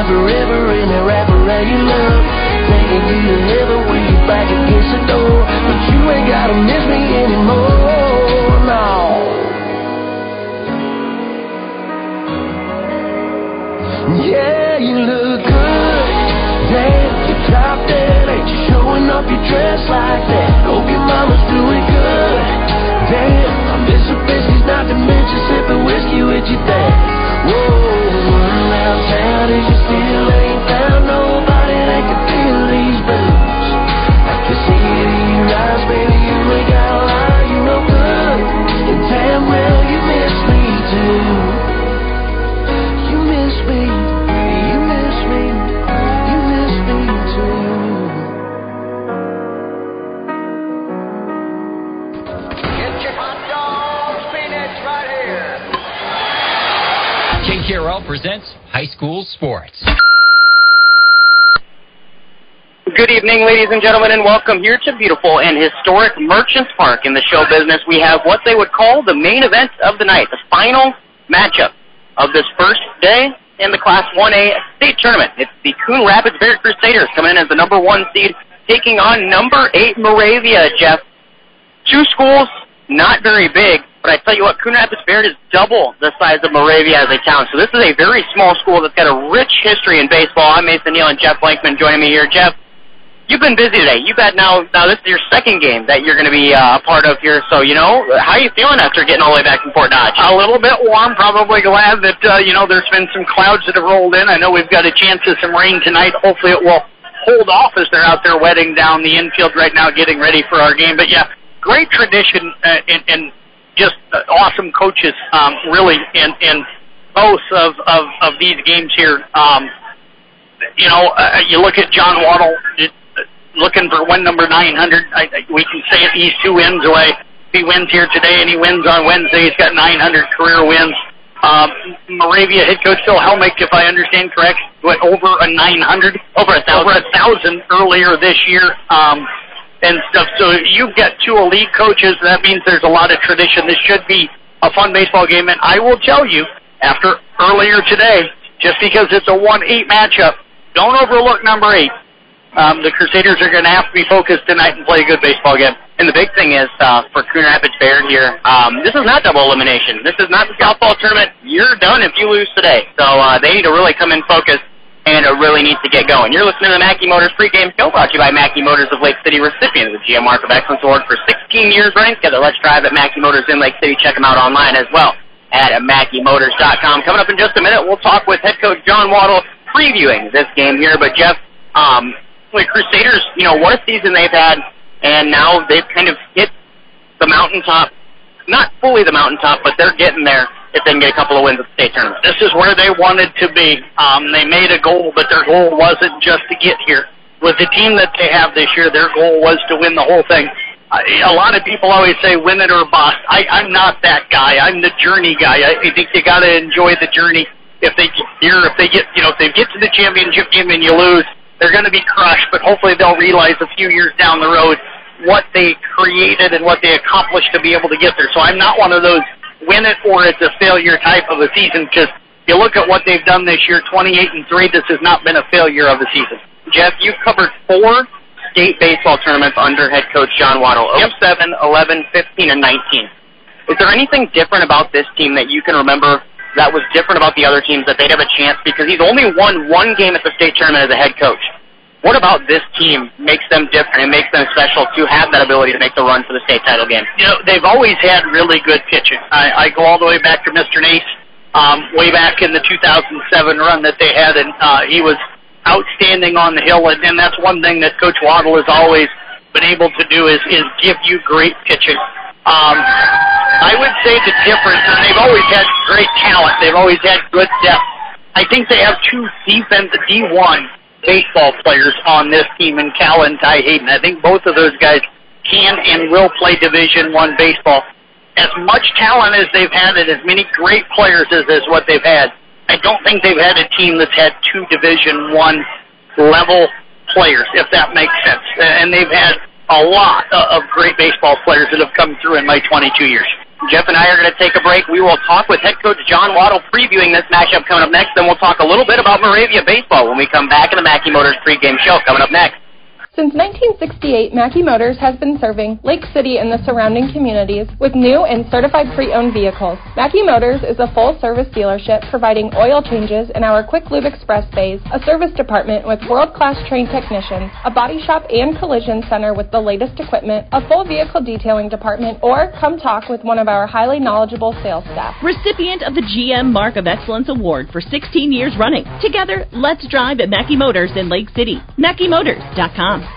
forever in that rapper that you love. Taking you to heaven when you're back against the door. But you ain't gotta miss me anymore, no. Yeah, you look good. Damn, you top that. Ain't you showing off your dress like that? Hope your mama's doing good. Damn, I miss her biscuits, not to mention sipping whiskey with your dad. Whoa, around town, is you still ain't found nobody that can feel these blues? I can see it in your eyes, baby, you ain't gotta lie, you know good. And damn well, you miss me too. You miss me, you miss me, you miss me too. Get your hot dogs, Phoenix, right here. KKRL presents High School Sports. Good evening, ladies and gentlemen, and welcome here to beautiful and historic Merchants Park. In the show business, we have what they would call the main event of the night, the final matchup of this first day in the Class 1A state tournament. It's the Coon Rapids Bayard Crusaders coming in as the number 1 seed, taking on number 8 Moravia, Jeff. Two schools, not very big, but I tell you what, Coon Rapids Bayard is double the size of Moravia as a town. So this is a very small school that's got a rich history in baseball. I'm Mason Neal and Jeff Blankman joining me here. Jeff, you've been busy today. You've got now this is your second game that you're going to be a part of here. So, how are you feeling after getting all the way back from Fort Dodge? A little bit warm, probably glad that, there's been some clouds that have rolled in. I know we've got a chance of some rain tonight. Hopefully it will hold off as they're out there wetting down the infield right now, getting ready for our game. But, yeah, great tradition and just awesome coaches, really, in both of these games here. You look at John Waddle looking for win number 900. We can say it, he's 2 wins away. If he wins here today and he wins on Wednesday, he's got 900 career wins. Moravia head coach Phil Helmick, if I understand correct, went over a 900, over 1,000 earlier this year. And stuff. So you've got 2 elite coaches. That means there's a lot of tradition. This should be a fun baseball game. And I will tell you, after earlier today, just because it's a 1-8 matchup, don't overlook number 8. The Crusaders are going to have to be focused tonight and play a good baseball game. And the big thing is, for Coon Rapids Bayard here, this is not double elimination. This is not the softball tournament. You're done if you lose today. So they need to really come in focused and really need to get going. You're listening to the Mackey Motors pregame show, brought to you by Mackey Motors of Lake City, recipient of the GM Mark of Excellence Award for 16 years running together. Let's drive at Mackey Motors in Lake City. Check them out online as well at MackeyMotors.com. Coming up in just a minute, we'll talk with head coach John Waddle previewing this game here. But, Jeff, the Crusaders, what a season they've had, and now they've kind of hit the mountaintop. Not fully the mountaintop, but they're getting there if they can get a couple of wins at the state tournament. This is where they wanted to be. They made a goal, but their goal wasn't just to get here. With the team that they have this year, their goal was to win the whole thing. A lot of people always say win it or bust. I'm not that guy. I'm the journey guy. I think you got to enjoy the journey. If they get to the championship game and you lose, they're going to be crushed. But hopefully they'll realize a few years down the road what they created and what they accomplished to be able to get there. So I'm not one of those win it or it's a failure type of a season, because you look at what they've done this year, 28-3, this has not been a failure of a season. Jeff, you've covered 4 state baseball tournaments under head coach John Waddle, 07, 11, 15, and 19. Is there anything different about this team that you can remember that was different about the other teams that they'd have a chance? Because he's only won 1 game at the state tournament as a head coach. What about this team makes them different and makes them special to have that ability to make the run for the state title game? They've always had really good pitching. I go all the way back to Mr. Nace, way back in the 2007 run that they had, and he was outstanding on the hill, and that's one thing that Coach Waddle has always been able to do is give you great pitching. I would say the difference, and they've always had great talent. They've always had good depth. I think they have 2 D1 baseball players on this team in Cal and Ty Hayden. I think both of those guys can and will play Division I baseball. As much talent as they've had and as many great players as what they've had, I don't think they've had a team that's had 2 Division I level players, if that makes sense. And they've had a lot of great baseball players that have come through in my 22 years. Jeff and I are going to take a break. We will talk with head coach John Waddle previewing this matchup coming up next. Then we'll talk a little bit about Moravia baseball when we come back in the Mackey Motors pregame show coming up next. Since 1968, Mackey Motors has been serving Lake City and the surrounding communities with new and certified pre-owned vehicles. Mackey Motors is a full-service dealership providing oil changes in our Quick Lube Express bays, a service department with world-class trained technicians, a body shop and collision center with the latest equipment, a full vehicle detailing department, or come talk with one of our highly knowledgeable sales staff. Recipient of the GM Mark of Excellence Award for 16 years running. Together, let's drive at Mackey Motors in Lake City. MackeyMotors.com.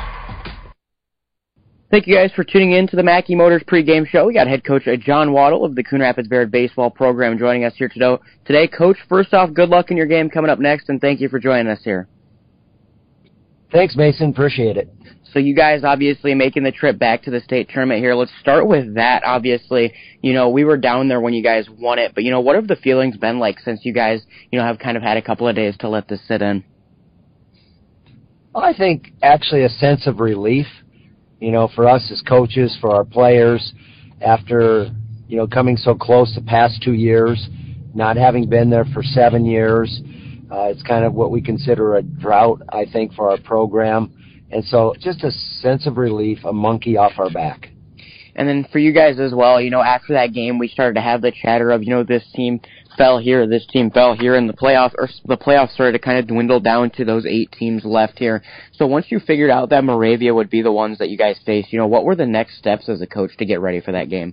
Thank you guys for tuning in to the Mackey Motors pregame show. We got head coach John Waddle of the Coon Rapids Bayard baseball program joining us here today. Coach, first off, good luck in your game coming up next, and thank you for joining us here. Thanks, Mason. Appreciate it. So you guys obviously making the trip back to the state tournament here. Let's start with that. Obviously, we were down there when you guys won it, but, what have the feelings been like since you guys, have kind of had a couple of days to let this sit in? I think actually a sense of relief. For us as coaches, for our players, after, coming so close the past 2 years, not having been there for 7 years, it's kind of what we consider a drought, I think, for our program. And so just a sense of relief, a monkey off our back. And then for you guys as well, after that game, we started to have the chatter of, this team fell here, this team fell here, and the playoffs started to kind of dwindle down to those 8 teams left here. So once you figured out that Moravia would be the ones that you guys faced, what were the next steps as a coach to get ready for that game?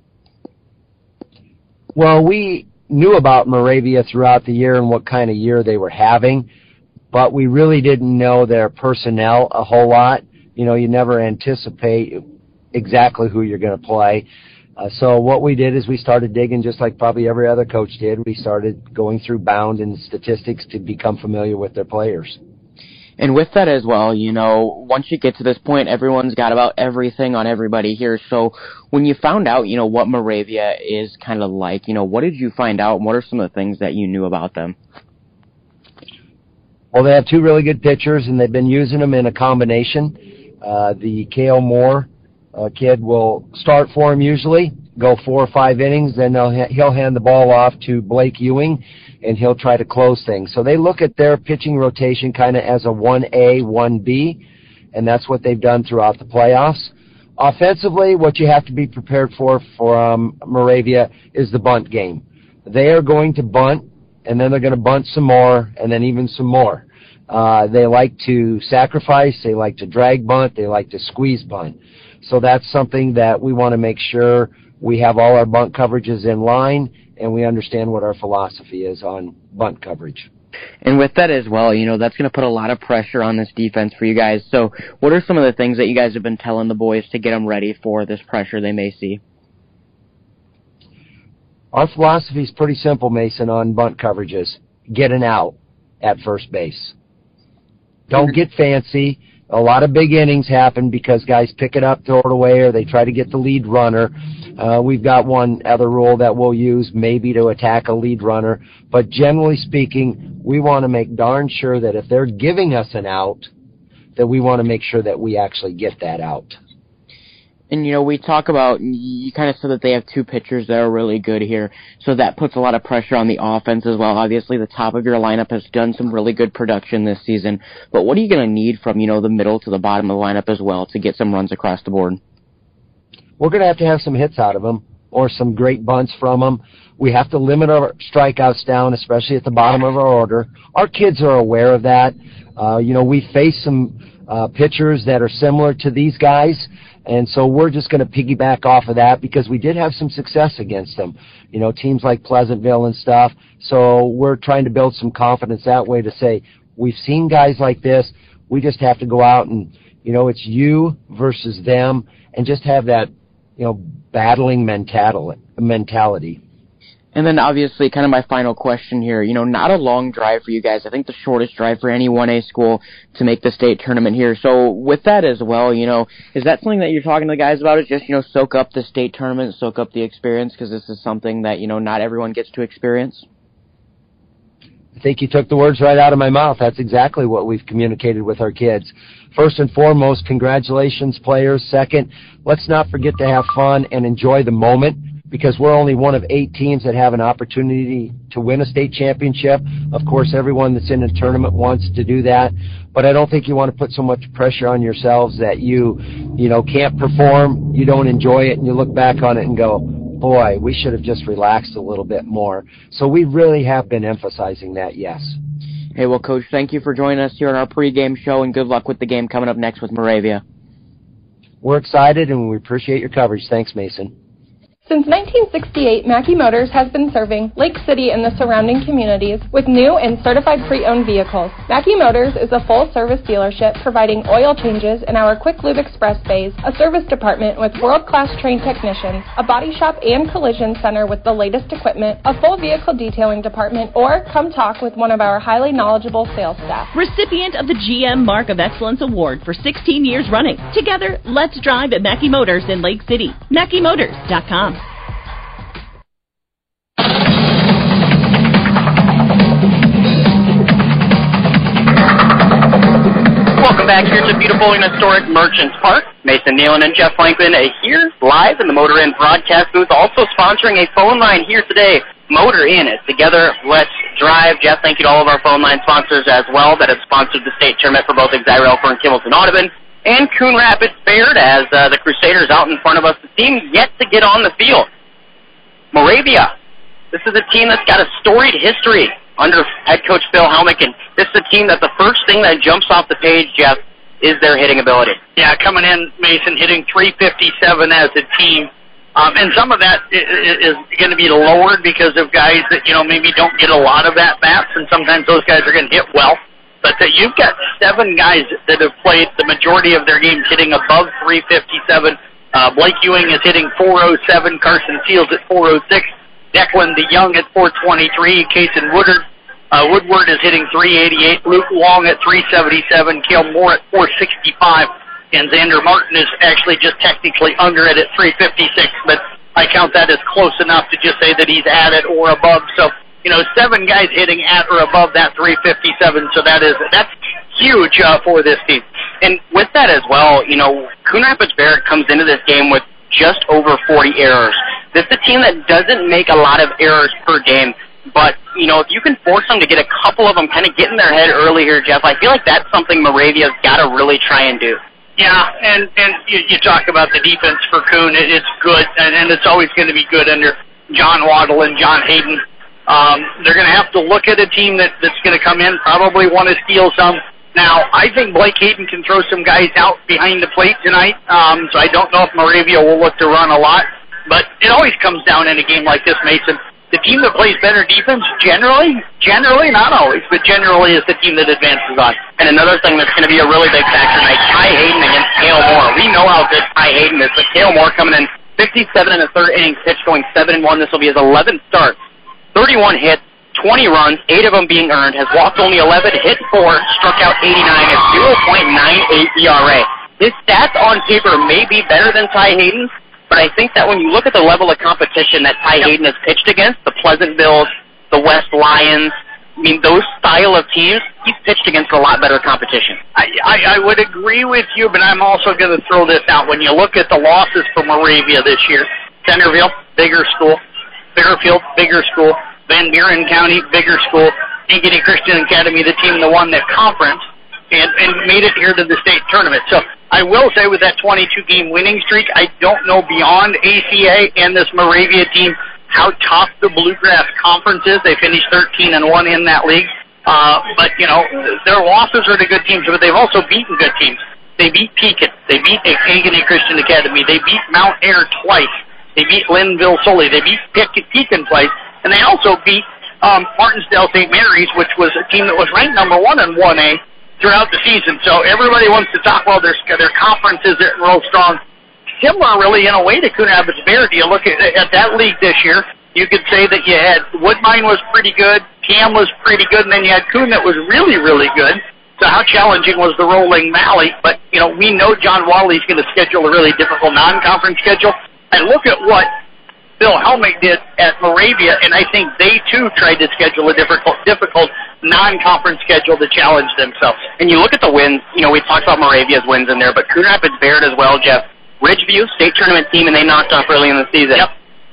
Well, we knew about Moravia throughout the year and what kind of year they were having, but we really didn't know their personnel a whole lot. You never anticipate exactly who you're going to play. So what we did is we started digging just like probably every other coach did. We started going through Bound and statistics to become familiar with their players. And with that as well, once you get to this point, everyone's got about everything on everybody here. So when you found out, what Moravia is kind of like, what did you find out, and what are some of the things that you knew about them? Well, they have 2 really good pitchers, and they've been using them in a combination. The Kale Moore kid will start for him usually, go 4 or 5 innings, then he'll hand the ball off to Blake Ewing, and he'll try to close things. So they look at their pitching rotation kind of as a 1A, 1B, and that's what they've done throughout the playoffs. Offensively, what you have to be prepared for Moravia is the bunt game. They are going to bunt, and then they're going to bunt some more, and then even some more. They like to sacrifice, they like to drag bunt, they like to squeeze bunt. So that's something that we want to make sure we have all our bunt coverages in line and we understand what our philosophy is on bunt coverage. And with that as well, that's going to put a lot of pressure on this defense for you guys. So what are some of the things that you guys have been telling the boys to get them ready for this pressure they may see? Our philosophy is pretty simple, Mason, on bunt coverages. Get an out at first base. Don't get fancy. A lot of big innings happen because guys pick it up, throw it away, or they try to get the lead runner. We've got one other rule that we'll use maybe to attack a lead runner. But generally speaking, we want to make darn sure that if they're giving us an out, that we want to make sure that we actually get that out. And, we talk about, you kind of said that they have 2 pitchers that are really good here, so that puts a lot of pressure on the offense as well. Obviously, the top of your lineup has done some really good production this season, but what are you going to need from, the middle to the bottom of the lineup as well to get some runs across the board? We're going to have some hits out of them or some great bunts from them. We have to limit our strikeouts down, especially at the bottom of our order. Our kids are aware of that. We face some pitchers that are similar to these guys, and so we're just going to piggyback off of that because we did have some success against them, teams like Pleasantville and stuff. So we're trying to build some confidence that way to say, we've seen guys like this. We just have to go out and, it's you versus them and just have that, battling mentality. And then obviously kind of my final question here, not a long drive for you guys. I think the shortest drive for any 1A school to make the state tournament here. So with that as well, is that something that you're talking to the guys about? Is just, soak up the state tournament, soak up the experience because this is something that, not everyone gets to experience? I think you took the words right out of my mouth. That's exactly what we've communicated with our kids. First and foremost, congratulations, players. Second, let's not forget to have fun and enjoy the moment. because we're only one of 8 teams that have an opportunity to win a state championship. Of course, everyone that's in the tournament wants to do that, but I don't think you want to put so much pressure on yourselves that you can't perform, you don't enjoy it, and you look back on it and go, boy, we should have just relaxed a little bit more. So we really have been emphasizing that, yes. Hey, well, Coach, thank you for joining us here on our pregame show, and good luck with the game coming up next with Moravia. We're excited, and we appreciate your coverage. Thanks, Mason. Since 1968, Mackey Motors has been serving Lake City and the surrounding communities with new and certified pre-owned vehicles. Mackey Motors is a full-service dealership providing oil changes in our Quick Lube Express bays, a service department with world-class trained technicians, a body shop and collision center with the latest equipment, a full vehicle detailing department, or come talk with one of our highly knowledgeable sales staff. Recipient of the GM Mark of Excellence Award for 16 years running. Together, let's drive at Mackey Motors in Lake City. MackeyMotors.com. Welcome back here to beautiful and historic Merchants Park. Mason Nealon and Jeff Franklin here live in the Motor Inn broadcast booth, also sponsoring a phone line here today. Motor Inn is Together Let's Drive. Jeff, thank you to all of our phone line sponsors as well that have sponsored the state tournament for both Exire Elkhorn, Kimballton, Audubon, and Coon Rapids Bayard as the Crusaders out in front of us. The team yet to get on the field. Moravia. This is a team that's got a storied history under head coach Phil Helmick, and this is a team that the first thing that jumps off the page, Jeff, is their hitting ability. Yeah, coming in, Mason, hitting .357 as a team. And some of that is going to be lowered because of guys that, maybe don't get a lot of at-bats, and sometimes those guys are going to hit well. But you've got 7 guys that have played the majority of their games hitting above .357. Blake Ewing is hitting .407, Carson Seals at .406, Declan DeYoung at .423, Kason Woodward is hitting .388, Luke Long at .377, Cale Moore at .465, and Xander Martin is actually just technically under it at .356, but I count that as close enough to just say that he's at it or above. So, 7 guys hitting at or above that .357, so that's huge for this team. And with that as well, Coon Rapids Bayard comes into this game with just over 40 errors. This is a team that doesn't make a lot of errors per game, but, if you can force them to get a couple of them kind of get in their head early here, Jeff, I feel like that's something Moravia's got to really try and do. Yeah, and you talk about the defense for Coon. It's good, and it's always going to be good under John Waddle and John Hayden. They're going to have to look at a team that's going to come in, probably want to steal some. Now, I think Blake Hayden can throw some guys out behind the plate tonight, so I don't know if Moravia will look to run a lot. But it always comes down in a game like this, Mason. The team that plays better defense generally, not always, but generally is the team that advances on. And another thing that's going to be a really big factor tonight, Ty Hayden against Cale Moore. We know how good Ty Hayden is, but Cale Moore coming in 57 in the third inning pitch, going 7-1. This will be his 11th start. 31 hits, 20 runs, 8 of them being earned, has walked only 11, hit 4, struck out 89 at 0.98 ERA. His stats on paper may be better than Ty Hayden's, but I think that when you look at the level of competition that Ty Hayden has pitched against, the Pleasantville, the West Lions, those style of teams, he's pitched against a lot better competition. I would agree with you, but I'm also going to throw this out. When you look at the losses for Moravia this year, Centerville, bigger school, Fairfield, bigger school, Van Buren County, bigger school, Ankeny Christian Academy, the team that won that conference, and made it here to the state tournament. So I will say with that 22-game winning streak, I don't know beyond ACA and this Moravia team how tough the Bluegrass Conference is. They finished 13-1 in that league. But, their losses are to good teams, but they've also beaten good teams. They beat Pekin. They beat Ankeny Christian Academy. They beat Mount Ayr twice. They beat Linville-Sully. They beat Pekin twice. And they also beat Martinsdale St. Mary's, which was a team that was ranked number 1 in 1A throughout the season. So everybody wants to talk about their conferences that are real strong. Similar, really, in a way, to Coon Rapids Bayard. You look at that league this year, you could say that you had Woodbine was pretty good, Cam was pretty good, and then you had Coon that was really, really good. So how challenging was the Rolling Valley? But, we know John Wadley's going to schedule a really difficult non-conference schedule. And look at what Phil Helmick did at Moravia, and I think they, too, tried to schedule a difficult non-conference schedule to challenge themselves. And you look at the wins, we talked about Moravia's wins in there, but Coon Rapids Bayard as well, Jeff. Ridgeview, state tournament team, and they knocked off early in the season. Yep.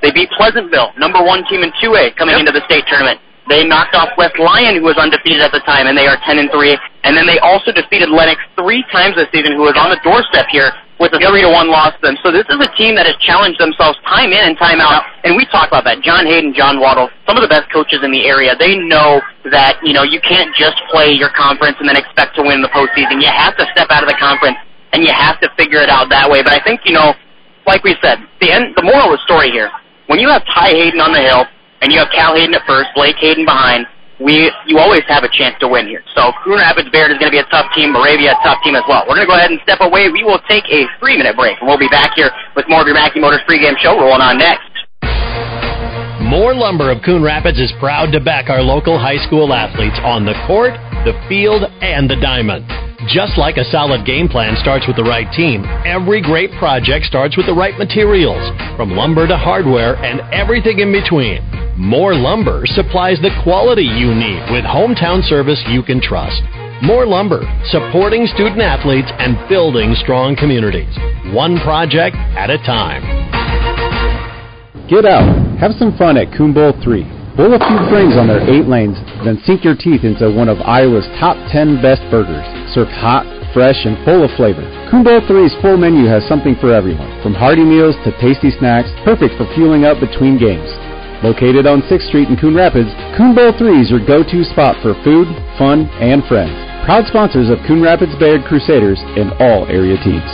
They beat Pleasantville, number 1 team in 2A coming into the state tournament. They knocked off West Lyon, who was undefeated at the time, and they are 10-3. And then they also defeated Lennox 3 times this season, who was on the doorstep here with a 3-1 loss to them. So this is a team that has challenged themselves time in and time out. And we talk about that. John Hayden, John Waddle, some of the best coaches in the area. They know that, you can't just play your conference and then expect to win the postseason. You have to step out of the conference, and you have to figure it out that way. But I think, like we said, the moral of the story here, when you have Ty Hayden on the hill, and you have Cal Hayden at first, Blake Hayden behind, you always have a chance to win here. So Coon Rapids Bayard is going to be a tough team, Moravia a tough team as well. We're going to go ahead and step away. We will take a 3-minute break, and we'll be back here with more of your Mackey Motors pregame show rolling on next. More Lumber of Coon Rapids is proud to back our local high school athletes on the court, the field, and the diamond. Just like a solid game plan starts with the right team, every great project starts with the right materials, from lumber to hardware and everything in between. More Lumber supplies the quality you need with hometown service you can trust. More Lumber, supporting student athletes and building strong communities. One project at a time. Get out. Have some fun at Coon Bowl 3. Bowl a few frames on their 8 lanes, then sink your teeth into one of Iowa's top 10 best burgers. Served hot, fresh, and full of flavor. Coon Bowl 3's full menu has something for everyone, from hearty meals to tasty snacks, perfect for fueling up between games. Located on 6th Street in Coon Rapids, Coon Bowl 3 is your go-to spot for food, fun, and friends. Proud sponsors of Coon Rapids Bayard Crusaders and all area teams.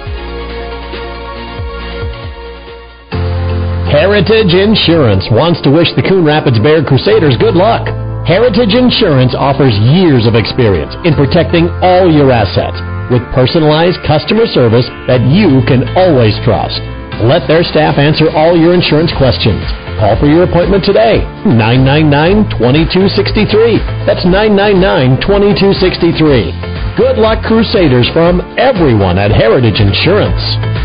Heritage Insurance wants to wish the Coon Rapids Bayard Crusaders good luck. Heritage Insurance offers years of experience in protecting all your assets with personalized customer service that you can always trust. Let their staff answer all your insurance questions. Call for your appointment today. 999-2263. That's 999-2263. Good luck, Crusaders, from everyone at Heritage Insurance.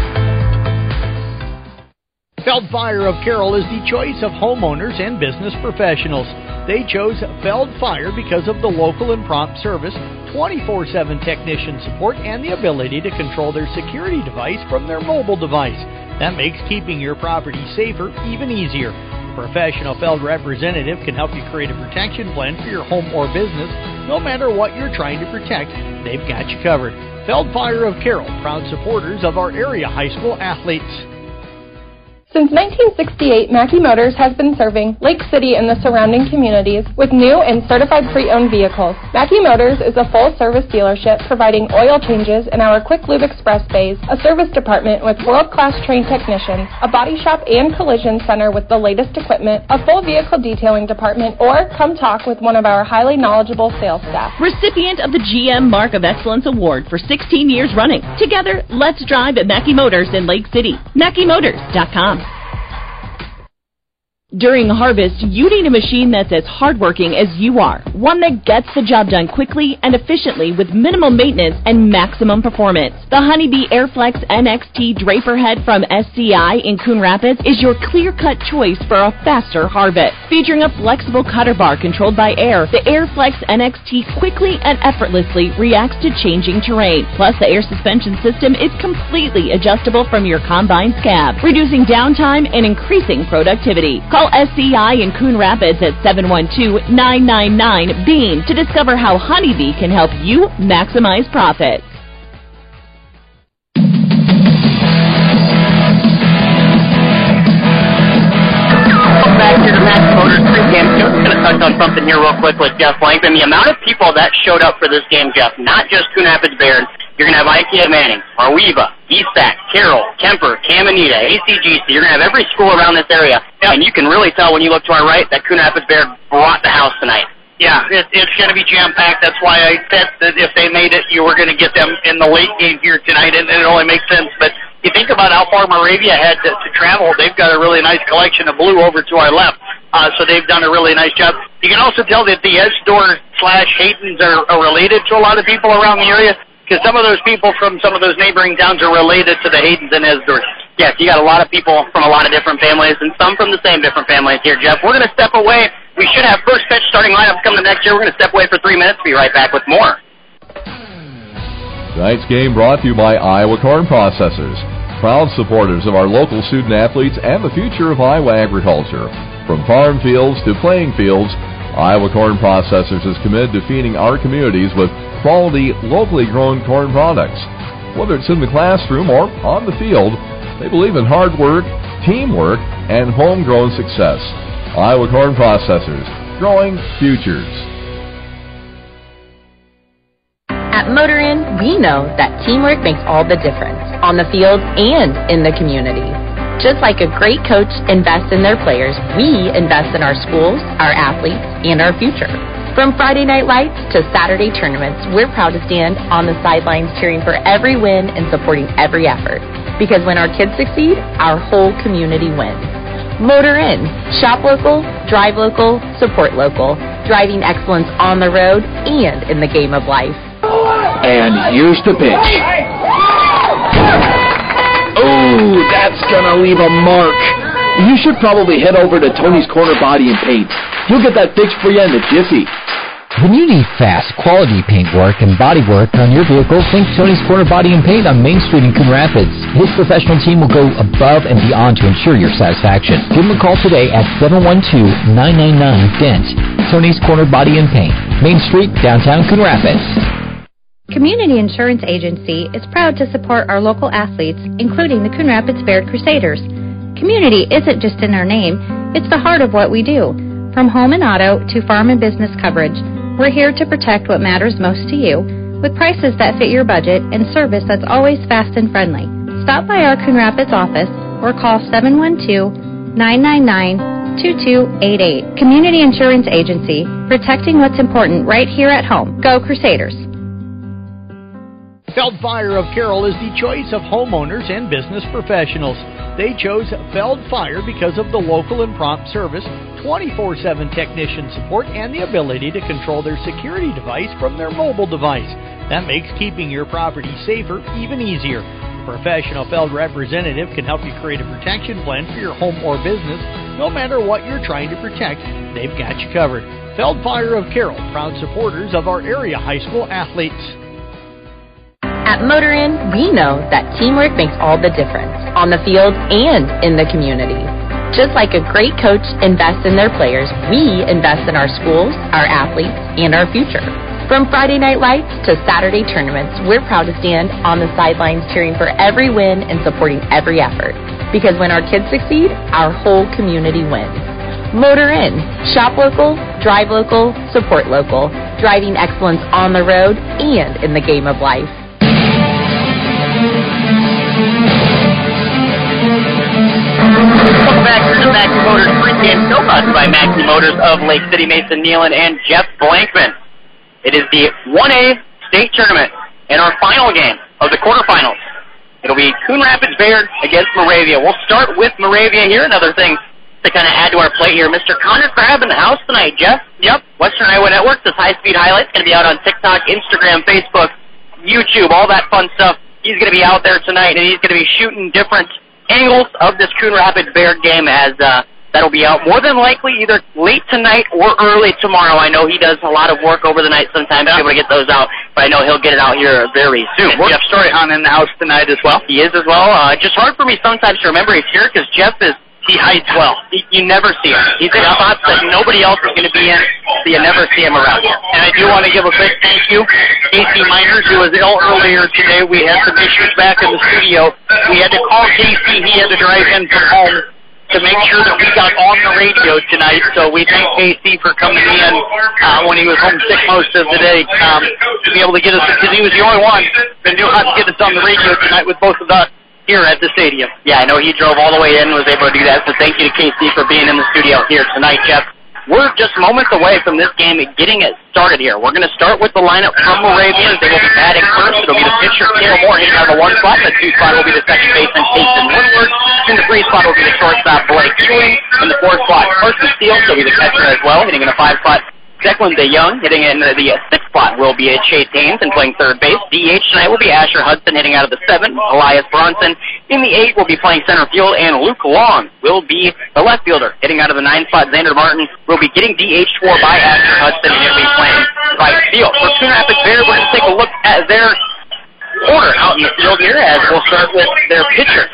Feld Fire of Carroll is the choice of homeowners and business professionals. They chose Feld Fire because of the local and prompt service, 24/7 technician support, and the ability to control their security device from their mobile device. That makes keeping your property safer even easier. A professional Feld representative can help you create a protection plan for your home or business. No matter what you're trying to protect, they've got you covered. Feld Fire of Carroll, proud supporters of our area high school athletes. Since 1968, Mackey Motors has been serving Lake City and the surrounding communities with new and certified pre-owned vehicles. Mackey Motors is a full-service dealership providing oil changes in our Quick Lube Express bays, a service department with world-class trained technicians, a body shop and collision center with the latest equipment, a full vehicle detailing department, or come talk with one of our highly knowledgeable sales staff. Recipient of the GM Mark of Excellence Award for 16 years running. Together, let's drive at Mackey Motors in Lake City. MackeyMotors.com. During harvest, you need a machine that's as hardworking as you are. One that gets the job done quickly and efficiently with minimal maintenance and maximum performance. The Honeybee Airflex NXT Draper Head from SCI in Coon Rapids is your clear-cut choice for a faster harvest. Featuring a flexible cutter bar controlled by air, the Airflex NXT quickly and effortlessly reacts to changing terrain. Plus, the air suspension system is completely adjustable from your combine scab, reducing downtime and increasing productivity. Call SCI in Coon Rapids at 712-999-BEAN to discover how Honeybee can help you maximize profits. Welcome back here to Mackey Motors pregame show. I'm going to touch on something here real quick with Jeff Langton. The amount of people that showed up for this game, Jeff, not just Coon Rapids Bayard. You're going to have IKEA Manning, Arweva, ESAC, Carroll, Kemper, Caminita, ACGC. You're going to have every school around this area. And you can really tell when you look to our right that Coon Rapids Bayard brought the house tonight. Yeah, it's going to be jam-packed. That's why I said that if they made it, you were going to get them in the late game here tonight, and it only makes sense. But you think about how far Moravia had to travel. They've got a really nice collection of blue over to our left, so they've done a really nice job. You can also tell that the Esdor/Haytons are related to a lot of people around the area, because some of those people from some of those neighboring towns are related to the Haytons and Esdors. Yes, you got a lot of people from a lot of different families, and some from the same different families here, Jeff. We're going to step away. We should have first pitch starting lineups coming next year. We're going to step away for 3 minutes. Be right back with more. Tonight's game brought to you by Iowa Corn Processors. proud supporters of our local student-athletes and the future of Iowa agriculture. From farm fields to playing fields, Iowa Corn Processors is committed to feeding our communities with quality, locally grown corn products. Whether it's in the classroom or on the field, they believe in hard work, teamwork, and homegrown success. Iowa Corn Processors, growing futures. At Motor Inn, we know that teamwork makes all the difference on the field and in the community. Just like a great coach invests in their players, we invest in our schools, our athletes, and our future. From Friday night lights to Saturday tournaments, we're proud to stand on the sidelines cheering for every win and supporting every effort. Because when our kids succeed, our whole community wins. Motor Inn. Shop local, drive local, support local. Driving excellence on the road and in the game of life. And here's the pitch. Oh, that's gonna leave a mark. You should probably head over to Tony's Corner Body and Paint. He'll get that fixed for you in a jiffy. When you need fast, quality paint work and body work on your vehicle, think Tony's Corner Body and Paint on Main Street in Coon Rapids. His professional team will go above and beyond to ensure your satisfaction. Give him a call today at 712-999-DENT. Tony's Corner Body and Paint, Main Street, downtown Coon Rapids. Community Insurance Agency is proud to support our local athletes, including the Coon Rapids Bayard Crusaders. Community isn't just in our name, it's the heart of what we do. From home and auto to farm and business coverage, we're here to protect what matters most to you, with prices that fit your budget and service that's always fast and friendly. Stop by our Coon Rapids office or call 712-999-2288. Community Insurance Agency, protecting what's important right here at home. Go Crusaders! Feld Fire of Carroll is the choice of homeowners and business professionals. They chose Feld Fire because of the local and prompt service, 24/7 technician support, and the ability to control their security device from their mobile device. That makes keeping your property safer even easier. A professional Feld representative can help you create a protection plan for your home or business. No matter what you're trying to protect, they've got you covered. Feld Fire of Carroll, proud supporters of our area high school athletes. At Motor Inn, we know that teamwork makes all the difference on the field and in the community. Just like a great coach invests in their players, we invest in our schools, our athletes, and our future. From Friday night lights to Saturday tournaments, we're proud to stand on the sidelines cheering for every win and supporting every effort. Because when our kids succeed, our whole community wins. Motor Inn. Shop local, drive local, support local. Driving excellence on the road and in the game of life. Welcome back to the Maxi Motors pregame show brought to you by Maxi Motors of Lake City, Mason Nealon, and Jeff Blankman. It is the 1A state tournament and our final game of the quarterfinals. It'll be Coon Rapids Bayard against Moravia. We'll start with Moravia here. Another thing to kind of add to our plate here. Mr. Connor Crabb in the house tonight, Jeff. Yep. Western Iowa Network, this high-speed highlight's going to be out on TikTok, Instagram, Facebook, YouTube, all that fun stuff. He's going to be out there tonight, and he's going to be shooting different angles of this Coon Rapids Bayard game as that'll be out more than likely either late tonight or early tomorrow. I know he does a lot of work over the night sometimes to be able to get those out, but I know he'll get it out here very soon. Jeff Storyhound in the house tonight as well. He is as well. It's just hard for me sometimes to remember he's here because Jeff he hides well. You never see him. He's in spots that nobody else is going to be in, so you never see him around here. And I do want to give a big thank you to Casey Miners, who was ill earlier today. We had some issues back in the studio. We had to call Casey. He had to drive in from home to make sure that we got on the radio tonight. So we thank Casey for coming in when he was homesick most of the day to be able to get us, because he was the only one that knew how to get us on the radio tonight with both of us here at the stadium. Yeah, I know he drove all the way in and was able to do that, so thank you to KC for being in the studio here tonight, Jeff. We're just moments away from this game getting it started here. We're going to start with the lineup from Moravia. They will be batting first. It'll be the pitcher, Caleb Moore, hitting out of the 1 spot. The 2 spot will be the second baseman, Payson Woodward. In the 3 spot will be the shortstop, Blake Ewing. In the 4 spot, Carson Steele, will be the catcher as well, hitting in the 5 spot. Declan DeYoung hitting in the 6th spot will be Chase Haynes and playing third base. DH tonight will be Asher Hudson hitting out of the 7. Elias Bronson in the 8 will be playing center field, and Luke Long will be the left fielder hitting out of the 9 spot. Xander Martin will be getting DH4 by Asher Hudson, and he'll be playing right field. For Coon Rapids Bayard, we're going to take a look at their order out out in the field here as we'll start with their pitcher,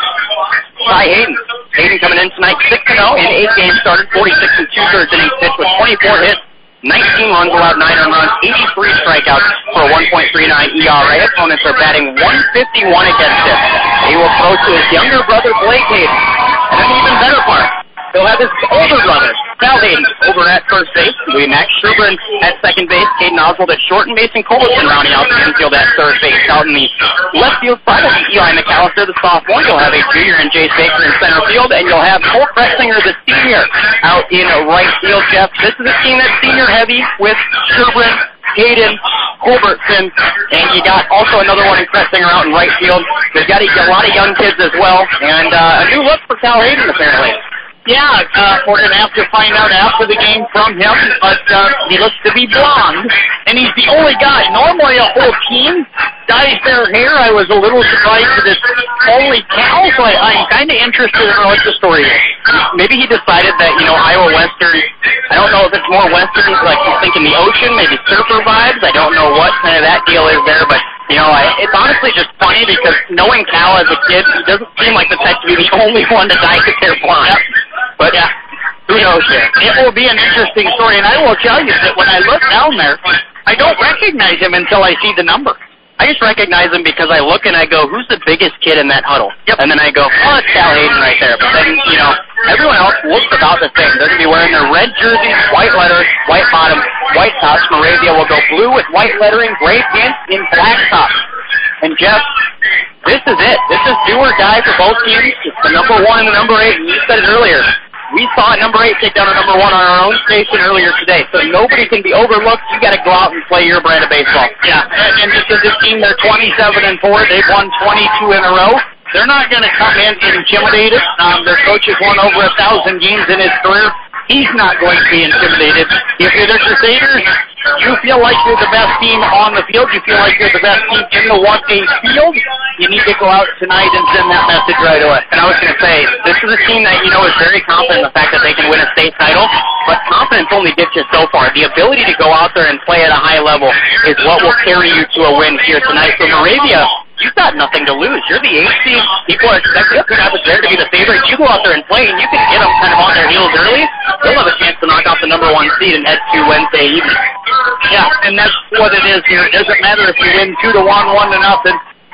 Ty Hayden. Hayden coming in tonight 6-0 in 8 games started, 46 2/3 innings pitched with 24 hits, 19 runs allowed, 9 earned runs, 83 strikeouts for a 1.39 ERA. Opponents are batting .151 against him. He will throw to his younger brother, Blake Hayden. And an even better part, he'll have his older brother, Cal Hayden, over at first base. We Max Sherburne at second base, Caden Oswald at short, and Mason Culbertson rounding out the infield at third base. Out in the left field side will be Eli McAllister, the sophomore. You'll have a junior and Jace Baker in center field, and you'll have Cole Kressinger, the senior, out in right field. Jeff, this is a team that's senior heavy with Sherburne, Hayden, Culbertson, and you got also another one in Kressinger out in right field. They've got a lot of young kids as well, and a new look for Cal Hayden apparently. Yeah, we're going to have to find out after the game from him, but he looks to be blonde, and he's the only guy. Normally a whole team dyes their hair. I was a little surprised that it's only Cal, so I'm kind of interested in what the story is. Maybe he decided that, Iowa Western, I don't know if it's more Western, like he's thinking the ocean, maybe surfer vibes. I don't know what kind of that deal is there, but it's honestly just funny because knowing Cal as a kid, he doesn't seem like the type to be the only one to dye his hair blonde. Yep. But yeah, who knows there? It will be an interesting story, and I will tell you that when I look down there, I don't recognize him until I see the number. I just recognize him because I look and I go, who's the biggest kid in that huddle? Yep. And then I go, oh, it's Cal Hayden right there. But then, everyone else looks about the same. They're going to be wearing their red jerseys, white letters, white bottom, white tops. Moravia will go blue with white lettering, gray pants, in black tops. And Jeff, this is it. This is do or die for both teams. It's the number 1 and the number 8, and you said it earlier. We saw number 8 take down a number 1 on our own station earlier today, so nobody can be overlooked. You got to go out and play your brand of baseball. Yeah, and this is a team. They're 27-4. They've won 22 in a row. They're not going to come in intimidated. Their coach has won over 1,000 games in his career. He's not going to be intimidated. If you're the Crusaders, you feel like you're the best team on the field. You feel like you're the best team in the 1A field. You need to go out tonight and send that message right away. And I was going to say, this is a team that, is very confident in the fact that they can win a state title, but confidence only gets you so far. The ability to go out there and play at a high level is what will carry you to a win here tonight. So Moravia, you've got nothing to lose. You're the 8th seed. People are expecting Coon Rapids there to be the favorite. You go out there and play, and you can get them kind of on their heels early. They'll have a chance to knock off the number 1 seed and head to Wednesday evening. Yeah, and that's what it is here. It doesn't matter if you win 2-1, 1-0,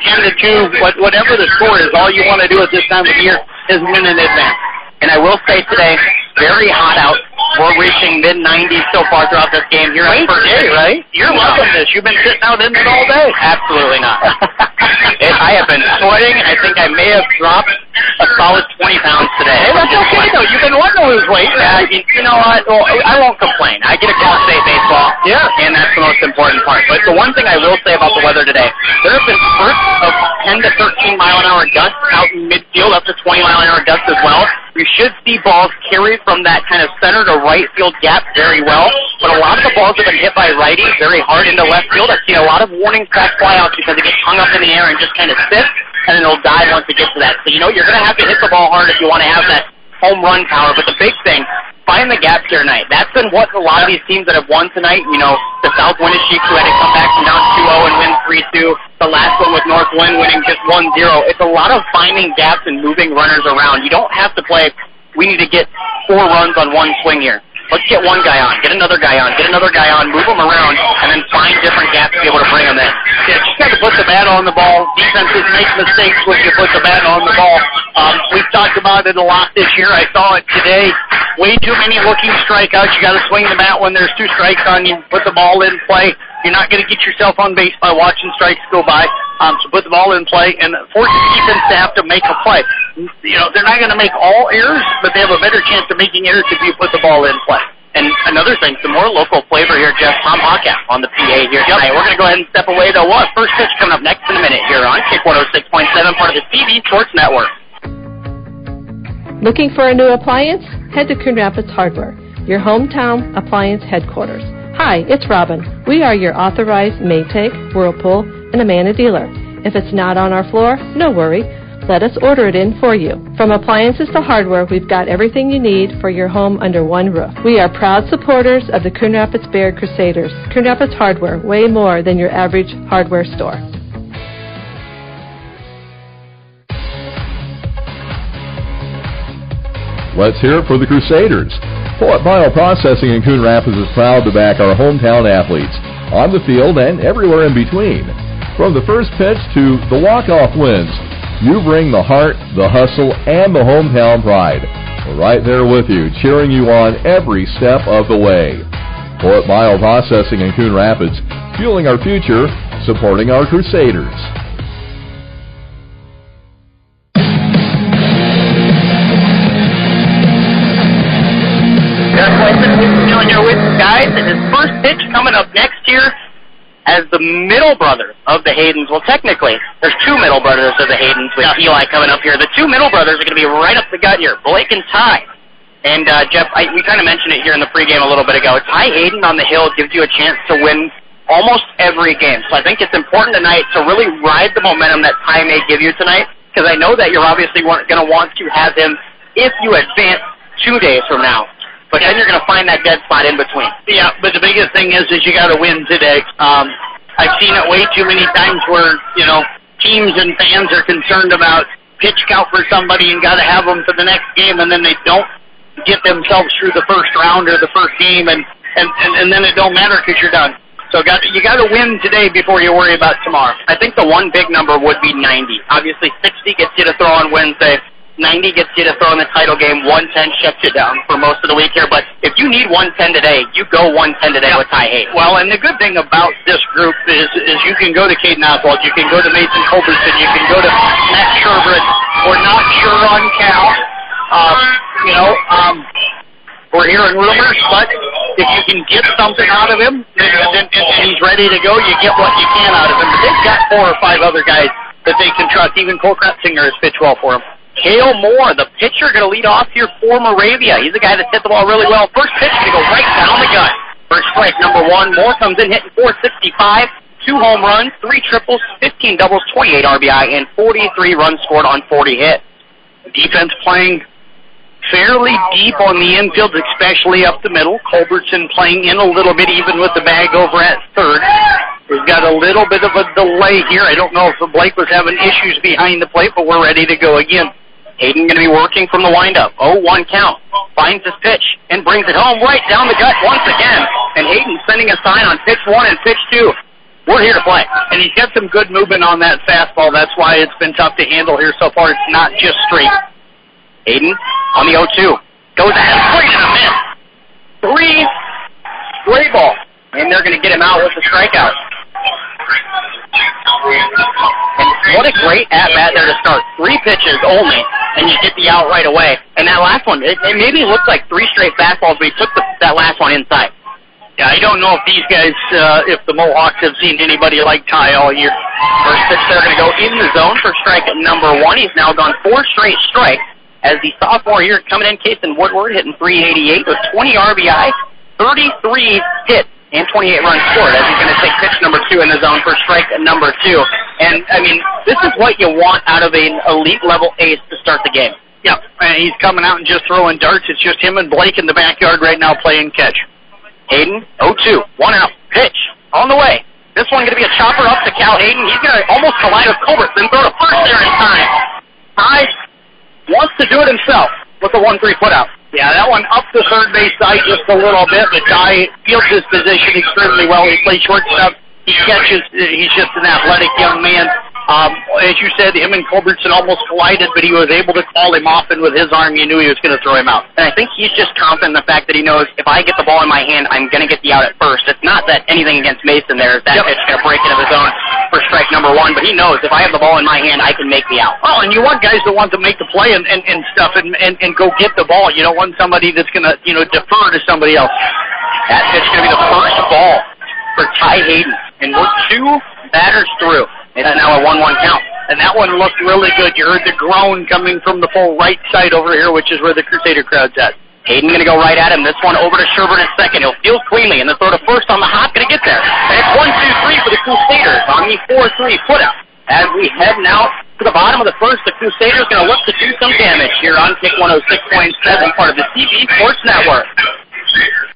10-2, whatever the score is. All you want to do at this time of year is win in advance. And I will say today, very hot out. We're reaching mid-90s so far throughout this game here. Rain today, right? You're loving this. You've been sitting out in it all day. Absolutely not. I have been sweating. I think I may have dropped a solid 20 pounds today. Hey, that's okay, though. You've been wanting to lose weight. You know what? Well, I won't complain. I get to call state baseball, and that's the most important part. But the one thing I will say about the weather today, there have been spurts of 10 to 13 mile-an-hour gusts out in midfield, up to 20 mile-an-hour gusts as well. You should see balls carried from that kind of center to right field gap very well. But a lot of the balls have been hit by righties very hard into left field. I've seen a lot of warning tracks fly out because it gets hung up in the air and just kind of sits, and then it'll die once it gets to that. So, you're going to have to hit the ball hard if you want to have that home run power. But the big thing, find the gaps here tonight. That's been what a lot of these teams that have won tonight, the South Winneshiek who had to come back from down 2-0 and win 3-2. The last one with Northwind winning just 1-0. It's a lot of finding gaps and moving runners around. You don't have to play, we need to get 4 runs on one swing here. Let's get one guy on, get another guy on, get another guy on, move them around, and then find different gaps to be able to bring them in. Yeah, just got to put the bat on the ball. Defenses make mistakes when you put the bat on the ball. We've talked about it a lot this year. I saw it today. Way too many looking strikeouts. You got to swing the bat when there's 2 strikes on you. Put the ball in play. You're not going to get yourself on base by watching strikes go by. So put the ball in play and force the defense to have to make a play. They're not going to make all errors, but they have a better chance of making errors if you put the ball in play. And another thing, some more local flavor here, Jeff. Tom Hawkat on the PA here tonight. We're going to go ahead and step away, though. We'll have first pitch coming up next in a minute here on Kick 106.7, part of the CB Sports Network. Looking for a new appliance? Head to Coon Rapids Hardware, your hometown appliance headquarters. Hi, it's Robin. We are your authorized Maytag, Whirlpool, and Amana dealer. If it's not on our floor, no worry. Let us order it in for you. From appliances to hardware, we've got everything you need for your home under one roof. We are proud supporters of the Coon Rapids Bayard Crusaders. Coon Rapids Hardware, way more than your average hardware store. Let's hear it for the Crusaders. Poet Bioprocessing in Coon Rapids is proud to back our hometown athletes on the field and everywhere in between. From the first pitch to the walk-off wins, you bring the heart, the hustle, and the hometown pride. We're right there with you, cheering you on every step of the way. Poet Bioprocessing in Coon Rapids, fueling our future, supporting our Crusaders. Here with the guys, and his first pitch coming up next year as the middle brother of the Haydens. Well, technically, there's two middle brothers of the Haydens with Eli coming up here. The two middle brothers are going to be right up the gut here, Blake and Ty. And, Jeff, we kind of mentioned it here in the pregame a little bit ago. Ty Hayden on the hill gives you a chance to win almost every game. So I think it's important tonight to really ride the momentum that Ty may give you tonight, because I know that you're obviously going to want to have him if you advance 2 days from now. But then you're going to find that dead spot in between. Yeah, but the biggest thing is you got to win today. I've seen it way too many times where, teams and fans are concerned about pitch count for somebody and got to have them for the next game, and then they don't get themselves through the first round or the first game, and then it don't matter because you're done. So you got to win today before you worry about tomorrow. I think the one big number would be 90. Obviously, 60 gets you to throw on Wednesday. 90 gets you to throw in the title game. 110 shuts you down for most of the week here. But if you need 110 today, you go 110 today with Ty Hayden. Well, and the good thing about this group is you can go to Caden Oswald, you can go to Mason Culbertson, you can go to Matt Sherbert. We're not sure on Cal. We're hearing rumors, but if you can get something out of him and he's ready to go, you get what you can out of him. But they've got 4 or 5 other guys that they can trust. Even Cole Kratzinger has pitched well for him. Cale Moore, the pitcher, going to lead off here for Moravia. He's a guy that's hit the ball really well. First pitch going to go right down the gut. First strike, number 1. Moore comes in hitting .465, 2 home runs, 3 triples, 15 doubles, 28 RBI, and 43 runs scored on 40 hits. Defense playing fairly deep on the infield, especially up the middle. Culbertson playing in a little bit, even with the bag over at third. We've got a little bit of a delay here. I don't know if Blake was having issues behind the plate, but we're ready to go again. Hayden going to be working from the windup. 0-1 count. Finds his pitch and brings it home right down the gut once again. And Hayden sending a sign on pitch 1 and pitch 2. We're here to play. And he's got some good movement on that fastball. That's why it's been tough to handle here so far. It's not just straight. Hayden on the 0-2. Goes ahead straight in a miss. 3 stray ball. And they're going to get him out with the strikeout. And what a great at-bat there to start. 3 pitches only, and you get the out right away. And that last one, it maybe looked like 3 straight fastballs, but he took that last one inside. Yeah, I don't know if these guys, if the Mohawks have seen anybody like Ty all year. First pitch, they're going to go in the zone for strike at number 1. He's now gone 4 straight strikes as the sophomore here coming in, Kason Woodward, hitting .388 with 20 RBI, 33 hits, and 28 runs scored as he's going to take pitch number 2 in the zone for strike at number 2. And, I mean, this is what you want out of an elite-level ace to start the game. Yeah, and he's coming out and just throwing darts. It's just him and Blake in the backyard right now playing catch. Hayden, 0-2, 1 out, pitch, on the way. This one going to be a chopper up to Cal Hayden. He's going to almost collide with Culbertson, throw to first there in time. Ty wants to do it himself with the 1-3 put out. Yeah, that one up the third base side just a little bit, but Ty fields his position extremely well. He plays shortstop. He catches. He's just an athletic young man. As you said, him and Culbertson almost collided, but he was able to call him off, and with his arm, you knew he was going to throw him out. And I think he's just confident in the fact that he knows if I get the ball in my hand, I'm going to get the out at first. It's not that anything against Mason there is that pitch going to break into the zone for strike number 1, but he knows if I have the ball in my hand, I can make the out. Oh, and you want guys that want to make the play and stuff and go get the ball. You don't want somebody that's going to, defer to somebody else. That pitch going to be the first ball for Ty Hayden, and we're 2 batters through. It's now a 1-1 count. And that one looked really good. You heard the groan coming from the full right side over here, which is where the Crusader crowd's at. Hayden going to go right at him. This one over to Sherbert in second. He'll field cleanly, and the throw to first on the hop. Going to get there. And it's 1-2-3 for the Crusaders on the 4-3 put out. As we head now to the bottom of the first, the Crusaders going to look to do some damage here on Kick 106.7, part of the CB Sports Network.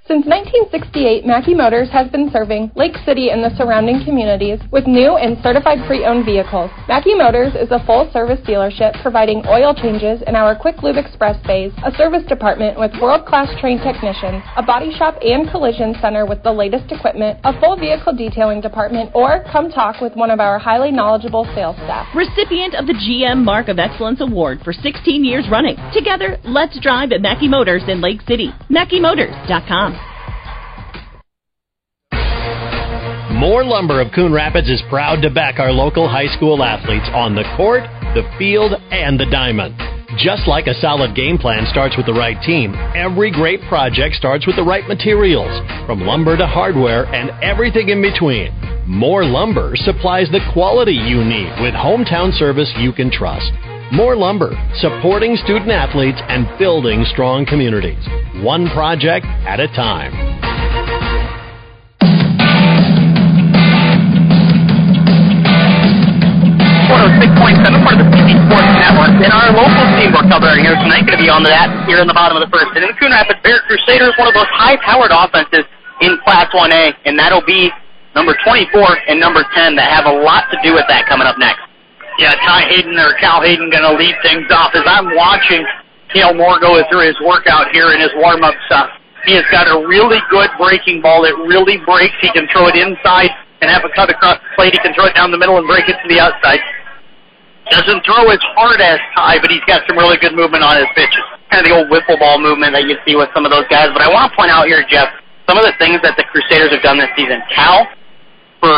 Since 1968, Mackey Motors has been serving Lake City and the surrounding communities with new and certified pre-owned vehicles. Mackey Motors is a full-service dealership providing oil changes in our Quick Lube Express bays, a service department with world-class trained technicians, a body shop and collision center with the latest equipment, a full vehicle detailing department, or come talk with one of our highly knowledgeable sales staff. Recipient of the GM Mark of Excellence Award for 16 years running. Together, let's drive at Mackey Motors in Lake City. MackeyMotors.com. More Lumber of Coon Rapids is proud to back our local high school athletes on the court, the field, and the diamond. Just like a solid game plan starts with the right team, every great project starts with the right materials, from lumber to hardware and everything in between. More Lumber supplies the quality you need with hometown service you can trust. More Lumber, supporting student athletes and building strong communities. One project at a time. 106.7, part of the CC Sports Network. And our local team we're covering here tonight going to be on to that here in the bottom of the first. And in the Coon Rapids Bear Crusaders, one of those high-powered offenses in Class 1A, and that'll be number 24 and number 10 that have a lot to do with that coming up next. Yeah, Cal Hayden going to lead things off. As I'm watching Cale Moore go through his workout here in his warm-up stuff, he has got a really good breaking ball that really breaks. He can throw it inside and have a cut across the plate. He can throw it down the middle and break it to the outside. Doesn't throw as hard as Ty, but he's got some really good movement on his pitches. Kind of the old wiffle ball movement that you see with some of those guys. But I want to point out here, Jeff, some of the things that the Crusaders have done this season. Cal, for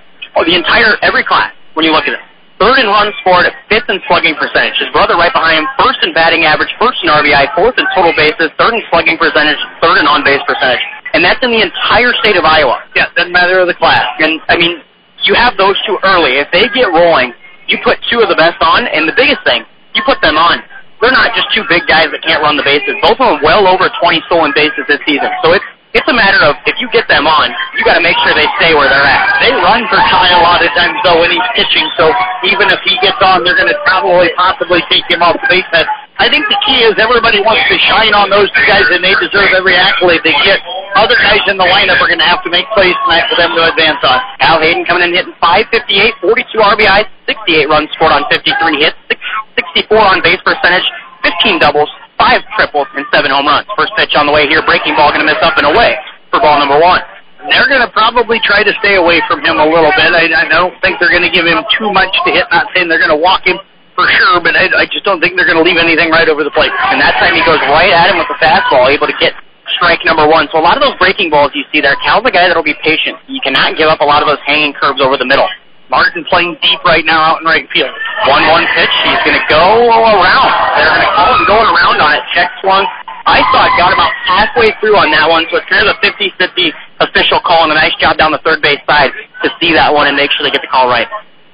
every class, when you look at it, third in runs scored, fifth in slugging percentage. His brother right behind him, first in batting average, first in RBI, fourth in total bases, third in slugging percentage, third in on-base percentage. And that's in the entire state of Iowa. Yeah, doesn't matter the class. And, I mean, you have those two early. If they get rolling, you put two of the best on, and the biggest thing, you put them on. They're not just two big guys that can't run the bases. Both of them well over 20 stolen bases this season. So it's a matter of, if you get them on, you got to make sure they stay where they're at. They run for Ty a lot of times, though, when he's pitching, so even if he gets on, they're going to possibly take him off the base head. I think the key is everybody wants to shine on those two guys, and they deserve every accolade they get. Other guys in the lineup are going to have to make plays tonight for them to advance on. Al Hayden coming in hitting .558, 42 RBIs, 68 runs scored on 53 hits, 64 on base percentage, 15 doubles, 5 triples, and 7 home runs. First pitch on the way here, breaking ball going to miss up and away for ball number 1. They're going to probably try to stay away from him a little bit. I don't think they're going to give him too much to hit. Not saying they're going to walk him for sure, but I just don't think they're going to leave anything right over the plate. And that time he goes right at him with the fastball, able to get strike number 1. So a lot of those breaking balls you see there, Cal's a guy that'll be patient. You cannot give up a lot of those hanging curves over the middle. Martin playing deep right now out in right field. 1-1 pitch. He's going to go around. They're going to call him going around on it. Check swung. I thought got about halfway through on that one, so it's kind of a 50-50 official call, and a nice job down the third base side to see that one and make sure they get the call right.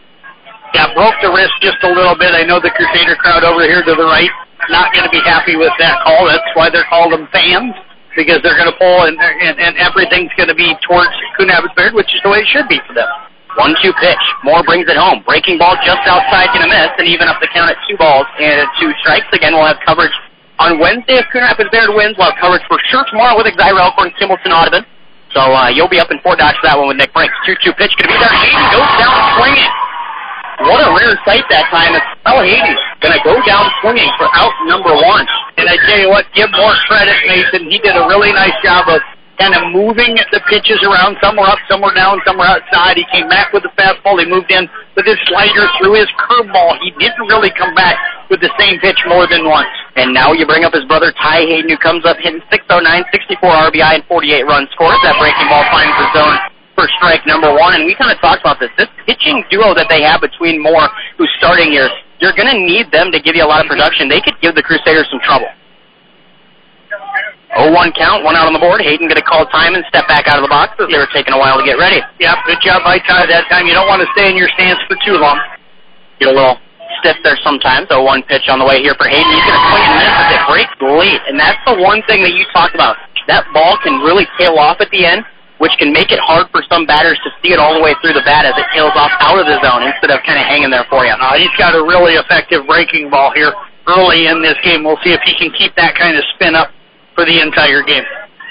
Yeah, broke the wrist just a little bit. I know the Crusader crowd over here to the right not going to be happy with that call. That's why they're called them fans, because they're going to pull and everything's going to be towards Coon Rapids Baird, which is the way it should be for them. 1-2 pitch. Moore brings it home. Breaking ball just outside, going to miss, and even up the count at 2 balls and 2 strikes. Again, we'll have coverage on Wednesday if Coon Rapids Baird wins. We'll have coverage for sure tomorrow with Exira Elkhorn, Kimballton, Audubon. So you'll be up in Fort Dodge for that one with Nick Franks. 2-2 pitch going to be there. Hayden goes down swinging. What a rare sight that time. It's Al Hayden going to go down swinging for out number 1. And I tell you what, give more credit, Mason. He did a really nice job of kind of moving the pitches around. Some were up, some were down, some were outside. He came back with the fastball. He moved in with his slider, threw his curveball. He didn't really come back with the same pitch more than once. And now you bring up his brother Ty Hayden, who comes up hitting .609, 64 RBI, and 48 runs scored. That breaking ball finds the zone for strike number 1. And we kind of talked about this. This pitching duo that they have between Moore, who's starting here, you're going to need them to give you a lot of production. They could give the Crusaders some trouble. 0-1 count, 1 out on the board. Hayden going to call time and step back out of the box as they were taking a while to get ready. Yep, good job by Ty that time. You don't want to stay in your stance for too long. Get a little stiff there sometimes. 0-1 pitch on the way here for Hayden. He's going to swing and miss as it breaks late. And that's the one thing that you talked about. That ball can really tail off at the end, which can make it hard for some batters to see it all the way through the bat as it tails off out of the zone instead of kind of hanging there for you. He's got a really effective breaking ball here early in this game. We'll see if he can keep that kind of spin up for the entire game.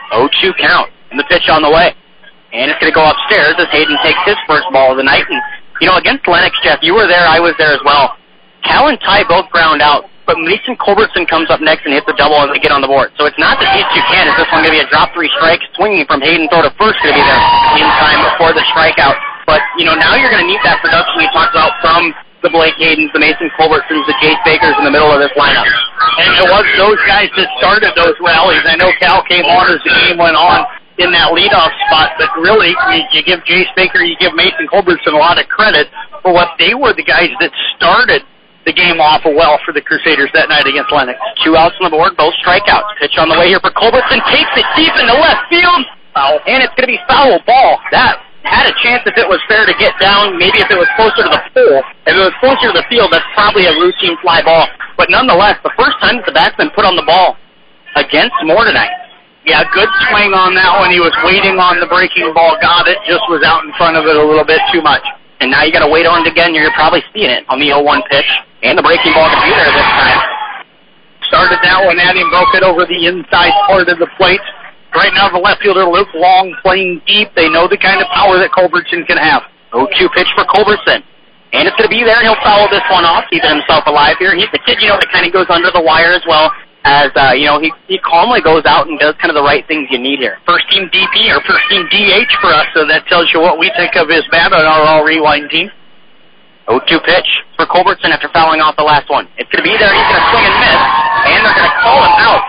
0-2 count, and the pitch on the way. And it's going to go upstairs as Hayden takes his first ball of the night. And, against Lennox, Jeff, you were there, I was there as well. Cal and Ty both ground out, but Mason Culbertson comes up next and hits a double and they get on the board. So it's not that these two can. Is this one going to be a drop 3 strike? Swinging from Hayden throw to first going to be there in time before the strikeout. But, now you're going to need that production we talked about from the Blake Haydens, the Mason Culbertsons, the Jace Bakers in the middle of this lineup. And it was those guys that started those rallies. I know Cal came on as the game went on in that leadoff spot, but really, you give Jace Baker, you give Mason Culbertson a lot of credit for what they were the guys that started the game off well for the Crusaders that night against Lennox. 2 outs on the board, both strikeouts. Pitch on the way here for Culbertson, takes it deep into left field, and it's going to be foul ball. That had a chance if it was fair to get down, maybe if it was closer to the pole. If it was closer to the field, that's probably a routine fly ball. But nonetheless, the first time that the batsman put on the ball against Moore tonight. Yeah, good swing on that one. He was waiting on the breaking ball, got it, just was out in front of it a little bit too much. And now you got to wait on it again. You're probably seeing it on the 0-1 pitch. And the breaking ball to be there this time. Started that one at him, broke it over the inside part of the plate. Right now the left fielder, Luke Long, playing deep. They know the kind of power that Culbertson can have. 0-2 pitch for Culbertson. And it's going to be there, and he'll foul this one off, keeping himself alive here. He's the kid, that kind of goes under the wire as well. As, he calmly goes out and does kind of the right things you need here. First team DP or first team DH for us, so that tells you what we think of his bat on our All Rewind team. 0-2 pitch for Culbertson after fouling off the last one. It's going to be there. He's going to swing and miss, and they're going to call him out.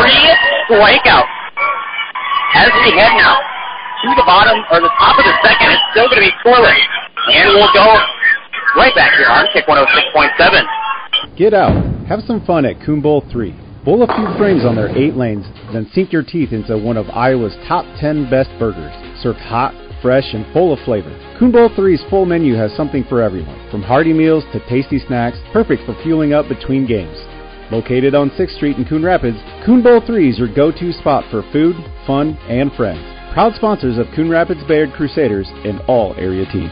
3 strikeouts. As we head now to the bottom, or the top of the second, it's still going to be scoreless. And we'll go right back here on Kick 106.7. Get out. Have some fun at Coon Bowl 3. Bowl a few frames on their 8 lanes, then sink your teeth into one of Iowa's top 10 best burgers. Served hot, fresh, and full of flavor. Coon Bowl 3's full menu has something for everyone, from hearty meals to tasty snacks, perfect for fueling up between games. Located on 6th Street in Coon Rapids, Coon Bowl 3 is your go-to spot for food, fun, and friends. Proud sponsors of Coon Rapids Bayard Crusaders and all area teams.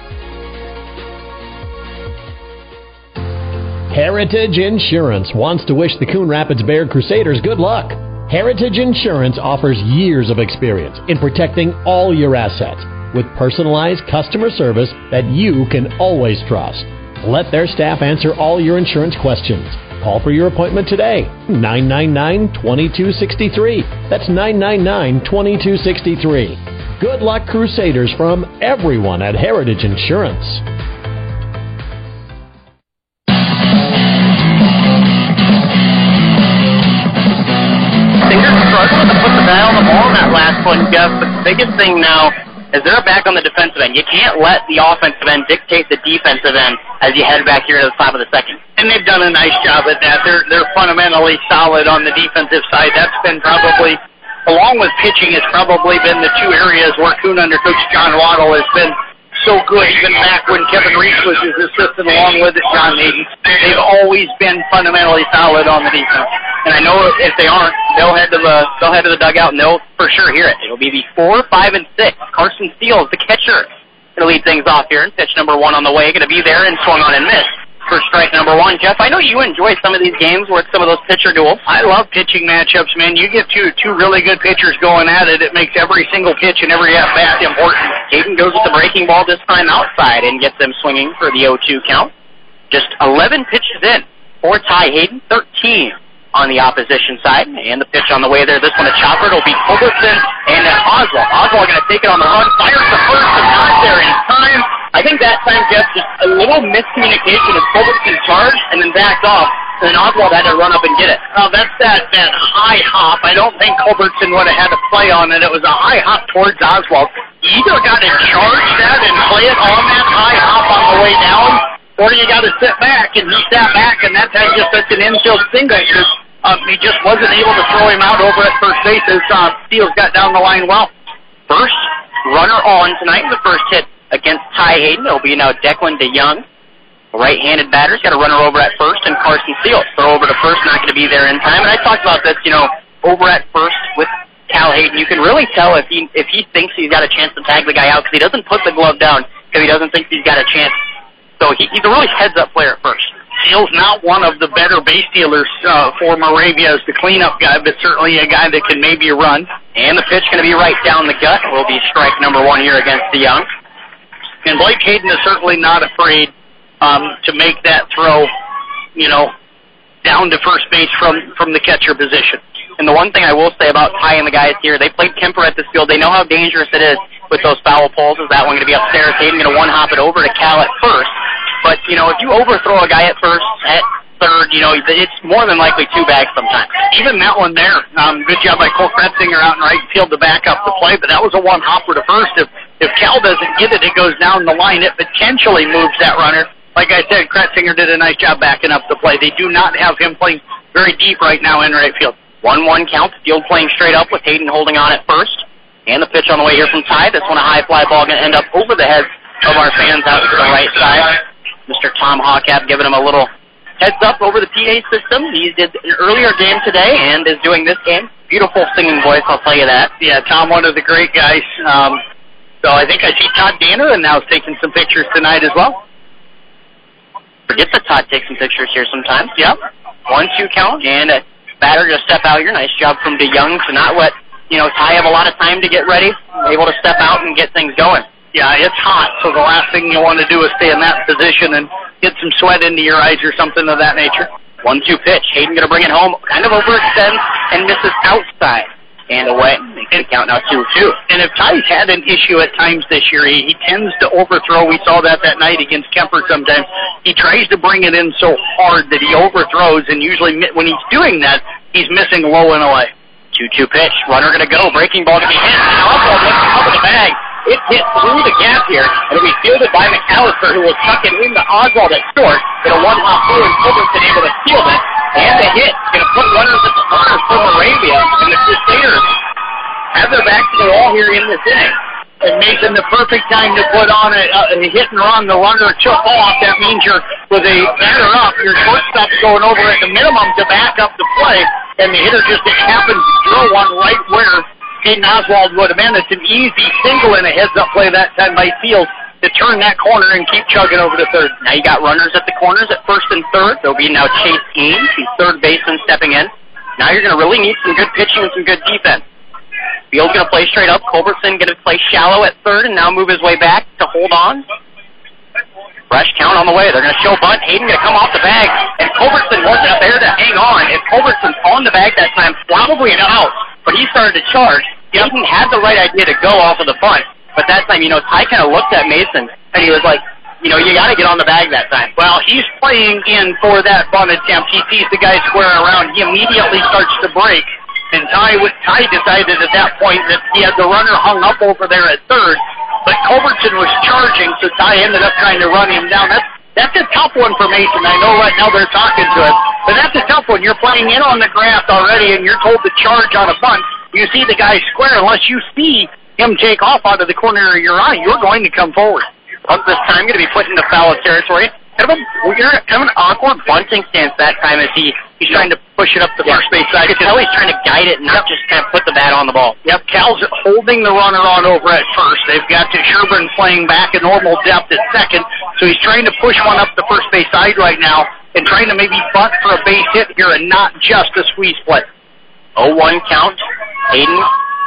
Heritage Insurance wants to wish the Coon Rapids Bayard Crusaders good luck. Heritage Insurance offers years of experience in protecting all your assets with personalized customer service that you can always trust. Let their staff answer all your insurance questions. Call for your appointment today. 999-2263. That's 999-2263. Good luck, Crusaders, from everyone at Heritage Insurance. Fingers struggling to put the dial on the ball in that last one, Jeff. But the biggest thing now is they're back on the defensive end. You can't let the offensive end dictate the defensive end as you head back here to the top of the second. And they've done a nice job at that. They're fundamentally solid on the defensive side. That's been probably, along with pitching, has probably been the 2 areas where Coon under Coach John Waddle has been so good, even back when Kevin Reese was his assistant along with John Hayden. They've always been fundamentally solid on the defense. And I know if they aren't, they'll head to the dugout and they'll for sure hear it. It'll be the 4, 5, and 6. Carson Steele is the catcher. Going to lead things off here. And pitch number 1 on the way. Going to be there and swung on and missed. For strike number 1. Jeff, I know you enjoy some of these games where it's some of those pitcher duels. I love pitching matchups, man. You get two really good pitchers going at it. It makes every single pitch and every at-bat important. Hayden goes with the breaking ball this time outside and gets them swinging for the 0-2 count. Just 11 pitches in for Ty Hayden, 13 on the opposition side. And the pitch on the way there, this one a chopper. It'll be Culbertson and then Oswald. Oswald going to take it on the run, fires the first and not there in time. I think that time, Jeff, just a little miscommunication as Culbertson charged and then backed off, and then Oswald had to run up and get it. That's that high hop. I don't think Culbertson would have had to play on it. It was a high hop towards Oswald. You either got to charge that and play it on that high hop on the way down, or you got to sit back, and he sat back, and that time just such an infield single. He just wasn't able to throw him out over at first base as Steele got down the line well. First runner on tonight in the first hit against Ty Hayden. It'll be now Declan DeYoung. Right-handed batter's got a runner over at first, and Carson Steele. Throw over to first, not going to be there in time. And I talked about this, over at first with Cal Hayden. You can really tell if he thinks he's got a chance to tag the guy out because he doesn't put the glove down because he doesn't think he's got a chance. So he's a really heads-up player at first. Steele's not one of the better base stealers for Moravia as the cleanup guy, but certainly a guy that can maybe run. And the pitch going to be right down the gut. Will be strike number 1 here against DeYoung. And Blake Hayden is certainly not afraid to make that throw, down to first base from the catcher position. And the one thing I will say about Ty and the guys here, they played Kemper at this field. They know how dangerous it is with those foul poles. Is that one going to be upstairs? Hayden going to one-hop it over to Cal at first. But, if you overthrow a guy at first, at third, it's more than likely 2 bags sometimes. Even that one there, good job by Cole Kretzinger out in right field to back up the play, but that was a one-hopper to first. If Cal doesn't get it, it goes down the line. It potentially moves that runner. Like I said, Kretzinger did a nice job backing up the play. They do not have him playing very deep right now in right field. 1-1 count. Field playing straight up with Hayden holding on at first. And the pitch on the way here from Ty. This one a high fly ball going to end up over the heads of our fans out to the right side. Mr. Tom Hawkap giving him a little heads up over the PA system. He did an earlier game today and is doing this game. Beautiful singing voice, I'll tell you that. Yeah, Tom, one of the great guys. So I think I see Todd Danner and now is taking some pictures tonight as well. Forget that Todd takes some pictures here sometimes. Yep. 1-2 count and a batter going to step out here. Nice job from DeYoung to not let Ty have a lot of time to get ready. Able to step out and get things going. Yeah, it's hot, so the last thing you want to do is stay in that position and get some sweat into your eyes or something of that nature. 1-2 pitch. Hayden going to bring it home. Kind of overextends and misses outside. And away. Makes the count now 2-2. And if Ty's had an issue at times this year, he tends to overthrow. We saw that night against Kemper sometimes. He tries to bring it in so hard that he overthrows, and usually when he's doing that, he's missing low and away. 2-2 pitch. Runner going to go. Breaking ball going to be hit. Oswald lifts it up in the bag. It hit through the gap here, and it'll be fielded by McAllister, who will tuck it into Oswald at short. Get a one-hop through, and Culbertson able to field it. And the hit. Going to put runners at the corners for Moravia. And the Crusaders have their back to the wall here in this inning. And Mason, the perfect time to put on a hit and run. The runner took off. That means you're with a batter up. Your shortstop's going over at the minimum to back up the play, and the hitter just happens to throw one right where Hayden Oswald would have been. It's an easy single and a heads-up play that time by Field to turn that corner and keep chugging over to third. Now you got runners at the corners at first and third. There'll be now Chase Ames, he's third baseman, stepping in. Now you're going to really need some good pitching and some good defense. Field's going to play straight up. Culbertson going to play shallow at third and now move his way back to hold on. Fresh count on the way. They're going to show bunt. Hayden going to come off the bag, and Culbertson wasn't there to hang on. If Culbertson's on the bag that time, probably an out, but he started to charge. Hayden had the right idea to go off of the bunt, but that time, Ty kind of looked at Mason, and he was like, you got to get on the bag that time. Well, he's playing in for that bunt attempt. He sees the guy squaring around. He immediately starts to break, and Ty decided at that point that he had the runner hung up over there at third, but Culbertson was charging, so Ty ended up trying to run him down. That's a tough one for Mason. I know right now they're talking to him, but that's a tough one. You're playing in on the grass already, and you're told to charge on a bunt. You see the guy square. Unless you see him take off out of the corner of your eye, you're going to come forward. Bunt this time going to be put into foul territory. Kind of an awkward bunting stance that time as he's trying to push it up the first base side. You can tell he's trying to guide it, not just kind of put the bat on the ball. Yep, Cal's holding the runner on over at first. They've got Sherburne playing back at normal depth at second, so he's trying to push one up the first base side right now and trying to maybe bunt for a base hit here and not just a squeeze play. 0-1 count. Hayden.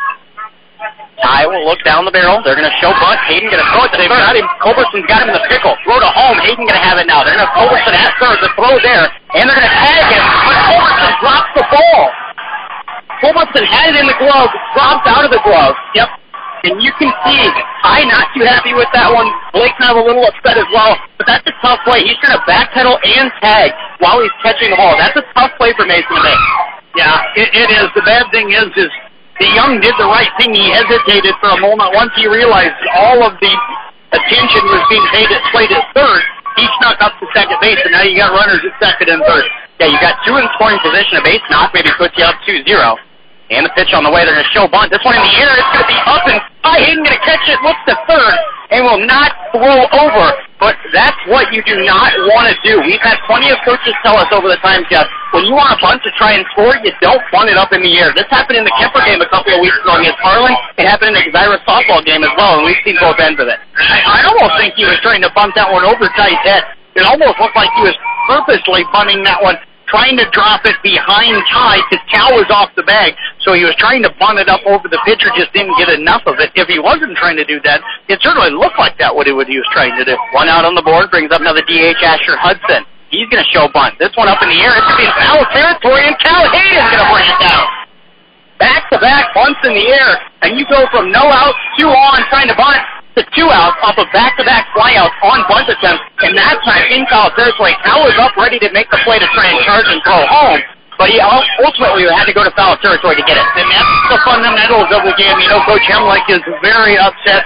Ty will look down the barrel. They're going to show bunt. Hayden going to throw it to third. Got him. Culbertson's got him in the pickle. Throw to home. Hayden going to have it now. They're going to have Culbertson at third. The throw there. And they're going to tag him. But Culbertson drops the ball. Culbertson had it in the glove. Dropped out of the glove. Yep. And you can see Ty not too happy with that one. Blake kind of a little upset as well. But that's a tough play. He's going to backpedal and tag while he's catching the ball. That's a tough play for Mason to make. Yeah, it is. The bad thing is DeYoung did the right thing. He hesitated for a moment. Once he realized all of the attention was being played at third, he snuck up to second base, and now you got runners at second and third. Yeah, you got two in scoring position. A base knock maybe puts you up 2-0. And the pitch on the way. They're going to show bunt. This one in the air. It's going to be up, and Hayden going to catch it. Looks to third, and will not throw over. But that's what you do not want to do. We've had plenty of coaches tell us over the time, Jeff, when you want a bunt to try and score, you don't bunt it up in the air. This happened in the Kemper game a couple of weeks ago against Harlan. It happened in the Xira softball game as well, and we've seen both ends of it. I almost think he was trying to bunt that one over Ty's head. It almost looked like he was purposely bunting that one, trying to drop it behind Ty because Cal was off the bag. So he was trying to bunt it up over the pitcher, just didn't get enough of it. If he wasn't trying to do that, it certainly looked like that what he was trying to do. One out on the board brings up another DH, Asher Hudson. He's going to show bunt. This one up in the air. It's going to be foul territory, and Cal Hayden's going to bring it down. Back-to-back bunts in the air, and you go from no outs, 2 on, trying to bunt, to 2 outs off of back-to-back flyouts on bunt attempts, and that time in foul territory. Cal was up ready to make the play to try and charge and throw home, but he ultimately had to go to foul territory to get it. And that's the fundamentals of the game. You know, Coach Hemlick is very upset.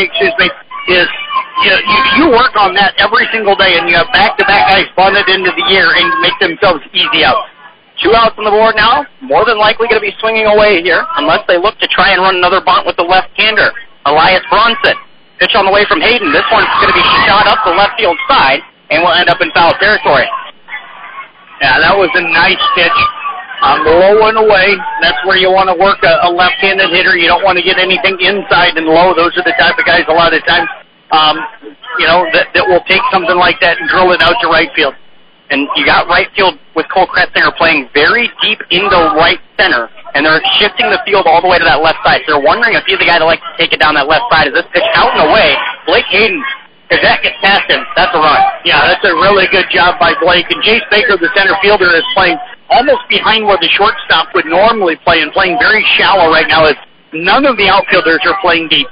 Is you work on that every single day, and you have back-to-back guys bunted into the air and make themselves easy out. 2 outs on the board now, more than likely going to be swinging away here, unless they look to try and run another bunt with the left-hander, Elias Bronson. Pitch on the way from Hayden. This one's going to be shot up the left field side and will end up in foul territory. Yeah, that was a nice pitch. Low and away. That's where you want to work a left-handed hitter. You don't want to get anything inside and low. Those are the type of guys a lot of times, that will take something like that and drill it out to right field. And you got right field with Cole Kretzinger playing very deep into right center, and they're shifting the field all the way to that left side. So they're wondering if he's the guy that likes to take it down that left side. Is this pitch out and away? Blake Hayden, if that gets past him, that's a run. Yeah, that's a really good job by Blake. And Jace Baker, the center fielder, is playing almost behind where the shortstop would normally play and playing very shallow right now as none of the outfielders are playing deep.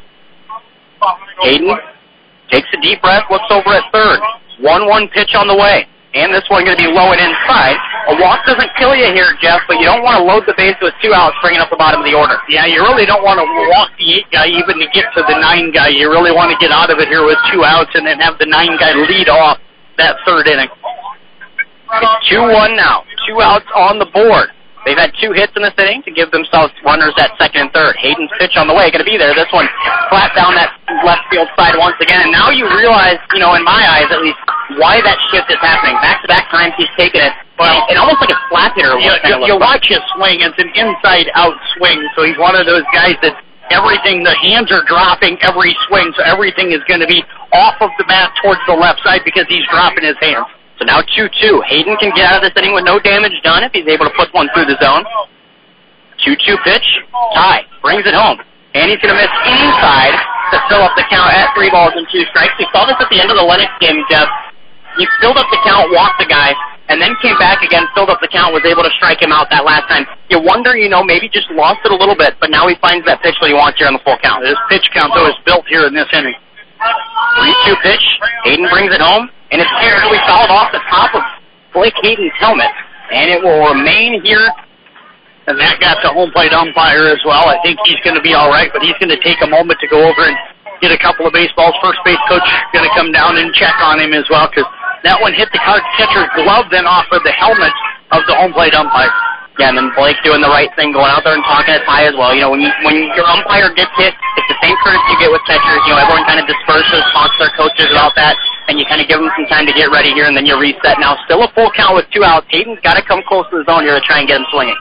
Hayden takes a deep breath, looks over at third. 1-1 pitch on the way. And this one going to be low and inside. A walk doesn't kill you here, Jeff, but you don't want to load the base with 2 outs, bringing up the bottom of the order. Yeah, you really don't want to walk the 8 guy even to get to the 9 guy. You really want to get out of it here with 2 outs and then have the 9 guy lead off that third inning. It's 2-1 now. 2 outs on the board. They've had 2 hits in this inning to give themselves runners at second and third. Hayden's pitch on the way, going to be there. This one flat down that left field side once again. And now you realize, in my eyes at least, why that shift is happening. Back-to-back times he's taken it. And almost like a flat hitter. You watch his swing. It's an inside-out swing. So he's one of those guys that everything, the hands are dropping every swing. So everything is going to be off of the bat towards the left side because he's dropping his hands. So now 2-2. Hayden can get out of this inning with no damage done if he's able to put one through the zone. 2-2 pitch. Ty brings it home. And he's going to miss inside to fill up the count at 3 balls and 2 strikes. We saw this at the end of the Lennox game, Jeff. He filled up the count, walked the guy, and then came back again, filled up the count, was able to strike him out that last time. You wonder, maybe just lost it a little bit, but now he finds that pitch that he wants here on the full count. This pitch count, though, is built here in this inning. 3-2 pitch. Hayden brings it home, and it's carefully fouled off the top of Blake Hayden's helmet, and it will remain here. And that got the home plate umpire as well. I think he's going to be all right, but he's going to take a moment to go over and get a couple of baseballs. First base coach going to come down and check on him as well because that one hit the catcher's glove then off of the helmet of the home plate umpire. Yeah, and then Blake doing the right thing, going out there and talking to Ty as well. When your umpire gets hit, it's the same courtesy you get with catchers. Everyone kind of disperses, talks to their coaches about that, and you kind of give them some time to get ready here, and then you reset. Now, still a full count with 2 outs. Hayden's got to come close to the zone here to try and get him swinging.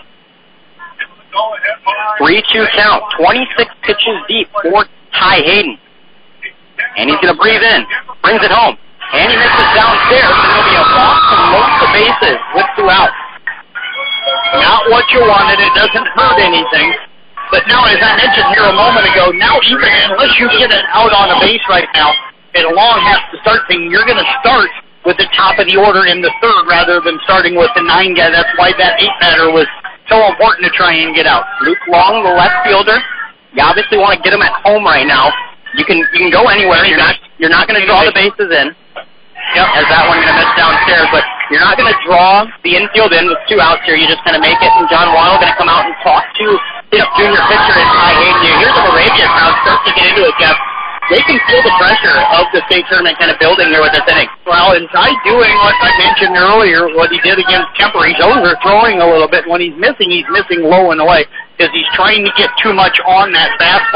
3-2 count, 26 pitches deep for Ty Hayden. And he's going to breathe in, brings it home, and he misses downstairs, and there'll be a walk to most the bases with 2 outs. Not what you wanted. It doesn't hurt anything. But now, as I mentioned here a moment ago, now even unless you get it out on a base right now, and a long has to start thing, you're going to start with the top of the order in the third rather than starting with the 9 guy. That's why that 8 batter was so important to try and get out. Luke Long, the left fielder. You obviously want to get him at home right now. You can go anywhere. You're not going to draw the bases in. Yep, as that one going to miss downstairs, but you're not going to draw the infield in with 2 outs here. You just kind of make it, and John Waddle going to come out and talk to junior pitcher and Ty Hayden. You hear the Moravia crowd start to get into it, Jeff. They can feel the pressure of the state tournament kind of building here with this inning. Well, and Ty doing what I mentioned earlier, what he did against Kemper. He's overthrowing a little bit. When he's missing low and away because he's trying to get too much on that fastball.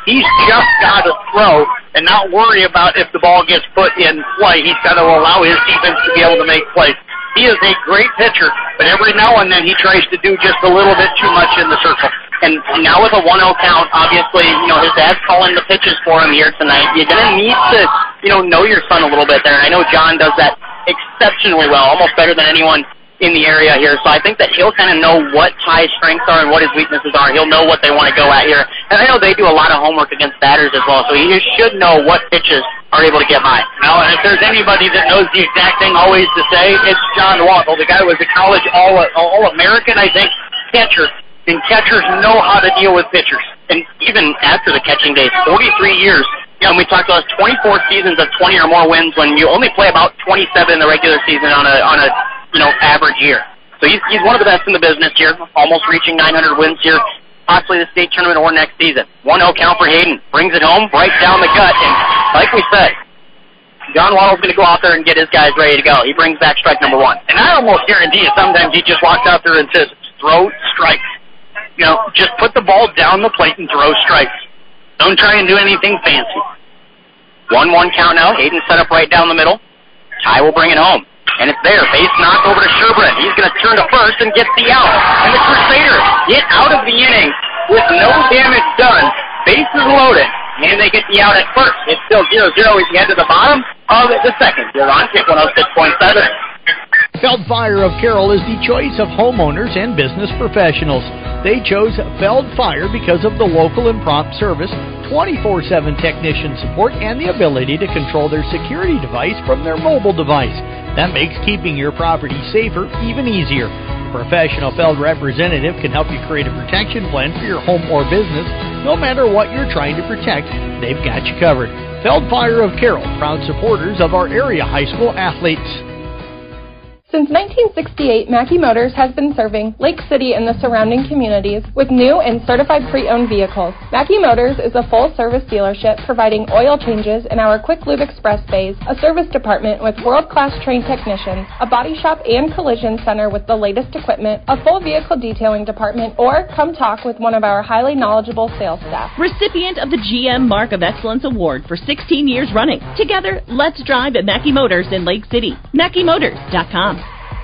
He's just got to throw and not worry about if the ball gets put in play. He's got to allow his defense to be able to make plays. He is a great pitcher, but every now and then he tries to do just a little bit too much in the circle. And now with a 1-0 count, obviously, his dad's calling the pitches for him here tonight. You're going to need to, know your son a little bit there. And I know John does that exceptionally well, almost better than anyone in the area here. So I think that he'll kind of know what Ty's strengths are and what his weaknesses are. He'll know what they want to go at here. And I know they do a lot of homework against batters as well, so he should know what pitches are able to get by. Now, if there's anybody that knows the exact thing always to say, it's John Waddle. The guy was a college All-American, I think, catcher. And catchers know how to deal with pitchers. And even after the catching days, 43 years, and we talked about 24 seasons of 20 or more wins when you only play about 27 in the regular season on a average year. So he's one of the best in the business here, almost reaching 900 wins here, possibly the state tournament or next season. 1-0 count for Hayden, brings it home, right down the gut, and like we said, John Waddle's going to go out there and get his guys ready to go. He brings back strike number 1. And I almost guarantee you sometimes he just walks out there and says, throw strikes. Just put the ball down the plate and throw strikes. Don't try and do anything fancy. 1-1 count now. Hayden set up right down the middle. Ty will bring it home. And it's there. Base knock over to Sherbrand. He's going to turn to first and get the out. And the Crusaders get out of the inning with no damage done. Bases loaded. And they get the out at first. It's still 0-0 as you head to the bottom of the second. You're on Kick 106.7. Feld Fire of Carroll is the choice of homeowners and business professionals. They chose Feld Fire because of the local and prompt service, 24/7 technician support, and the ability to control their security device from their mobile device. That makes keeping your property safer even easier. A professional Feld representative can help you create a protection plan for your home or business. No matter what you're trying to protect, they've got you covered. Feld Fire of Carroll, proud supporters of our area high school athletes. Since 1968, Mackey Motors has been serving Lake City and the surrounding communities with new and certified pre-owned vehicles. Mackey Motors is a full-service dealership providing oil changes in our Quick Lube Express bays, a service department with world-class trained technicians, a body shop and collision center with the latest equipment, a full vehicle detailing department, or come talk with one of our highly knowledgeable sales staff. Recipient of the GM Mark of Excellence Award for 16 years running. Together, let's drive at Mackey Motors in Lake City. MackeyMotors.com.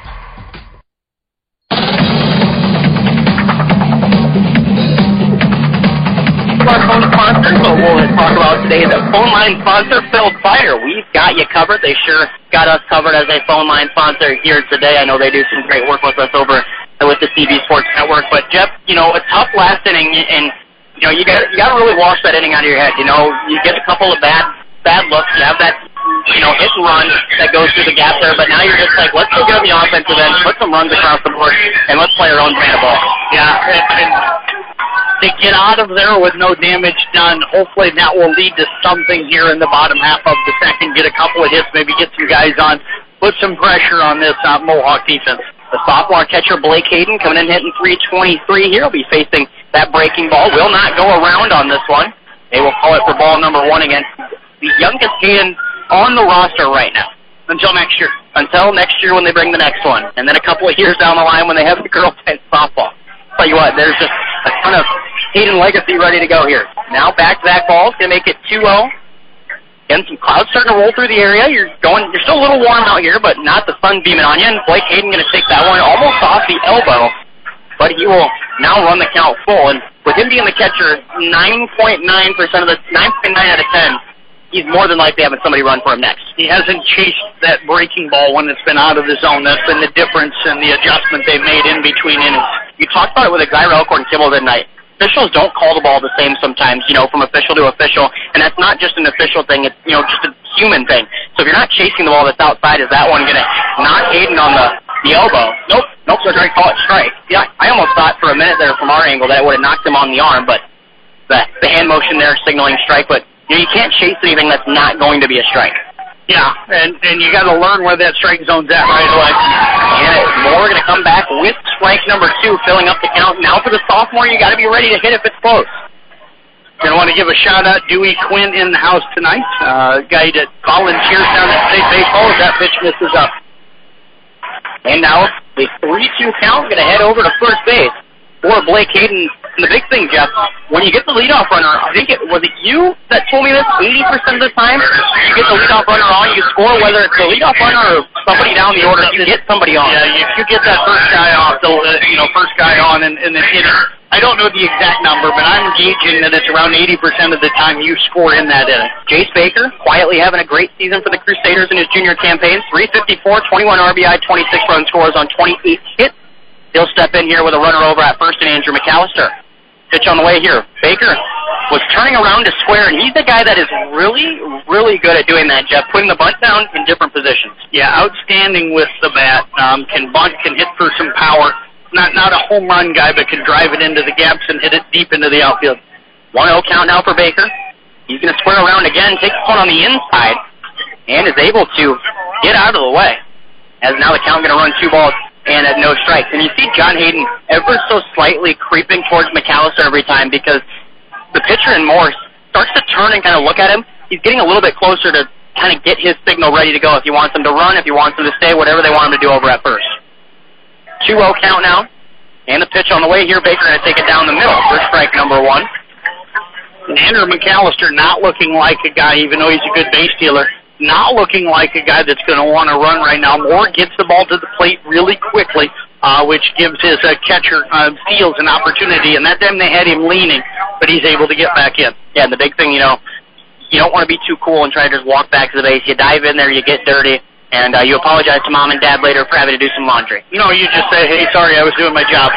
Our phone sponsor, so we'll talk about today the phone line sponsor, Feld Fire. We've got you covered. They sure got us covered as a phone line sponsor here today. I know they do some great work with us over with the CB Sports Network. But Jeff, a tough last inning, and you got to really wash that inning out of your head. You get a couple of bad looks. You have that hit and run that goes through the gap there. But now you're just like, let's go get on the offensive end, put some runs across the board, and let's play our own brand of ball. Yeah, and to get out of there with no damage done, hopefully that will lead to something here in the bottom half of the second. Get a couple of hits, maybe get some guys on, put some pressure on this Mohawk defense. The sophomore catcher, Blake Hayden, coming in hitting .323 here. He'll be facing that breaking ball. Will not go around on this one. They will call it for ball number 1 against the youngest Hayden on the roster right now. Until next year. Until next year when they bring the next one. And then a couple of years down the line when they have the girls play softball. Tell you what, there's just a ton of Hayden legacy ready to go here. Now back to that ball. It's going to make it 2-0. Again, some clouds starting to roll through the area. You're still a little warm out here, but not the sun beaming on you. And Blake Hayden going to take that one almost off the elbow. But he will now run the count full. And with him being the catcher, 9.9% of the 9.9 out of 10, he's more than likely having somebody run for him next. He hasn't chased that breaking ball when it's been out of the zone. That's been the difference in the adjustment they've made in between innings. You talked about it with a guy Elkhorn Kibble tonight. Officials don't call the ball the same sometimes, from official to official, and that's not just an official thing, it's, just a human thing. So if you're not chasing the ball that's outside, is that one going to knock Hayden on the elbow? Nope, so they're going to call it strike. Yeah, I almost thought for a minute there from our angle that it would have knocked him on the arm, but the hand motion there signaling strike, but you can't chase anything that's not going to be a strike. Yeah, and you got to learn where that strike zone's at right away. And Moore going to come back with strike number 2, filling up the count. Now for the sophomore, you got to be ready to hit if it's close. Going to want to give a shout-out, Dewey Quinn in the house tonight. Guy that volunteers down at State Baseball as that pitch misses up. And now the 3-2 count, going to head over to first base for Blake Hayden. And the big thing, Jeff, when you get the leadoff runner, I think was it you that told me this? 80% of the time, you get the leadoff runner on, you score, whether it's the leadoff runner or somebody down the order, you get somebody on. Yeah, if you get that first guy off, first guy on, and then hit it. I don't know the exact number, but I'm gauging that it's around 80% of the time you score in that inning. Jace Baker, quietly having a great season for the Crusaders in his junior campaign. 354, 21 RBI, 26 run scores on 28 hits. He'll step in here with a runner over at first and Andrew McAllister. Pitch on the way here. Baker was turning around to square, and he's the guy that is really, really good at doing that, Jeff, putting the bunt down in different positions. Yeah, outstanding with the bat. Can bunt, can hit for some power. Not a home run guy, but can drive it into the gaps and hit it deep into the outfield. 1-0 count now for Baker. He's going to square around again, takes one on the inside, and is able to get out of the way. As now the count going to run 2 balls and at no strikes. And you see John Hayden ever so slightly creeping towards McAllister every time because the pitcher in Morse starts to turn and kind of look at him. He's getting a little bit closer to kind of get his signal ready to go if he wants him to run, if he wants him to stay, whatever they want him to do over at first. 2-0 count now. And the pitch on the way here. Baker going to take it down the middle for strike number 1. And Andrew McAllister not looking like a guy, even though he's a good base stealer, not looking like a guy that's going to want to run right now. Moore gets the ball to the plate really quickly, which gives his catcher Steals an opportunity. And that time they had him leaning, but he's able to get back in. Yeah, and the big thing, you don't want to be too cool and try to just walk back to the base. You dive in there, you get dirty. And you apologize to Mom and Dad later for having to do some laundry. No, you just say, hey, sorry, I was doing my job.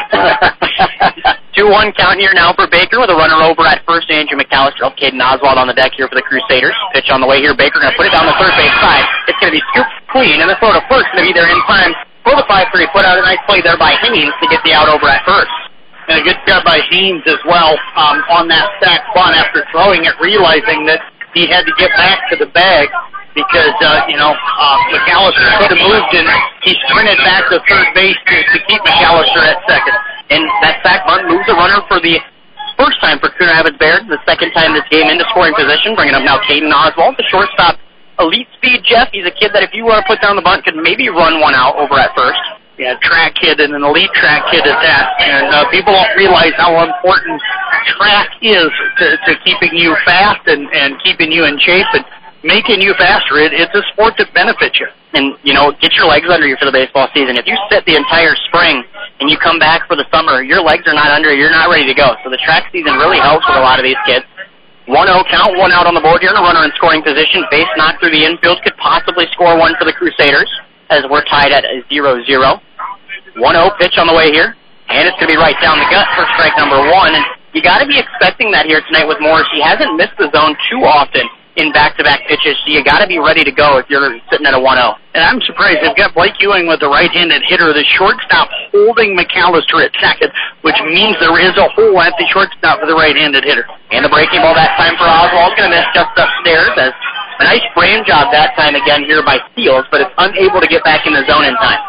2-1 count here now for Baker with a runner over at first, Andrew McAllister. Caden Oswald on the deck here for the Crusaders. Pitch on the way here. Baker going to put it down the third base side. It's going to be scooped clean, and the throw to first going to be there in time for the 5-3. Put out a nice play there by Haynes to get the out over at first. And a good job by Haynes as well on that sack bunt after throwing it, realizing that he had to get back to the bag. Because, McAllister could have moved, and he sprinted back to third base to keep McAllister at second. And that sack bunt moves a runner for the first time for Coon Rapids Bears, the second time this game into scoring position, bringing up now Caden Oswald, the shortstop. Elite speed, Jeff. He's a kid that if you were to put down the bunt, could maybe run one out over at first. Yeah, track kid and an elite track kid at that. And people don't realize how important track is to keeping you fast and keeping you in shape and making you faster. It's a sport that benefits you. And, get your legs under you for the baseball season. If you sit the entire spring and you come back for the summer, your legs are not under you. You're not ready to go. So the track season really helps with a lot of these kids. 1-0 count, 1 out on the board here, and a runner in scoring position. Base knocked through the infield, could possibly score one for the Crusaders as we're tied at 0-0. 1-0 pitch on the way here, and it's going to be right down the gut for strike number 1. And you got to be expecting that here tonight with Morris. He hasn't missed the zone too often in back-to-back pitches, so you got to be ready to go if you're sitting at a 1-0. And I'm surprised they've got Blake Ewing with the right-handed hitter, the shortstop holding McAllister at second, which means there is a hole at the shortstop for the right-handed hitter. And the breaking ball that time for Oswald, going to miss just upstairs as a nice frame job that time again here by Steals, but it's unable to get back in the zone in time.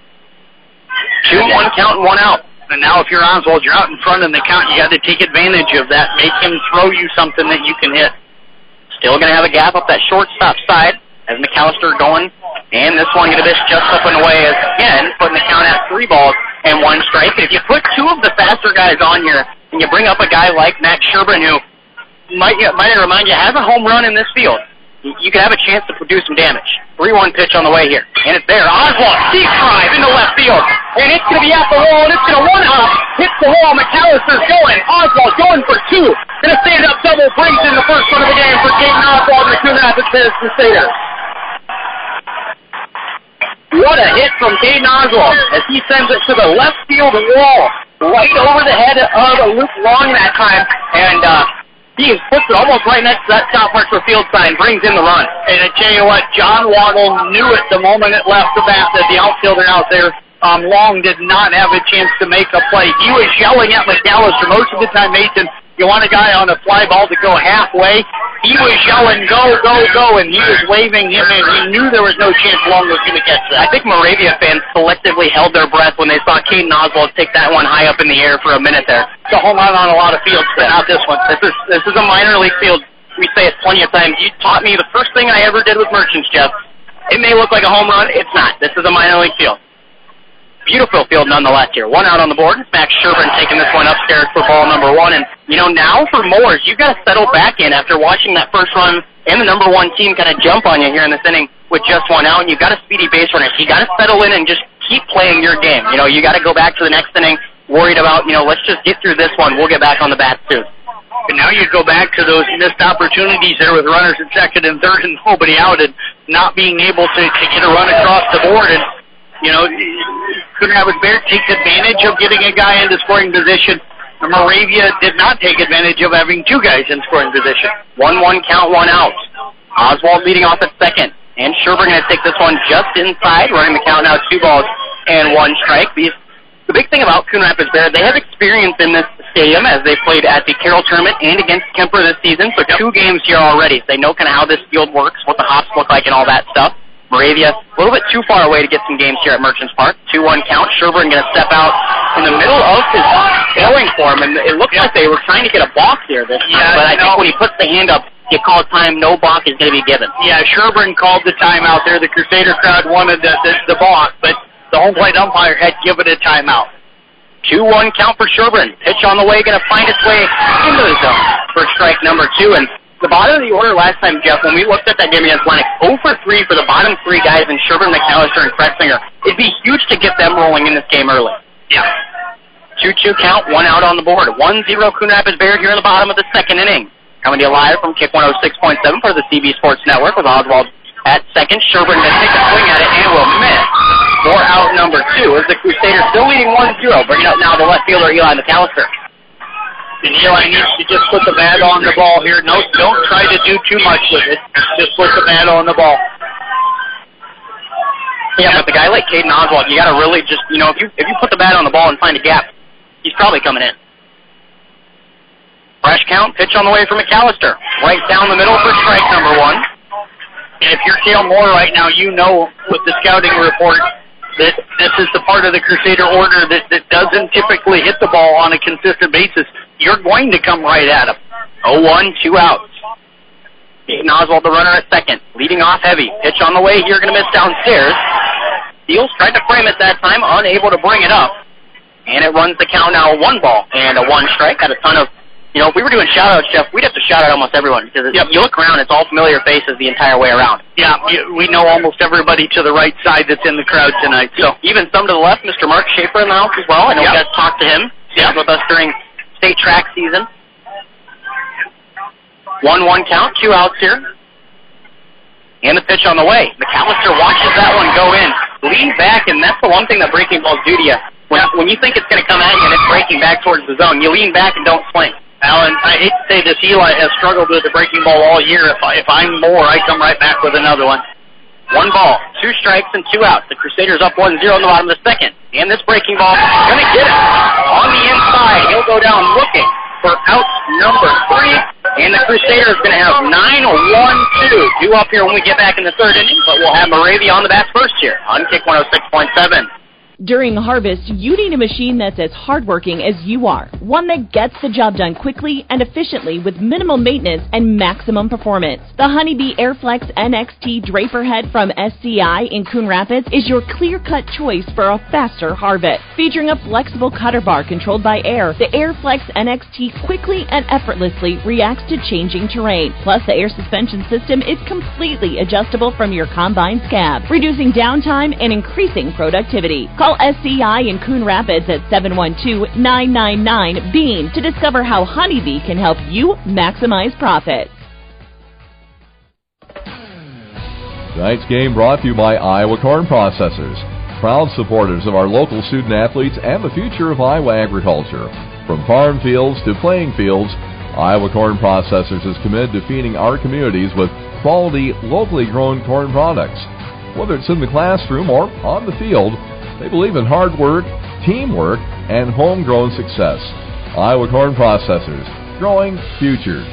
2-1 count and 1 out. And now if you're Oswald, you're out in front in the count. You got to take advantage of that. Make him throw you something that you can hit. Still going to have a gap up that shortstop side as McAllister going. And this one going to miss just up and away as, again, putting the count at 3 balls and 1 strike. And if you put 2 of the faster guys on here and you bring up a guy like Max Sherburne, who might remind you has a home run in this field, you could have a chance to do some damage. 3-1 pitch on the way here. And it's there. Oswald, deep drive into left field. And it's going to be at the wall, and it's going to one-hop. Hits the wall. McAllister's going. Oswald going for 2. Going to stand up double, brings in the first one of the game for Caden Oswald and the Coon Rapids Crusaders. What a hit from Caden Oswald as he sends it to the left field wall. Right over the head of Luke Long that time. And, he puts it almost right next to that South Parkville field sign, brings in the run. And I tell you what, John Waddle knew it the moment it left the bat that the outfielder out there, Long, did not have a chance to make a play. He was yelling at McAllister most of the time, Mason, you want a guy on a fly ball to go halfway. He was yelling, go, go, go, and he was waving him in. He knew there was no chance Long was going to catch that. I think Moravia fans collectively held their breath when they saw Caden Oswald take that one high up in the air for a minute there. It's a home run on a lot of fields, but not this one. This is a minor league field. We say it plenty of times. You taught me the first thing I ever did with Merchants, Jeff. It may look like a home run. It's not. This is a minor league field. beautiful field nonetheless here. One out on the board. Max Sherburne taking this one upstairs for ball number 1. And, now for Moores, you've got to settle back in after watching that first run and the number 1 team kind of jump on you here in this inning with just 1 out. And you've got a speedy base runner. So you got to settle in and just keep playing your game. You got to go back to the next inning worried about, let's just get through this one. We'll get back on the bats soon. And now you go back to those missed opportunities there with runners at second and third and nobody out and not being able to get a run across the board. And, Coon Rapids Bayard takes advantage of getting a guy into scoring position. Moravia did not take advantage of having 2 guys in scoring position. 1-1 count, 1 out. Oswald leading off at second. And Sherburne going to take this one just inside, running the count now 2 balls and 1 strike. The big thing about Coon Rapids Bayard, they have experience in this stadium as they played at the Carroll Tournament and against Kemper this season. So 2 games here already. So they know kind of how this field works, what the hops look like and all that stuff. Moravia, a little bit too far away to get some games here at Merchants Park. 2-1 count. Sherburne going to step out in the middle of his throwing form, and it looks like they were trying to get a balk here this time. But I think when he puts the hand up, you call time, no balk is going to be given. Yeah, Sherburne called the timeout there. The Crusader crowd wanted the balk, but the home plate umpire had given a timeout. 2-1 count for Sherburne. Pitch on the way, going to find its way into the zone for strike number 2. And the bottom of the order last time, Jeff, when we looked at that game against Lennox, 0 for 3 for the bottom 3 guys in Sherburne, McAllister, and Kretzinger. It'd be huge to get them rolling in this game early. Yeah. 2-2 count, 1 out on the board. 1-0 Coon Rapids Bayard here in the bottom of the second inning. Coming to you live from Kick 106.7 for the CB Sports Network with Oswald at second. Sherburne going to take a swing at it and will miss. For out number 2 as the Crusaders still leading 1-0. Bringing up now the left fielder Eli McAllister. And Eli needs to just put the bat on the ball here. No, don't try to do too much with it. Just put the bat on the ball. Yeah, but the guy like Caden Oswald, you got to really just, if you put the bat on the ball and find a gap, he's probably coming in. Fresh count, pitch on the way for McAllister. Right down the middle for strike number 1. And if you're Cale Moore right now, with the scouting report that this is the part of the Crusader order that doesn't typically hit the ball on a consistent basis. You're going to come right at him. 0-1, 2 outs. Caden Oswald, the runner at second, leading off heavy. Pitch on the way, you're going to miss downstairs. Steele tried to frame it that time, unable to bring it up. And it runs the count now 1 ball and a 1 strike. Got a ton of, if we were doing shout-outs, Jeff, we'd have to shout out almost everyone because you look around, it's all familiar faces the entire way around. Yeah, we know almost everybody to the right side that's in the crowd tonight. So even some to the left, Mr. Mark Schaefer in the house as well. I know you guys talked to him. He was with us during state track season. 1-1 count, 2 outs here. And the pitch on the way. McAllister watches that one go in. Lean back, and that's the one thing that breaking balls do to you. When you think it's going to come at you and it's breaking back towards the zone, you lean back and don't swing. Alan, I hate to say this, Eli has struggled with the breaking ball all year. If I'm Moore, I come right back with another one. 1 ball, 2 strikes, and 2 outs. The Crusaders up 1-0 in the bottom of the second. And this breaking ball going to get it. On the inside, he'll go down looking for out number 3. And the Crusaders going to have 9-1-2. Due up here when we get back in the third inning, but we'll have Moravia on the bats first here on Kick 106.7. During harvest, you need a machine that's as hardworking as you are. One that gets the job done quickly and efficiently with minimal maintenance and maximum performance. The Honeybee Airflex NXT Draper Head from SCI in Coon Rapids is your clear-cut choice for a faster harvest. Featuring a flexible cutter bar controlled by air, the Airflex NXT quickly and effortlessly reacts to changing terrain. Plus, the air suspension system is completely adjustable from your combine scab, reducing downtime and increasing productivity. Call SCI in Coon Rapids at 712-999-BEAM to discover how Honeybee can help you maximize profits. Tonight's game brought to you by Iowa Corn Processors, proud supporters of our local student athletes and the future of Iowa agriculture. From farm fields to playing fields, Iowa Corn Processors is committed to feeding our communities with quality, locally grown corn products. Whether it's in the classroom or on the field, they believe in hard work, teamwork, and homegrown success. Iowa Corn Processors, growing futures.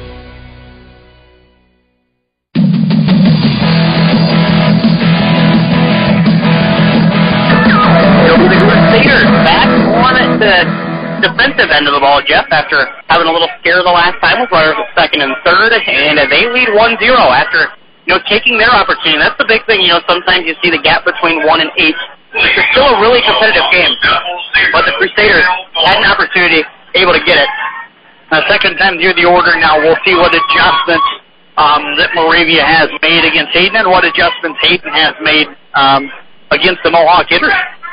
The Crusaders back on the defensive end of the ball, Jeff, after having a little scare the last time with runners at second and third, and they lead 1-0 after taking their opportunity. That's the big thing. Sometimes you see the gap between 1 and 8 It's still a really competitive game, but the Crusaders had an opportunity, able to get it. Second time through the order now. We'll see what adjustments that Moravia has made against Hayden and what adjustments Hayden has made against the Mohawk hitters.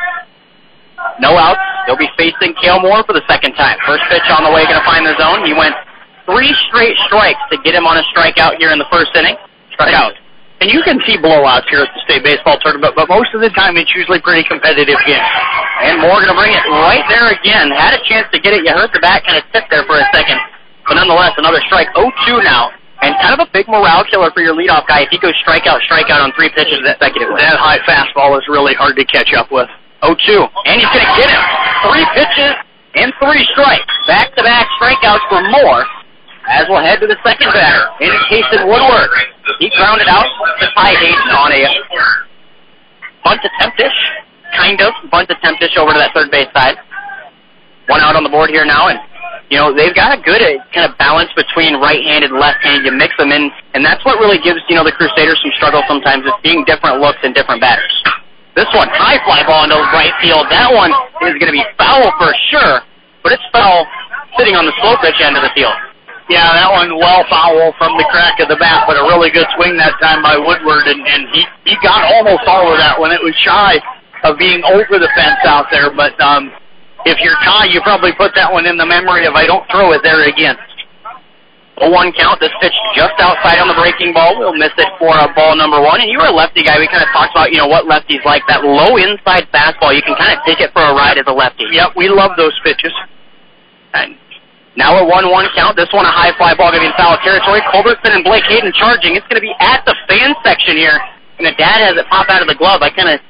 No outs. They'll be facing Cale Moore for the second time. First pitch on the way, going to find the zone. He went 3 straight strikes to get him on a strikeout here in the first inning. Struck out. And you can see blowouts here at the state baseball tournament, but most of the time it's usually pretty competitive games. And Moore going to bring it right there again. Had a chance to get it. You heard the bat kind of sit there for a second. But nonetheless, another strike. 0-2 now. And kind of a big morale killer for your leadoff guy if he goes strikeout on 3 pitches consecutively. That high fastball is really hard to catch up with. 0-2. And he's going to get him. 3 pitches and 3 strikes. Back-to-back strikeouts for Moore. As we'll head to the second batter, in Casey Woodward. He grounded out to Ty Hayden on a bunt attempt-ish, kind of bunt attempt-ish over to that third base side. 1 out on the board here now, and they've got a good kind of balance between right-handed and left-handed. You mix them in, and that's what really gives the Crusaders some struggle sometimes. It's being different looks and different batters. This one, high fly ball into right field. That one is going to be foul for sure, but it's foul sitting on the slow pitch end of the field. Yeah, that one well foul from the crack of the bat, but a really good swing that time by Woodward, and he got almost all of that one. It was shy of being over the fence out there, but if you're Ty, you probably put that one in the memory of I don't throw it there again. 0-1 count. This pitch just outside on the breaking ball. We'll miss it for ball number 1. And you were a lefty guy. We kind of talked about, what lefties like. That low inside fastball, you can kind of take it for a ride as a lefty. Yep, we love those pitches. And now a 1-1 count. This one a high fly ball going to be in foul territory. Culbertson and Blake Hayden charging. It's going to be at the fan section here. And the dad has it pop out of the glove. I kind of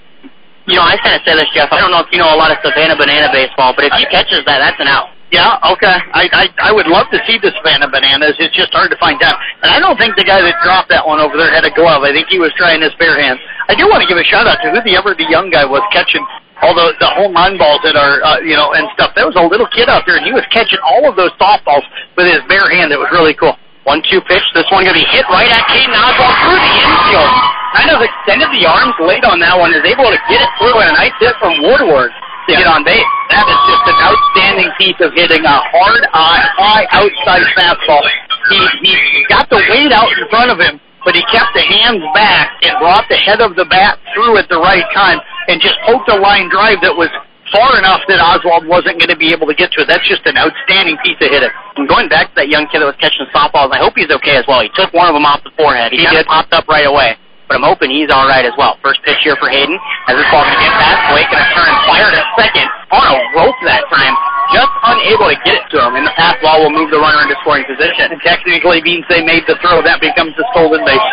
say this, Jeff. I don't know if you know a lot of Savannah Banana baseball, but if he catches that, that's an out. Yeah, okay. I would love to see the Savannah Bananas. It's just hard to find out. And I don't think the guy that dropped that one over there had a glove. I think he was trying his bare hands. I do want to give a shout-out to the young guy was catching all the home run balls that are, and stuff. There was a little kid out there, and he was catching all of those softballs with his bare hand. It was really cool. 1-2 pitch. This one going to be hit right at Caden Oswald through the infield. Kind of extended the arms late on that one. Is able to get it through, and a nice hit from Woodward to get on base. That is just an outstanding piece of hitting. A high outside fastball. He got the weight out in front of him, but he kept the hands back and brought the head of the bat through at the right time and just poked a line drive that was far enough that Oswald wasn't going to be able to get to it. That's just an outstanding piece of hitting. And going back to that young kid that was catching softballs, I hope he's okay as well. He took one of them off the forehead. He kind of popped up right away. But I'm hoping he's all right as well. First pitch here for Hayden. As this ball going to get past Blake, going to turn and fire it at second. On a rope that time. Just unable to get it to him. And the pass ball will move the runner into scoring position. And technically means they made the throw. That becomes a stolen base.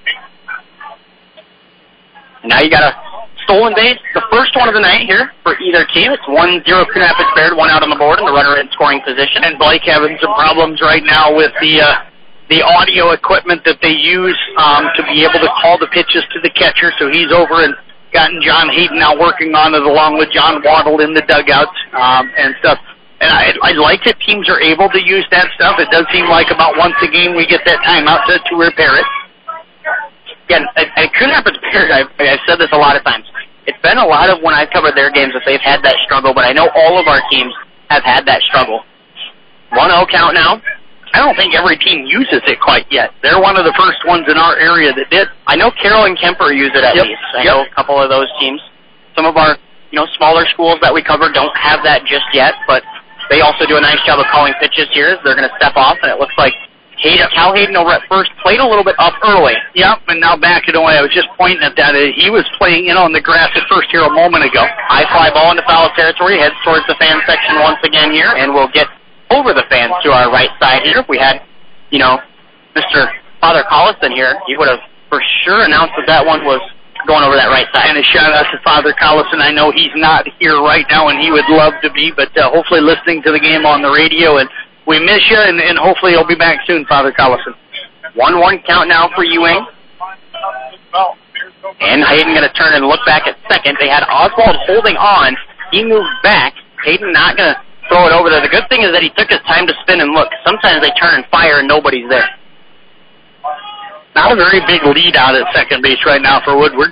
Now you got a stolen base. The first one of the night here for either team. It's 1-0 Coon Rapids Baird. 1 out on the board and the runner in scoring position. And Blake having some problems right now with the audio equipment that they use to be able to call the pitches to the catcher. So he's over and gotten John Hayden now working on it along with John Waddle in the dugouts and stuff. And I like that teams are able to use that stuff. It does seem like about once a game we get that timeout to repair it. Yeah, and Coon Rapids Baird, I've said this a lot of times. It's been a lot of when I've covered their games that they've had that struggle, but I know all of our teams have had that struggle. 1-0 count now. I don't think every team uses it quite yet. They're one of the first ones in our area that did. I know Carroll and Kemper use it at least. I know a couple of those teams. Some of our, smaller schools that we cover don't have that just yet, but they also do a nice job of calling pitches here. They're going to step off, and it looks like Cal Hayden over at first played a little bit up early. Yep, and now backing away. I was just pointing at that. He was playing in on the grass at first here a moment ago. High fly ball into foul territory, heads towards the fan section once again here, and we'll get over the fans to our right side here. If we had, Mr. Father Collison here, he would have for sure announced that one was going over that right side. And a shout-out to Father Collison. I know he's not here right now, and he would love to be, but hopefully listening to the game on the radio, and we miss you, and hopefully he'll be back soon, Father Collison. 1-1 count now for Ewing. And Hayden going to turn and look back at second. They had Oswald holding on. He moved back. Hayden not going to throw it over there. The good thing is that he took his time to spin and look. Sometimes they turn and fire and nobody's there. Not a very big lead out at second base right now for Woodward.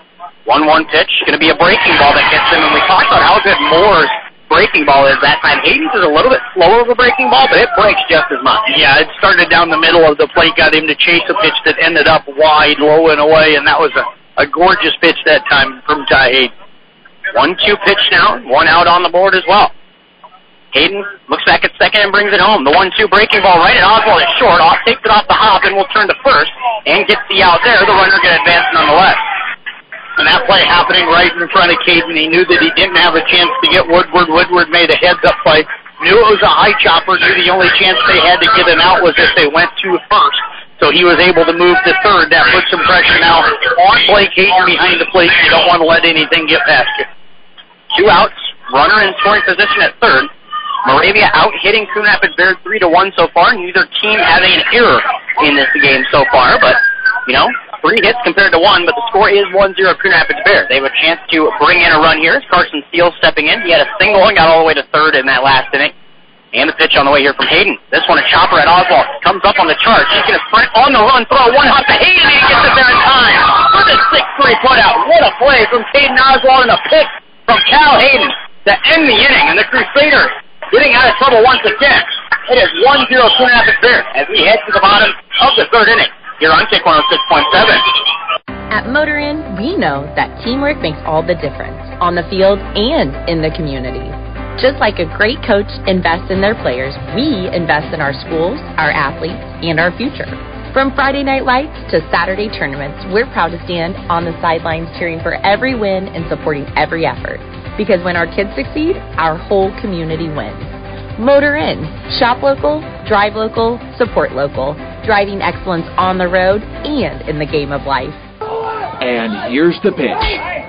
1-1 pitch, going to be a breaking ball that gets him, and we talked about how good Moore's breaking ball is that time. Hayden's is a little bit slower of a breaking ball, but it breaks just as much. Yeah, it started down the middle of the plate, got him to chase a pitch that ended up wide, low and away, and that was a gorgeous pitch that time from Ty Hayden. 1-2 pitch now, 1 out on the board as well. Hayden looks back at second and brings it home. The 1-2 breaking ball right at Oswald is short. Off takes it off the hop and will turn to first and gets the out there. The runner can advance nonetheless. And that play happening right in front of Caden. He knew that he didn't have a chance to get Woodward. Woodward made a heads-up play. Knew it was a high chopper. Knew the only chance they had to get an out was if they went to first. So he was able to move to third. That puts some pressure now on Blake Hayden behind the plate. You don't want to let anything get past you. 2 outs. Runner in scoring position at third. Moravia out-hitting Coon Rapids Bears 3-1 so far. Neither team having an error in this game so far, but, 3 hits compared to 1, but the score is 1-0 Coon Rapids Bears. They have a chance to bring in a run here. It's Carson Steele stepping in. He had a single and got all the way to third in that last inning. And the pitch on the way here from Hayden. This one a chopper at Oswald. Comes up on the charge. He's going to sprint on the run, throw one hop to Hayden, and he gets it there in time for the 6-3 putout. What a play from Caden Oswald and a pick from Cal Hayden to end the inning. And the Crusaders getting out of trouble once again. It is 1-0 Coon Rapids Bears as we head to the bottom of the third inning. Here on Kick 106.7. At Motor Inn, we know that teamwork makes all the difference on the field and in the community. Just like a great coach invests in their players, we invest in our schools, our athletes, and our future. From Friday night lights to Saturday tournaments, we're proud to stand on the sidelines cheering for every win and supporting every effort. Because when our kids succeed, our whole community wins. Motor Inn. Shop local, drive local, support local. Driving excellence on the road and in the game of life. And here's the pitch.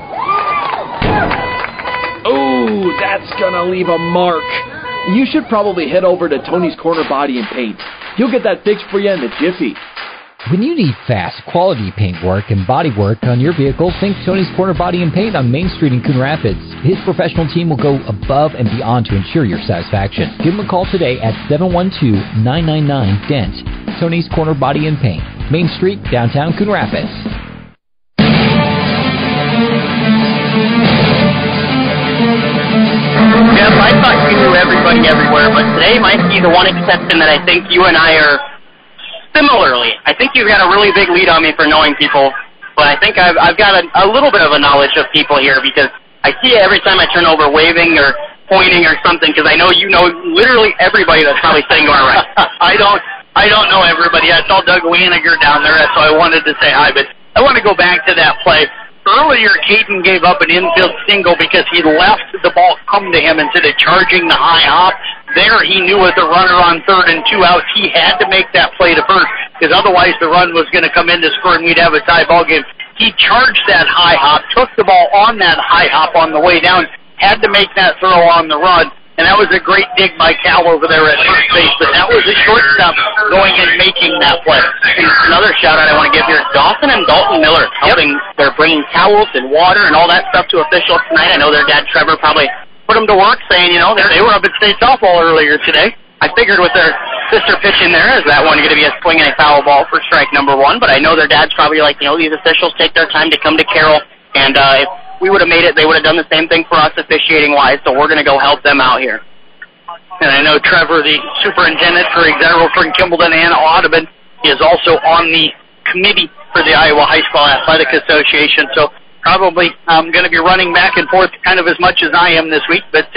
Oh, that's gonna leave a mark. You should probably head over to Tony's Corner Body and Paint. He'll get that fixed for you in a jiffy. When you need fast, quality paint work and body work on your vehicle, think Tony's Corner Body and Paint on Main Street in Coon Rapids. His professional team will go above and beyond to ensure your satisfaction. Give him a call today at 712-999-DENT. Tony's Corner Body and Paint, Main Street, downtown Coon Rapids. Jeff, I thought you knew everybody everywhere, but today might be the one exception that I think you and I are similarly. I think you've got a really big lead on me for knowing people, but I think I've got a little bit of a knowledge of people here because I see you every time I turn over waving or pointing or something because I know you know literally everybody that's probably sitting going right. I don't know everybody. I saw Doug Waniger down there, so I wanted to say hi, but I want to go back to that play. Earlier, Caden gave up an infield single because he left the ball come to him instead of charging the high hop. There, he knew with the runner on third and 2 outs, he had to make that play to first because otherwise the run was going to come in to score and we'd have a tie ball game. He charged that high hop, took the ball on that high hop on the way down, had to make that throw on the run, and that was a great dig by Cal over there at first base, but that was a shortstop going and making that play. And another shout-out I want to give here, Dawson and Dalton Miller helping. They're bringing towels and water and all that stuff to officials tonight. I know their dad, Trevor, probably put them to work saying, they were up at state softball earlier today. I figured with their sister pitching there, is that one going to be a swing and a foul ball for strike number 1, but I know their dad's probably like, these officials take their time to come to Carroll, and if we would have made it, they would have done the same thing for us officiating-wise, so we're going to go help them out here. And I know Trevor, the superintendent for Exeter, for Kimballton and Audubon, is also on the committee for the Iowa High School Athletic Association, so probably going to be running back and forth kind of as much as I am this week, but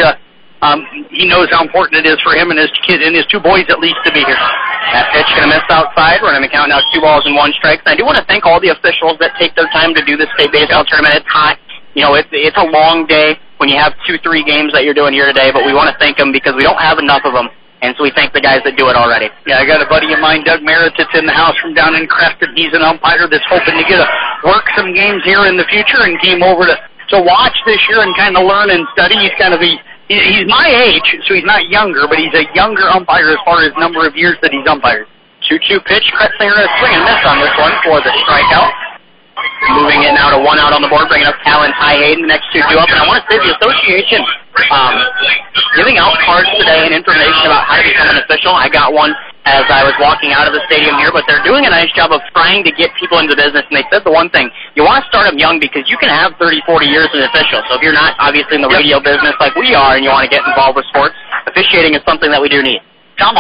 he knows how important it is for him and his kid and his 2 boys at least to be here. That pitch going to miss outside. We're going to count now 2 balls and 1 strike. And I do want to thank all the officials that take their time to do this state baseball tournament. It's hot. It's a long day when you have 2-3 games that you're doing here today, but we want to thank them because we don't have enough of them, and so we thank the guys that do it already. Yeah, I got a buddy of mine, Doug Merritt, that's in the house from down in Creston. He's an umpire that's hoping to work some games here in the future and came over to watch this year and kind of learn and study. He's kind of he's my age, so he's not younger, but he's a younger umpire as far as number of years that he's umpired. 2-2 pitch, Kretzinger a swing and miss on this one for the strikeout. Moving it now to 1 out on the board, bringing up Cal and Ty Hayden. The next 2 due up. And I want to say the association giving out cards today and information about how to become an official. I got one as I was walking out of the stadium here, but they're doing a nice job of trying to get people into the business, and they said the one thing, you want to start them young because you can have 30, 40 years as an official. So if you're not obviously in the radio business like we are and you want to get involved with sports, officiating is something that we do need. Tom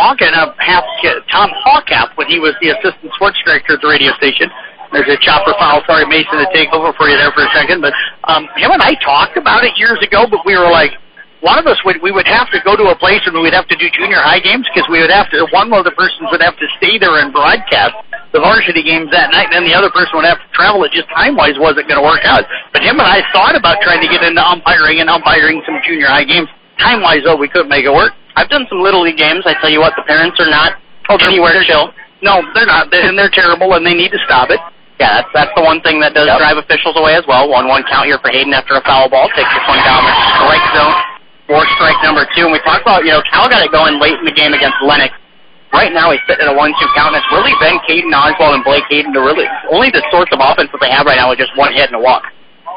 Hawkap, when he was the assistant sports director at the radio station. There's a chopper foul. Sorry, Mason, to take over for you there for a second. But him and I talked about it years ago, but we were like, one of us we would have to go to a place and we would have to do junior high games because we would have to, one of the persons would have to stay there and broadcast the varsity games that night, and then the other person would have to travel. It just time-wise wasn't going to work out. But him and I thought about trying to get into umpiring some junior high games. Time-wise, though, we couldn't make it work. I've done some Little League games. I tell you what, the parents are not anywhere chill. No, they're not, and they're terrible, and they need to stop it. Yeah, that's the one thing that does drive officials away as well. 1-1 count here for Hayden after a foul ball. Takes this one down the strike zone for strike number 2. And we talked about, Cal got it going late in the game against Lennox. Right now he's sitting at a 1-2 count, and it's really been Caden Oswald and Blake Hayden to really only the source of offense that they have right now with just one hit and a walk.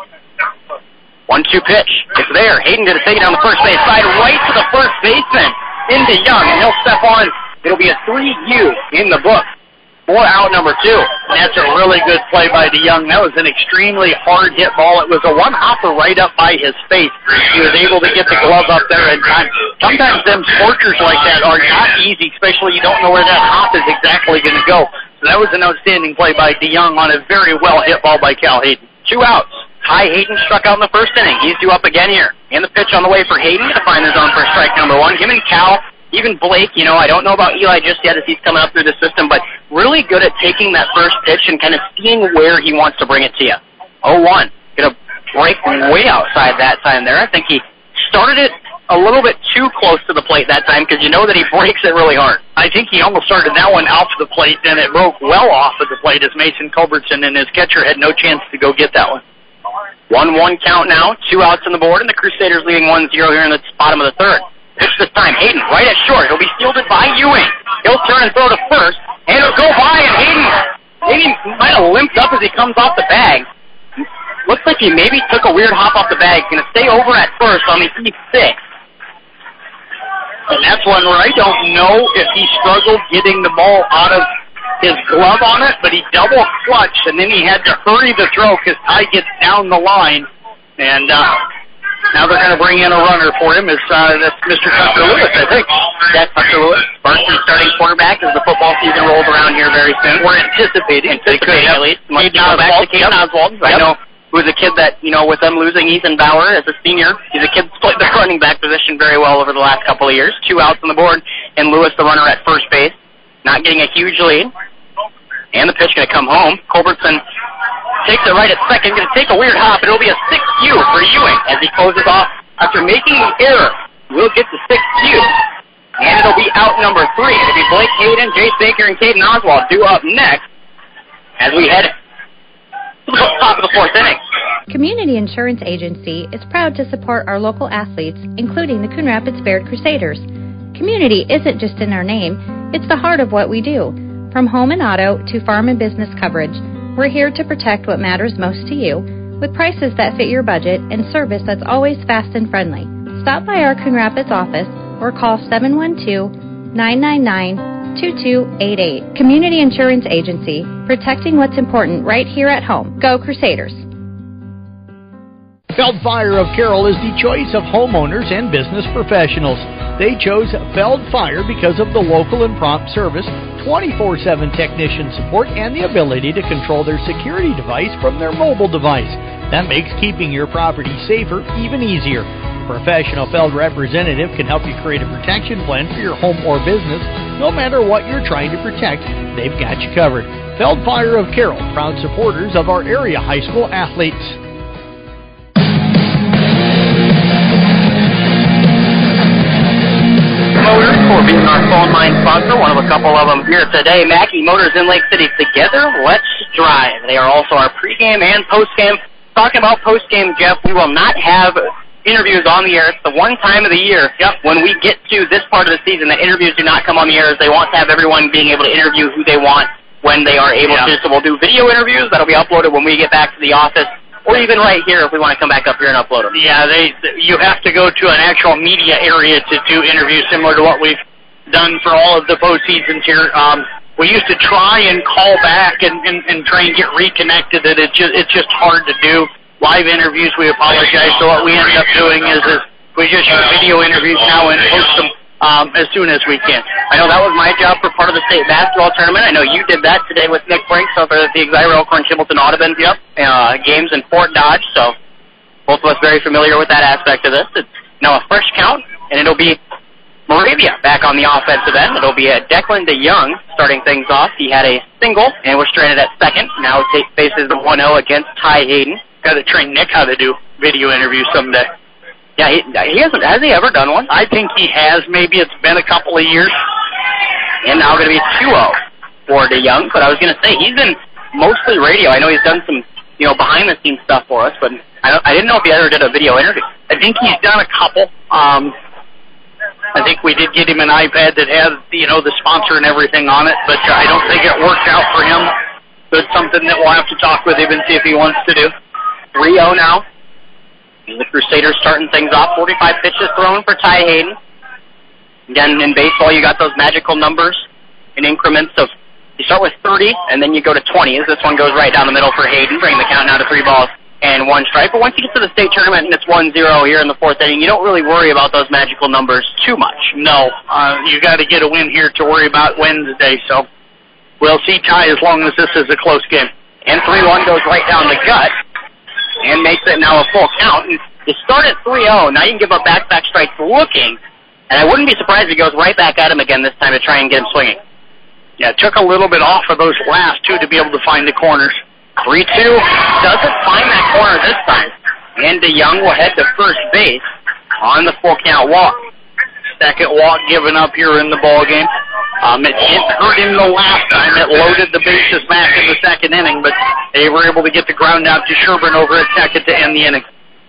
1-2 pitch. It's there. Hayden going to take it down the first base side, right to the first baseman, into Young, and he'll step on. It'll be a 3-U in the book. 4 out, number 2. And that's a really good play by DeYoung. That was an extremely hard hit ball. It was a one-hopper right up by his face. He was able to get the glove up there in time. Sometimes them scorchers like that are not easy, especially you don't know where that hop is exactly going to go. So that was an outstanding play by DeYoung on a very well-hit ball by Cal Hayden. 2 outs. Ty Hayden struck out in the first inning. He's due up again here. And the pitch on the way for Hayden to find the zone for strike number 1. Him and Cal, even Blake, I don't know about Eli just yet as he's coming up through the system, but really good at taking that first pitch and kind of seeing where he wants to bring it to you. 0-1. Going to break way outside that time there. I think he started it a little bit too close to the plate that time because you know that he breaks it really hard. I think he almost started that one off the plate, and it broke well off of the plate as Mason Culbertson and his catcher had no chance to go get that one. 1-1 count now. 2 outs on the board, and the Crusaders leading 1-0 here in the bottom of the third. Pitch this time, Hayden right at short. It'll be fielded by Ewing. He'll turn and throw to first, and it'll go by, and Hayden might have limped up as he comes off the bag. Looks like he maybe took a weird hop off the bag. Going to stay over at first on the E6. And that's one where I don't know if he struggled getting the ball out of his glove on it, but he double clutched, and then he had to hurry the throw because Ty gets down the line, and now they're going to bring in a runner for him. That's Mr. Tucker Lewis, I think. That's Tucker Lewis. Varsity starting quarterback as the football season rolls around here very soon. We're anticipating at least. Must go back to Caden Oswald. I know who's a kid that, with them losing Ethan Bauer as a senior, he's a kid that's played the running back position very well over the last couple of years. 2 outs on the board, and Lewis, the runner at first base, not getting a huge lead. And the pitch going to come home. Culbertson takes it right at second. Going to take a weird hop. It'll be a 6-U for Ewing as he closes off after making the error. We'll get the 6-U. And it'll be out number 3. It'll be Blake Hayden, Jace Baker, and Caden Oswald due up next as we head to the top of the 4th inning. Community Insurance Agency is proud to support our local athletes, including the Coon Rapids Bayard Crusaders. Community isn't just in our name, it's the heart of what we do. From home and auto to farm and business coverage, we're here to protect what matters most to you with prices that fit your budget and service that's always fast and friendly. Stop by our Coon Rapids office or call 712-999-2288. Community Insurance Agency, protecting what's important right here at home. Go Crusaders! Feld Fire of Carroll is the choice of homeowners and business professionals. They chose Feld Fire because of the local and prompt service, 24/7 technician support, and the ability to control their security device from their mobile device. That makes keeping your property safer even easier. A professional Feld representative can help you create a protection plan for your home or business. No matter what you're trying to protect, they've got you covered. Feld Fire of Carroll, proud supporters of our area high school athletes. Motors for being our phone line sponsor, one of a couple of them here today. Mackey Motors in Lake City. Together, let's drive. They are also our pregame and postgame. Talking about postgame, Jeff, we will not have interviews on the air. It's the one time of the year when we get to this part of the season that interviews do not come on the air, as they want to have everyone being able to interview who they want when they are able to. So we'll do video interviews. That'll be uploaded when we get back to the office, or even right here if we want to come back up here and upload them. Yeah, you have to go to an actual media area to do interviews similar to what we've done for all of the postseasons here. We used to try and call back and try and get reconnected. It's just hard to do. Live interviews, we apologize. So what we ended up doing is we just use video interviews now and post them as soon as we can. I know that was my job for part of the state basketball tournament. I know you did that today with Nick Brinks over at the Exira Elkhorn Chimmelton Audubon games in Fort Dodge. So both of us very familiar with that aspect of this. It's now a fresh count, and it'll be Moravia back on the offensive end. It'll be Declan DeYoung starting things off. He had a single and was stranded at second. Now faces the 1-0 against Ty Hayden. Got to train Nick how to do video interviews someday. Yeah, he hasn't. Has he ever done one? I think he has. Maybe it's been a couple of years. And now going to be 2-0 for DeYoung. But I was going to say, he's been mostly radio. I know he's done some, behind-the-scenes stuff for us, but I didn't know if he ever did a video interview. I think he's done a couple. I think we did get him an iPad that has, the sponsor and everything on it, but I don't think it worked out for him. So it's something that we'll have to talk with him and see if he wants to do. 3-0 now. The Crusaders starting things off. 45 pitches thrown for Ty Hayden. Again, in baseball, you got those magical numbers in increments of, you start with 30, and then you go to 20, as this one goes right down the middle for Hayden, bringing the count now to 3 balls and 1 strike. But once you get to the state tournament and it's 1-0 here in the 4th inning, you don't really worry about those magical numbers too much. No, you got to get a win here to worry about Wednesday. So we'll see Ty as long as this is a close game. And 3-1 goes right down the gut and makes it now a full count. And you start at 3-0. Now you can give up back-to-back strikes looking, and I wouldn't be surprised if he goes right back at him again this time to try and get him swinging. Yeah, it took a little bit off of those last two to be able to find the corners. 3-2, doesn't find that corner this time. And DeYoung will head to first base on the full count walk. Second walk given up here in the ball game. It didn't hurt him the last time. It loaded the bases back in the 2nd inning, but they were able to get the ground out to Sherburne over at second to end the inning.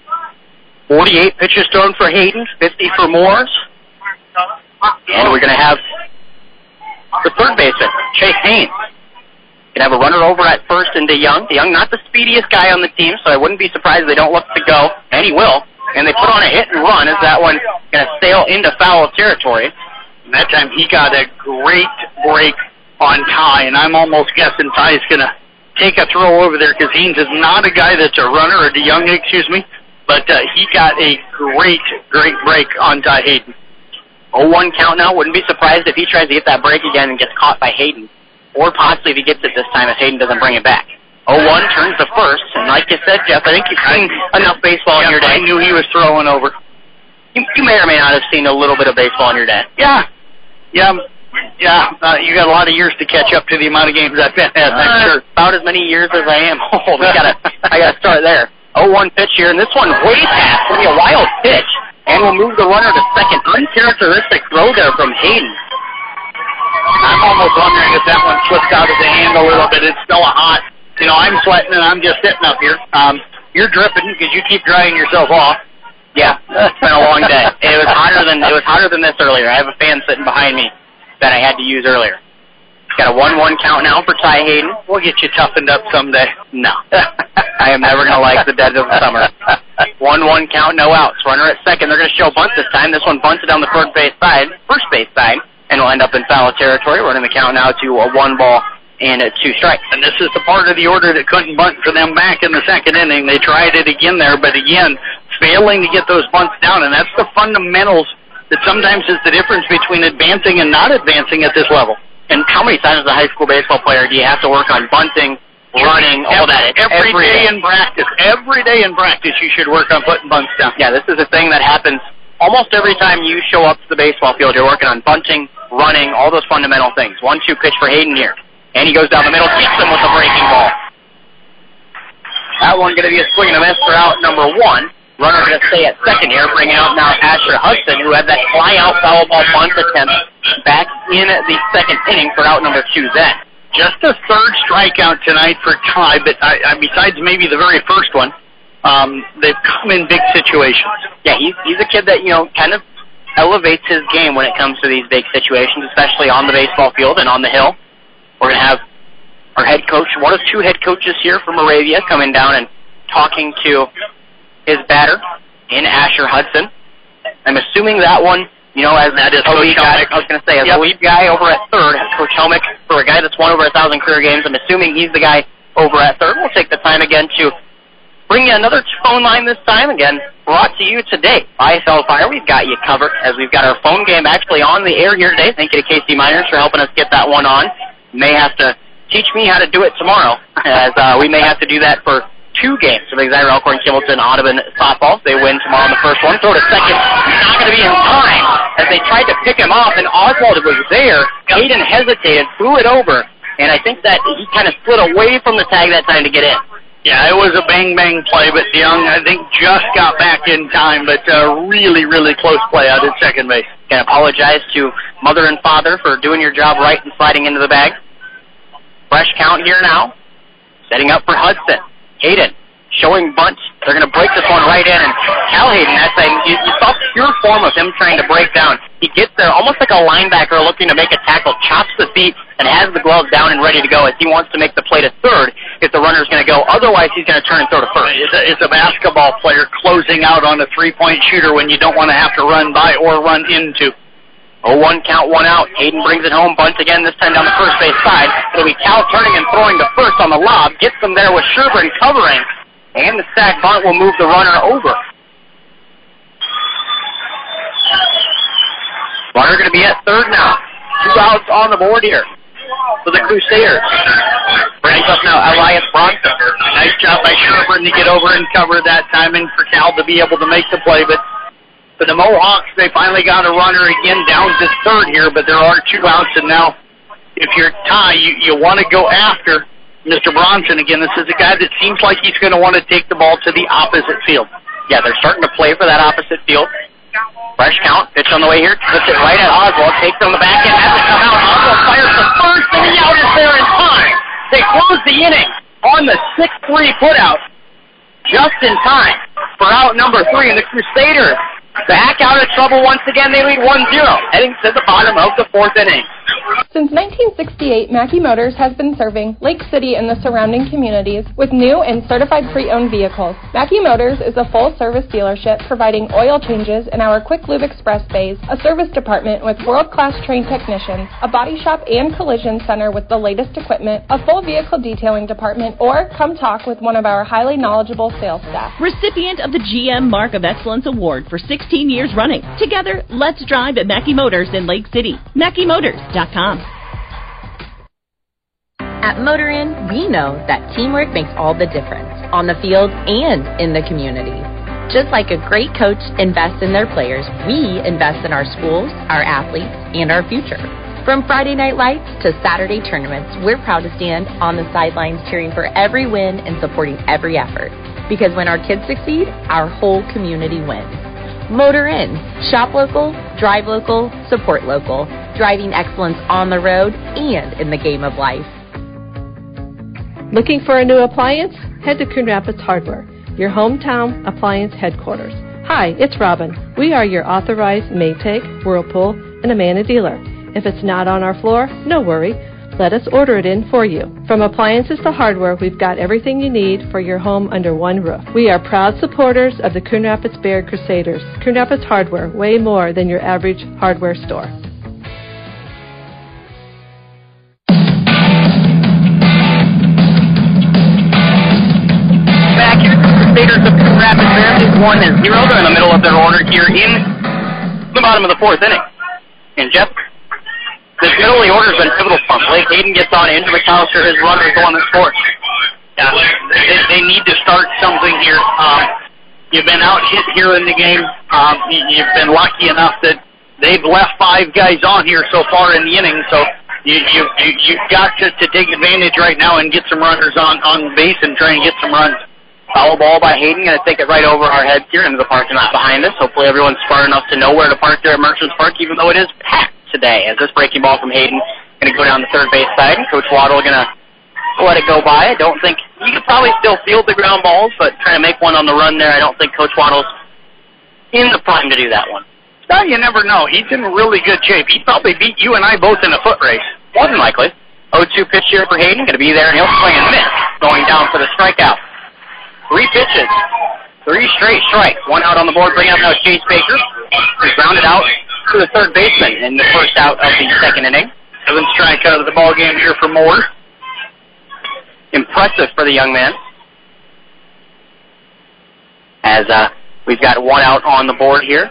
48 pitches thrown for Hayden, 50 for Moores. And we're going to have the third baseman, Chase Haynes. Going to have a runner over at first in DeYoung. DeYoung, not the speediest guy on the team, so I wouldn't be surprised if they don't look to go, and he will. And they put on a hit and run as that one going to sail into foul territory. And that time he got a great break on Ty, and I'm almost guessing Ty is going to take a throw over there because Haynes is not a guy that's a runner, or DeYoung, excuse me, but he got a great break on Ty Hayden. 0-1 count now. Wouldn't be surprised if he tries to get that break again and gets caught by Hayden, or possibly if he gets it this time if Hayden doesn't bring it back. 0-1 turns to first, and like you said, Jeff, I think you've seen enough baseball in your day. I knew he was throwing over. You may or may not have seen a little bit of baseball in your day. Yeah. You got a lot of years to catch up to the amount of games I've been at. I'm sure. About as many years as I am old. I gotta start there. 0-1 pitch here, and this one way past. It'll be a wild pitch, and we'll move the runner to second. Uncharacteristic throw there from Hayden. I'm almost wondering if that one slipped out of the hand a little bit. It's still a hot. I'm sweating and I'm just sitting up here. You're dripping because you keep drying yourself off. Yeah, it's been a long day. It was hotter than this earlier. I have a fan sitting behind me that I had to use earlier. Got a 1-1 count now for Ty Hayden. We'll get you toughened up someday. No. I am never going to like the dead of the summer. 1-1 count, no outs. Runner at second. They're going to show bunt this time. This one bunted down the first base side, and will end up in foul territory, running the count now to a 1 ball and 2 strikes. And this is the part of the order that couldn't bunt for them back in the 2nd inning. They tried it again there, but again, failing to get those bunts down, and that's the fundamentals that sometimes is the difference between advancing and not advancing at this level. And how many times as a high school baseball player do you have to work on bunting, running, all that? Every day in practice. Every day in practice you should work on putting bunts down. Yeah, this is a thing that happens almost every time you show up to the baseball field. You're working on bunting, running, all those fundamental things. 1-2 pitch for Hayden here. And he goes down the middle, gets him with a breaking ball. That one going to be a swing and a miss for out number 1. Runner going to stay at second here, bringing out now Asher Hudson, who had that fly-out foul ball bunt attempt back in the 2nd inning for out number 2 then. Just a 3rd strikeout tonight for Ty, but besides maybe the very first one, they've come in big situations. Yeah, he's a kid that, kind of elevates his game when it comes to these big situations, especially on the baseball field and on the hill. We're going to have our head coach, one of 2 head coaches here from Moravia, coming down and talking to his batter in Asher Hudson. I'm assuming that one You know, as that is a lead guy, I was going to say, as a lead guy over at third, Coach Helmick, for a guy that's won over 1,000 career games, I'm assuming he's the guy over at third. We'll take the time again to bring you another phone line this time, again, brought to you today by Feld Fire. We've got you covered, as we've got our phone game actually on the air here today. Thank you to KC Miners for helping us get that one on. You may have to teach me how to do it tomorrow, as we may have to do that for 2 games. So Xavier Elkhorn, Kimballton, Audubon softball. They win tomorrow in the first one. Throw to second. Not going to be in time as they tried to pick him off, and Oswald was there. Hayden hesitated, threw it over, and I think that he kind of slid away from the tag that time to get in. Yeah, it was a bang-bang play, but Young, I think, just got back in time, but really, really close play out at second base. Can apologize to mother and father for doing your job right and sliding into the bag. Fresh count here now. Setting up for Hudson. Hayden showing bunt. They're going to break this one right in. And Cal Hayden, that time, you saw pure form of him trying to break down. He gets there almost like a linebacker looking to make a tackle, chops the feet, and has the gloves down and ready to go as he wants to make the play to third if the runner's going to go. Otherwise, he's going to turn and throw to first. It's a basketball player closing out on a three-point shooter when you don't want to have to run by or run into. 0-1 count, 1 out. Hayden brings it home, bunts again, this time down the first base side. It'll be Cal turning and throwing to first on the lob. Gets them there with Sherburne covering. And the sack bunt will move the runner over. Runner going to be at third now. 2 outs on the board here for the Crusaders. Brings up now Elias Bronson. Nice job by Sherburne to get over and cover that time, and for Cal to be able to make the play. But for the Mohawks, they finally got a runner again down to third here, but there are 2 outs, and now if you're Ty, you want to go after Mr. Bronson again. This is a guy that seems like he's going to want to take the ball to the opposite field. Yeah, they're starting to play for that opposite field. Fresh count, pitch on the way here, puts it right at Oswald, takes it on the back end, has it come out. Oswald fires the first, and the out is there in time. They close the inning on the 6-3 putout, just in time for out number 3, and the Crusaders back out of trouble once again. They lead 1-0, heading to the bottom of the 4th inning. Since 1968, Mackey Motors has been serving Lake City and the surrounding communities with new and certified pre-owned vehicles. Mackey Motors is a full-service dealership providing oil changes in our Quick Lube Express bays, a service department with world-class trained technicians, a body shop and collision center with the latest equipment, a full vehicle detailing department, or come talk with one of our highly knowledgeable sales staff. Recipient of the GM Mark of Excellence Award for 16 years running. Together, let's drive at Mackey Motors in Lake City. MackeyMotors.com. At Motor Inn, we know that teamwork makes all the difference on the field and in the community. Just like a great coach invests in their players, we invest in our schools, our athletes, and our future. From Friday night lights to Saturday tournaments, we're proud to stand on the sidelines cheering for every win and supporting every effort. Because when our kids succeed, our whole community wins. Motor Inn. Shop local, drive local, support local. Driving excellence on the road and in the game of life. Looking for a new appliance? Head to Coon Rapids Hardware, your hometown appliance headquarters. Hi, it's Robin. We are your authorized Maytag, Whirlpool, and Amana dealer. If it's not on our floor, no worry. Let us order it in for you. From appliances to hardware, we've got everything you need for your home under one roof. We are proud supporters of the Coon Rapids Bayard Crusaders. Coon Rapids Hardware, way more than your average hardware store. Back here, the Crusaders of Coon Rapids there is 1-0. They're in the middle of their order here in the bottom of the 4th inning. And Jeff, this middle of the order has been pivotal for them. Blake Hayden gets on into McAllister. His runner is the one that scores. Yeah, they need to start something here. You've been out hit here in the game. You've been lucky enough that they've left 5 guys on here so far in the inning. So you've got to take advantage right now and get some runners on base and try and get some runs. Foul ball by Hayden. Going to take it right over our heads here into the parking lot behind us. Hopefully everyone's smart enough to know where to park there at Merchants Park, even though it is packed today. As this breaking ball from Hayden going to go down the third base side, and Coach Waddle going to let it go by. I don't think you could probably still field the ground balls, but trying to make one on the run there, I don't think Coach Waddle's in the prime to do that one. Well, you never know. He's in really good shape. He'd probably beat you and I both in a foot race. More than likely. 0-2 pitch here for Hayden. Going to be there, and he'll swing and miss. Going down for the strikeout. 3 pitches. 3 straight strikes. 1 out on the board. Bring up now Chase Baker. He's grounded out to the third baseman in the first out of the second inning. 7 strikeout of the ball game here for Moore. Impressive for the young man. As we've got 1 out on the board here.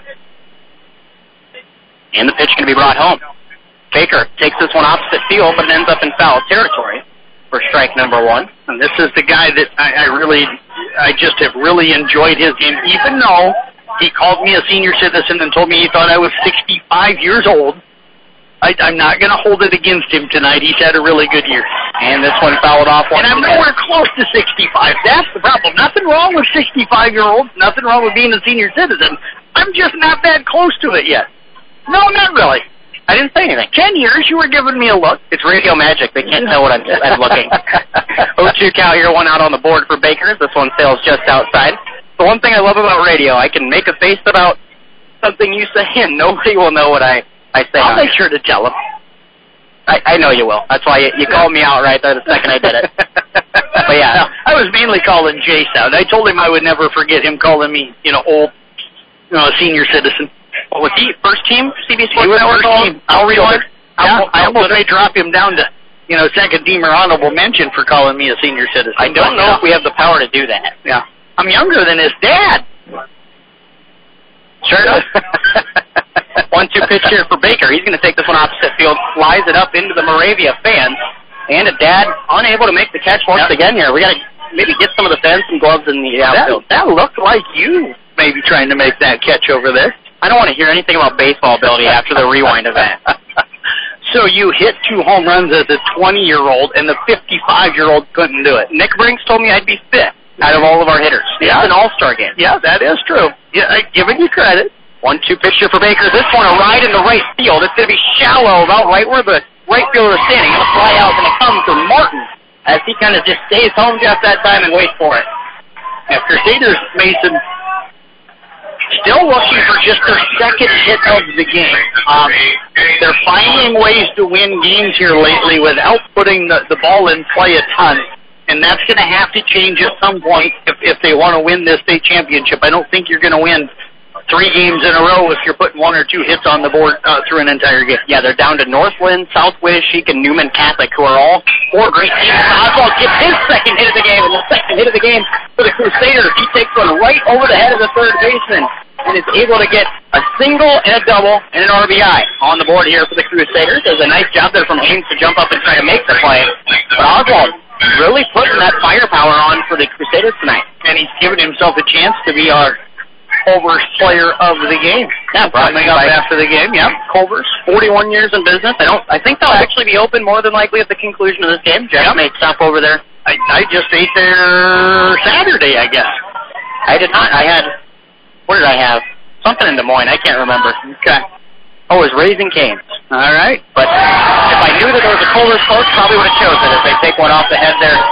And the pitch going to be brought home. Baker takes this one opposite field, but it ends up in foul territory for strike number 1. And this is the guy that I just have really enjoyed his game, even though he called me a senior citizen and told me he thought I was 65 years old. I'm not going to hold it against him tonight. He's had a really good year. And this one fouled off. And I'm nowhere close to 65. That's the problem. Nothing wrong with 65-year-olds. Nothing wrong with being a senior citizen. I'm just not that close to it yet. No, not really. I didn't say anything. 10 years, you were giving me a look. It's radio magic. They can't tell what I'm looking. 0-2 count here, 1 out on the board for Baker. This one sails just outside. The one thing I love about radio, I can make a face about something you say, and nobody will know what I say. I'll make sure to tell him. I know you will. That's why you called me out right there the second I did it. But yeah. No, I was mainly calling Jace out. I told him I would never forget him calling me, old, senior citizen. What was he? First team? CB Sports He was Network? first team. I'll rewind. I almost may drop him down to, second team or honorable mention for calling me a senior citizen. I don't know if we have the power to do that. Yeah. I'm younger than his dad. Sure does. 1-2 pitch here for Baker. He's going to take this one opposite field, flies it up into the Moravia fans, and a dad unable to make the catch once again here. We got to maybe get some of the fans and gloves in the outfield. That looked like you maybe trying to make that catch over there. I don't want to hear anything about baseball ability after the rewind of that. So you hit 2 home runs as a 20-year-old, and the 55-year-old couldn't do it. Nick Brinks told me I'd be 5th out of all of our hitters. Yeah. It's an all-star game. Yeah, that is true. Yeah, giving you credit. 1-2 pitch here for Baker. This one a ride into right field. It's going to be shallow, about right where the right fielder is standing. The fly out is going to come to Martin as he kind of just stays home just that time and waits for it. Yeah, Crusaders, Mason, still looking for just their second hit of the game. They're finding ways to win games here lately without putting the ball in play a ton. And that's going to have to change at some point if they want to win this state championship. I don't think you're going to win 3 games in a row if you're putting 1 or 2 hits on the board through an entire game. Yeah, they're down to Northland, South Winneshiek, and Newman Catholic, who are all 4 great teams. Oswald gets his second hit of the game, and the second hit of the game for the Crusaders. He takes one right over the head of the third baseman and is able to get a single and a double and an RBI on the board here for the Crusaders. There's a nice job there from Haynes to jump up and try to make the play. But Oswald really putting that firepower on for the Crusaders tonight. And he's given himself a chance to be our Culver's player of the game. Yeah, coming up after the game. Yeah, Culver's 41 years in business. I think they'll actually be open more than likely at the conclusion of this game. Jeff made stop over there. I just ate there Saturday, I guess. I did not. I had, what did I have? Something in Des Moines. I can't remember. Okay. Oh, it was Raising Cane's. All right. But if I knew that there was a Culver's coach, probably would have chosen it as they take one off the head there.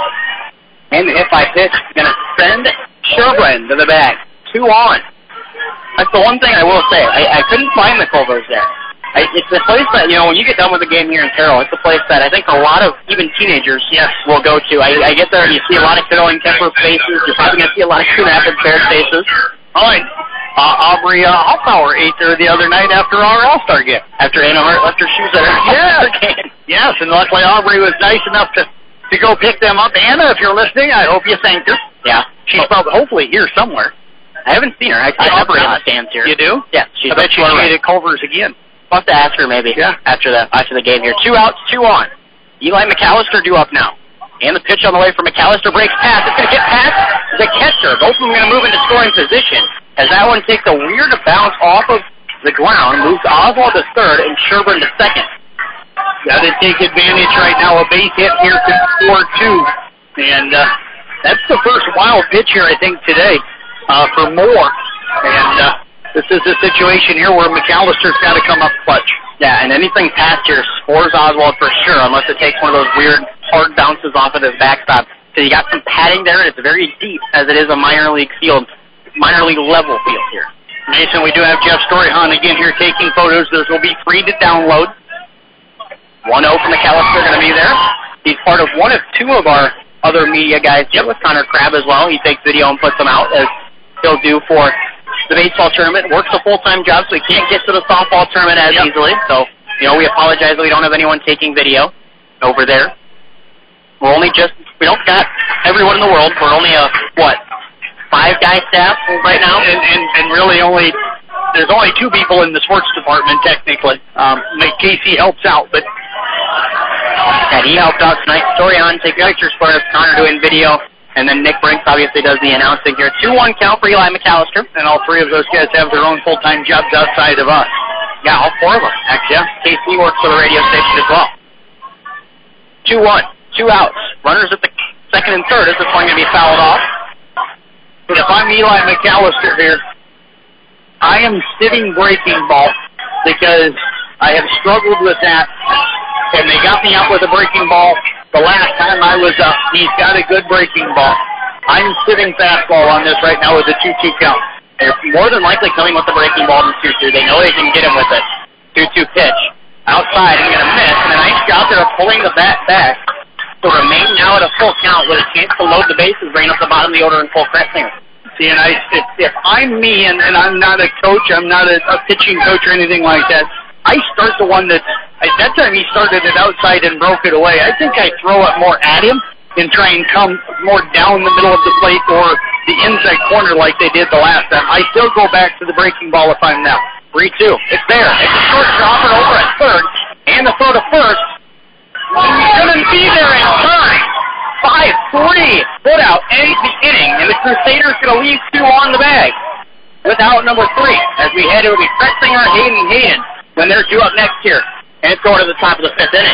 And the hit by pitch is going to send Sherburne to the bag. 2 on. That's the one thing I will say. I couldn't find the Culvers there. It's the place that, when you get done with the game here in Terrell, it's a place that I think a lot of even teenagers will go to. I get there and you see a lot of Fiddling Temper faces. You're probably going to see a lot of Coon Rapids Bears faces. All right. Aubrey Hoffbauer ate there the other night after our All-Star game. After Anna Hart left her shoes at her game. Yes, and luckily Aubrey was nice enough to go pick them up. Anna, if you're listening, I hope you thanked her. Yeah. She's probably hopefully here somewhere. I haven't seen her. I never in the stands here. You do? Yeah. I bet she ate at Culver's again. We'll have to ask her maybe after the game here. 2 outs, 2 on. Eli McAllister due up now. And the pitch on the way for McAllister breaks past. It's going to get past the catcher. Both of them going to move into scoring position as that one takes a weird bounce off of the ground, moves Oswald to third and Sherburne to second. Got to take advantage right now. A base hit here to score 2. And that's the first wild pitch here, I think, today for Moore. And this is a situation here where McAllister's got to come up clutch. Yeah, and anything past here scores Oswald for sure, unless it takes one of those weird hard bounces off of his backstop. So you got some padding there, and it's very deep, as it is a minor league level field here. Mason, we do have Jeff Storyhan again here taking photos. Those will be free to download. 1-0 from McAllister going to be there. He's part of one of 2 of our other media guys, with Connor Crabb as well. He takes video and puts them out, as he'll do for the baseball tournament, works a full-time job, so he can't get to the softball tournament as easily. So, we apologize that we don't have anyone taking video over there. We don't got everyone in the world. We're only a, 5-guy staff right now? And really there's only 2 people in the sports department, technically. Casey helps out, but... And he helped out tonight. Storion taking pictures for us, Connor doing video, and then Nick Brinks obviously does the announcing here. 2-1 count for Eli McAllister. And all 3 of those guys have their own full-time jobs outside of us. Yeah, all 4 of them, actually. Yeah. Casey works for the radio station as well. 2-1, 2 outs. Runners at the second and third. Is this one going to be fouled off? But if I'm Eli McAllister here, I am sitting breaking ball because I have struggled with that, and they got me out with a breaking ball the last time I was up. He's got a good breaking ball. I'm sitting fastball on this right now with a 2-2 count. They're more than likely coming with the breaking ball in 2-2. They know they can get him with it. 2-2 pitch. Outside, he's going to miss, and a nice job there of pulling the bat back to remain now at a full count with a chance to load the bases, bring up the bottom of the order in full Kressinger. See, and if I'm me, and I'm not a coach, I'm not a pitching coach or anything like that, I start the one at that time he started it outside and broke it away. I think I throw it more at him and try and come more down the middle of the plate or the inside corner like they did the last time. I still go back to the breaking ball if I'm now. 3-2. It's there. It's a short dropper over at third, and the throw to first. He shouldn't be there in time. 5-3 put out ends the inning, and the Crusaders going to leave 2 on the bag with out number 3. As we head, it will be Kressinger, Hayden when they're 2 up next here, and it's going to the top of the 5th inning.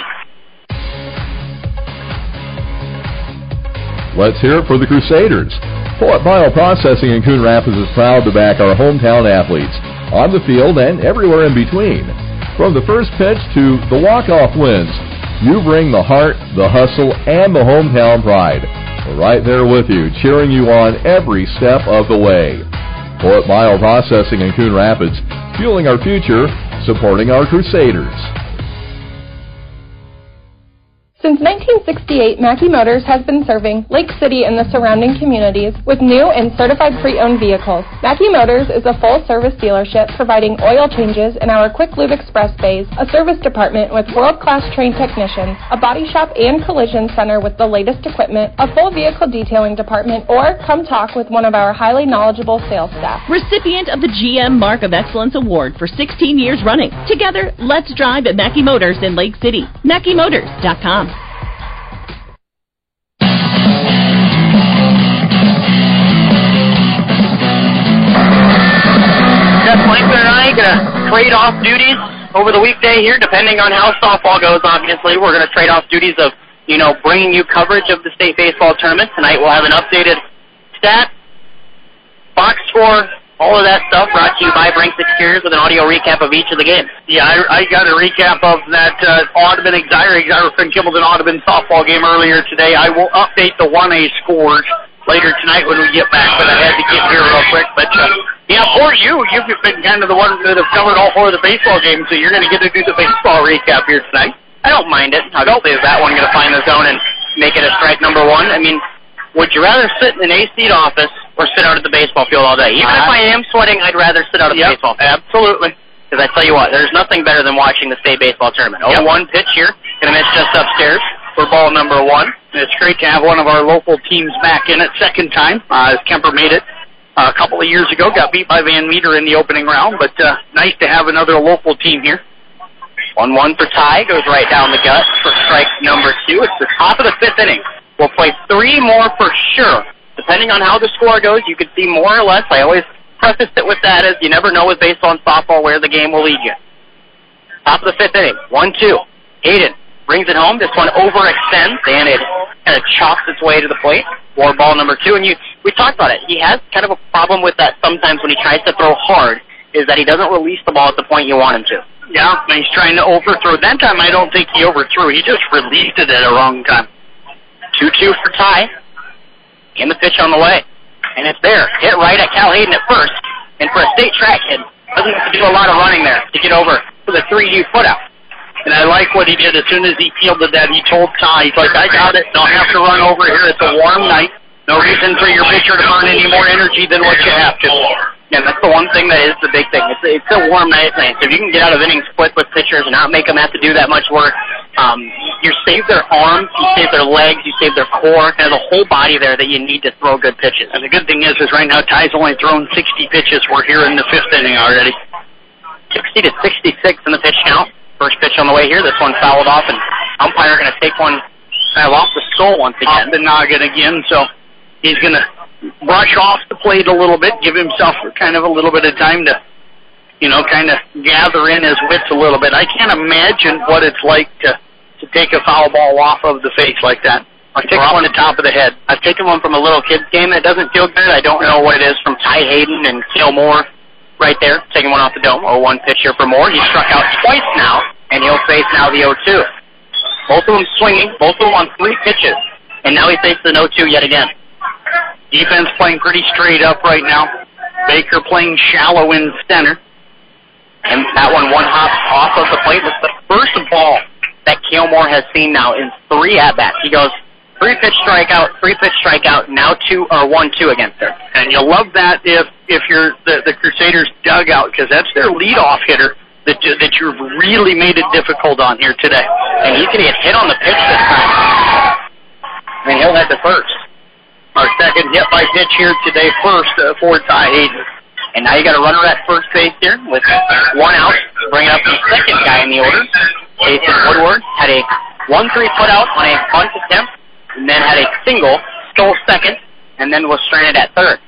Let's hear it for the Crusaders. Fort Bioprocessing in Coon Rapids is proud to back our hometown athletes on the field and everywhere in between. From the first pitch to the walk-off wins, you bring the heart, the hustle, and the hometown pride. We're right there with you, cheering you on every step of the way. Fort Bioprocessing in Coon Rapids, fueling our future, supporting our Crusaders. Since 1968, Mackey Motors has been serving Lake City and the surrounding communities with new and certified pre-owned vehicles. Mackey Motors is a full-service dealership providing oil changes in our Quick Lube Express bays, a service department with world-class trained technicians, a body shop and collision center with the latest equipment, a full vehicle detailing department, or come talk with one of our highly knowledgeable sales staff. Recipient of the GM Mark of Excellence Award for 16 years running. Together, let's drive at Mackey Motors in Lake City. MackeyMotors.com. Blankler and I going to trade off duties over the weekday here, depending on how softball goes, obviously. We're going to trade off duties of, bringing you coverage of the state baseball tournament. Tonight we'll have an updated stat, box score, all of that stuff brought to you by Brinks Exteriors with an audio recap of each of the games. Yeah, I got a recap of that Audubon Exira-Kimballton Audubon softball game earlier today. I will update the 1A scores later tonight when we get back, but I had to get here real quick. But, for you, you've been kind of the one that have covered all 4 of the baseball games, so you're going to get to do the baseball recap here tonight. I don't mind it. Obviously, is that one going to find the zone and make it a strike number 1? I mean, would you rather sit in an AC office or sit out at the baseball field all day? Even if I am sweating, I'd rather sit out at the baseball field. Absolutely. Because I tell you what, there's nothing better than watching the state baseball tournament. 0-1 pitch here. Going to miss just upstairs for ball number 1. It's great to have one of our local teams back in it second time, as Kemper made it a couple of years ago. Got beat by Van Meter in the opening round, but nice to have another local team here. 1-1 for Ty, goes right down the gut for strike number 2. It's the top of the 5th inning. We'll play 3 more for sure. Depending on how the score goes, you could see more or less. I always preface it with that as you never know with baseball and softball where the game will lead you. Top of the 5th inning, 1-2. Hayden brings it home. This one overextends, and it kind of chops its way to the plate for ball number 2. And we talked about it. He has kind of a problem with that sometimes when he tries to throw hard, is that he doesn't release the ball at the point you want him to. Yeah, and he's trying to overthrow. That time I don't think he overthrew. He just released it at a wrong time. 2-2 for Ty. And the pitch on the way. And it's there. Hit right at Cal Hayden at first. And for a state track kid, doesn't have to do a lot of running there to get over for the 3-2 foot out. And I like what he did. As soon as he fielded that, he told Ty, he's like, I got it. Don't have to run over here. It's a warm night. No reason for your pitcher to burn any more energy than what you have to. Yeah, that's the one thing that is the big thing. It's a warm night tonight, so if you can get out of innings quick with pitchers and not make them have to do that much work, you save their arms, you save their legs, you save their core, kind of the whole body there that you need to throw good pitches. And the good thing is right now Ty's only thrown 60 pitches. We're here in the 5th inning already. 60 to 66 in the pitch count. First pitch on the way here. This one fouled off, and umpire going to take one kind of off the skull once again. Off the noggin again, so he's going to brush off the plate a little bit, give himself kind of a little bit of time to, kind of gather in his wits a little bit. I can't imagine what it's like to take a foul ball off of the face like that. I've taken one on the top of the head. I've taken one from a little kid's game that doesn't feel good. I don't know what it is from Ty Hayden and Cale Moore right there, taking one off the dome. 0-1 pitch here for Moore. He struck out twice now, and he'll face now the 0-2. Both of them swinging, both of them on 3 pitches, and now he faces an 0-2 yet again. Defense playing pretty straight up right now. Baker playing shallow in center. And that one hop off of the plate. It's the first ball that Cale Moore has seen now in 3 at-bats. He goes 3-pitch strikeout, 3-pitch strikeout, now 1-2 against her. And you'll love that if you're the Crusaders dugout, because that's their leadoff hitter that you've really made it difficult on here today. And he's going to get hit on the pitch this time. And he'll head to first. Our second hit by pitch here today, first for Ty Hayden. And now you got a runner at first base here with 1 out, bringing up the second guy in the order. Jason Woodward had a 1-3 put out on a bunt attempt, and then had a single, stole second, and then was stranded at third.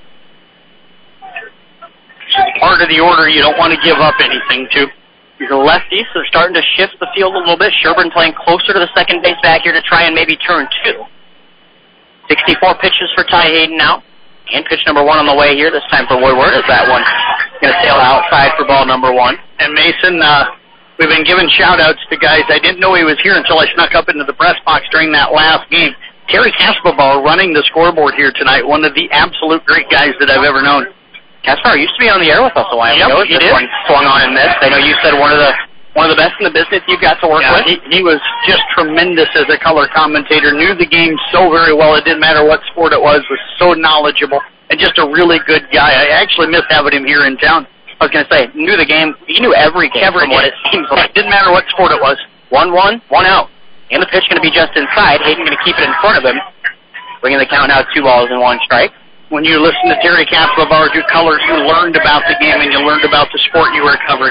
Part of the order you don't want to give up anything to. The lefties are starting to shift the field a little bit. Sherburne playing closer to the second base back here to try and maybe turn 2. 64 pitches for Ty Hayden now. And pitch number 1 on the way here, this time for Woodward, as that one going to sail outside for ball number 1. And Mason, we've been giving shout-outs to guys. I didn't know he was here until I snuck up into the press box during that last game. Terry Kasparov running the scoreboard here tonight, one of the absolute great guys that I've ever known. Kasparov used to be on the air with us a while ago. He did. One swung on and missed. I know you said one of the best in the business you've got to work with. He was just tremendous as a color commentator, knew the game so very well. It didn't matter what sport it was so knowledgeable, and just a really good guy. I actually miss having him here in town. I was going to say, knew the game. He knew every game from what it seems like. Didn't matter what sport it was. 1-1, 1 out. And the pitch going to be just inside. Hayden going to keep it in front of him, bringing the count now 2 balls and 1 strike. When you listen to Terry Kasparov do colors, you learned about the game and you learned about the sport you were covering.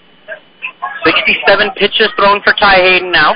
67 pitches thrown for Ty Hayden now.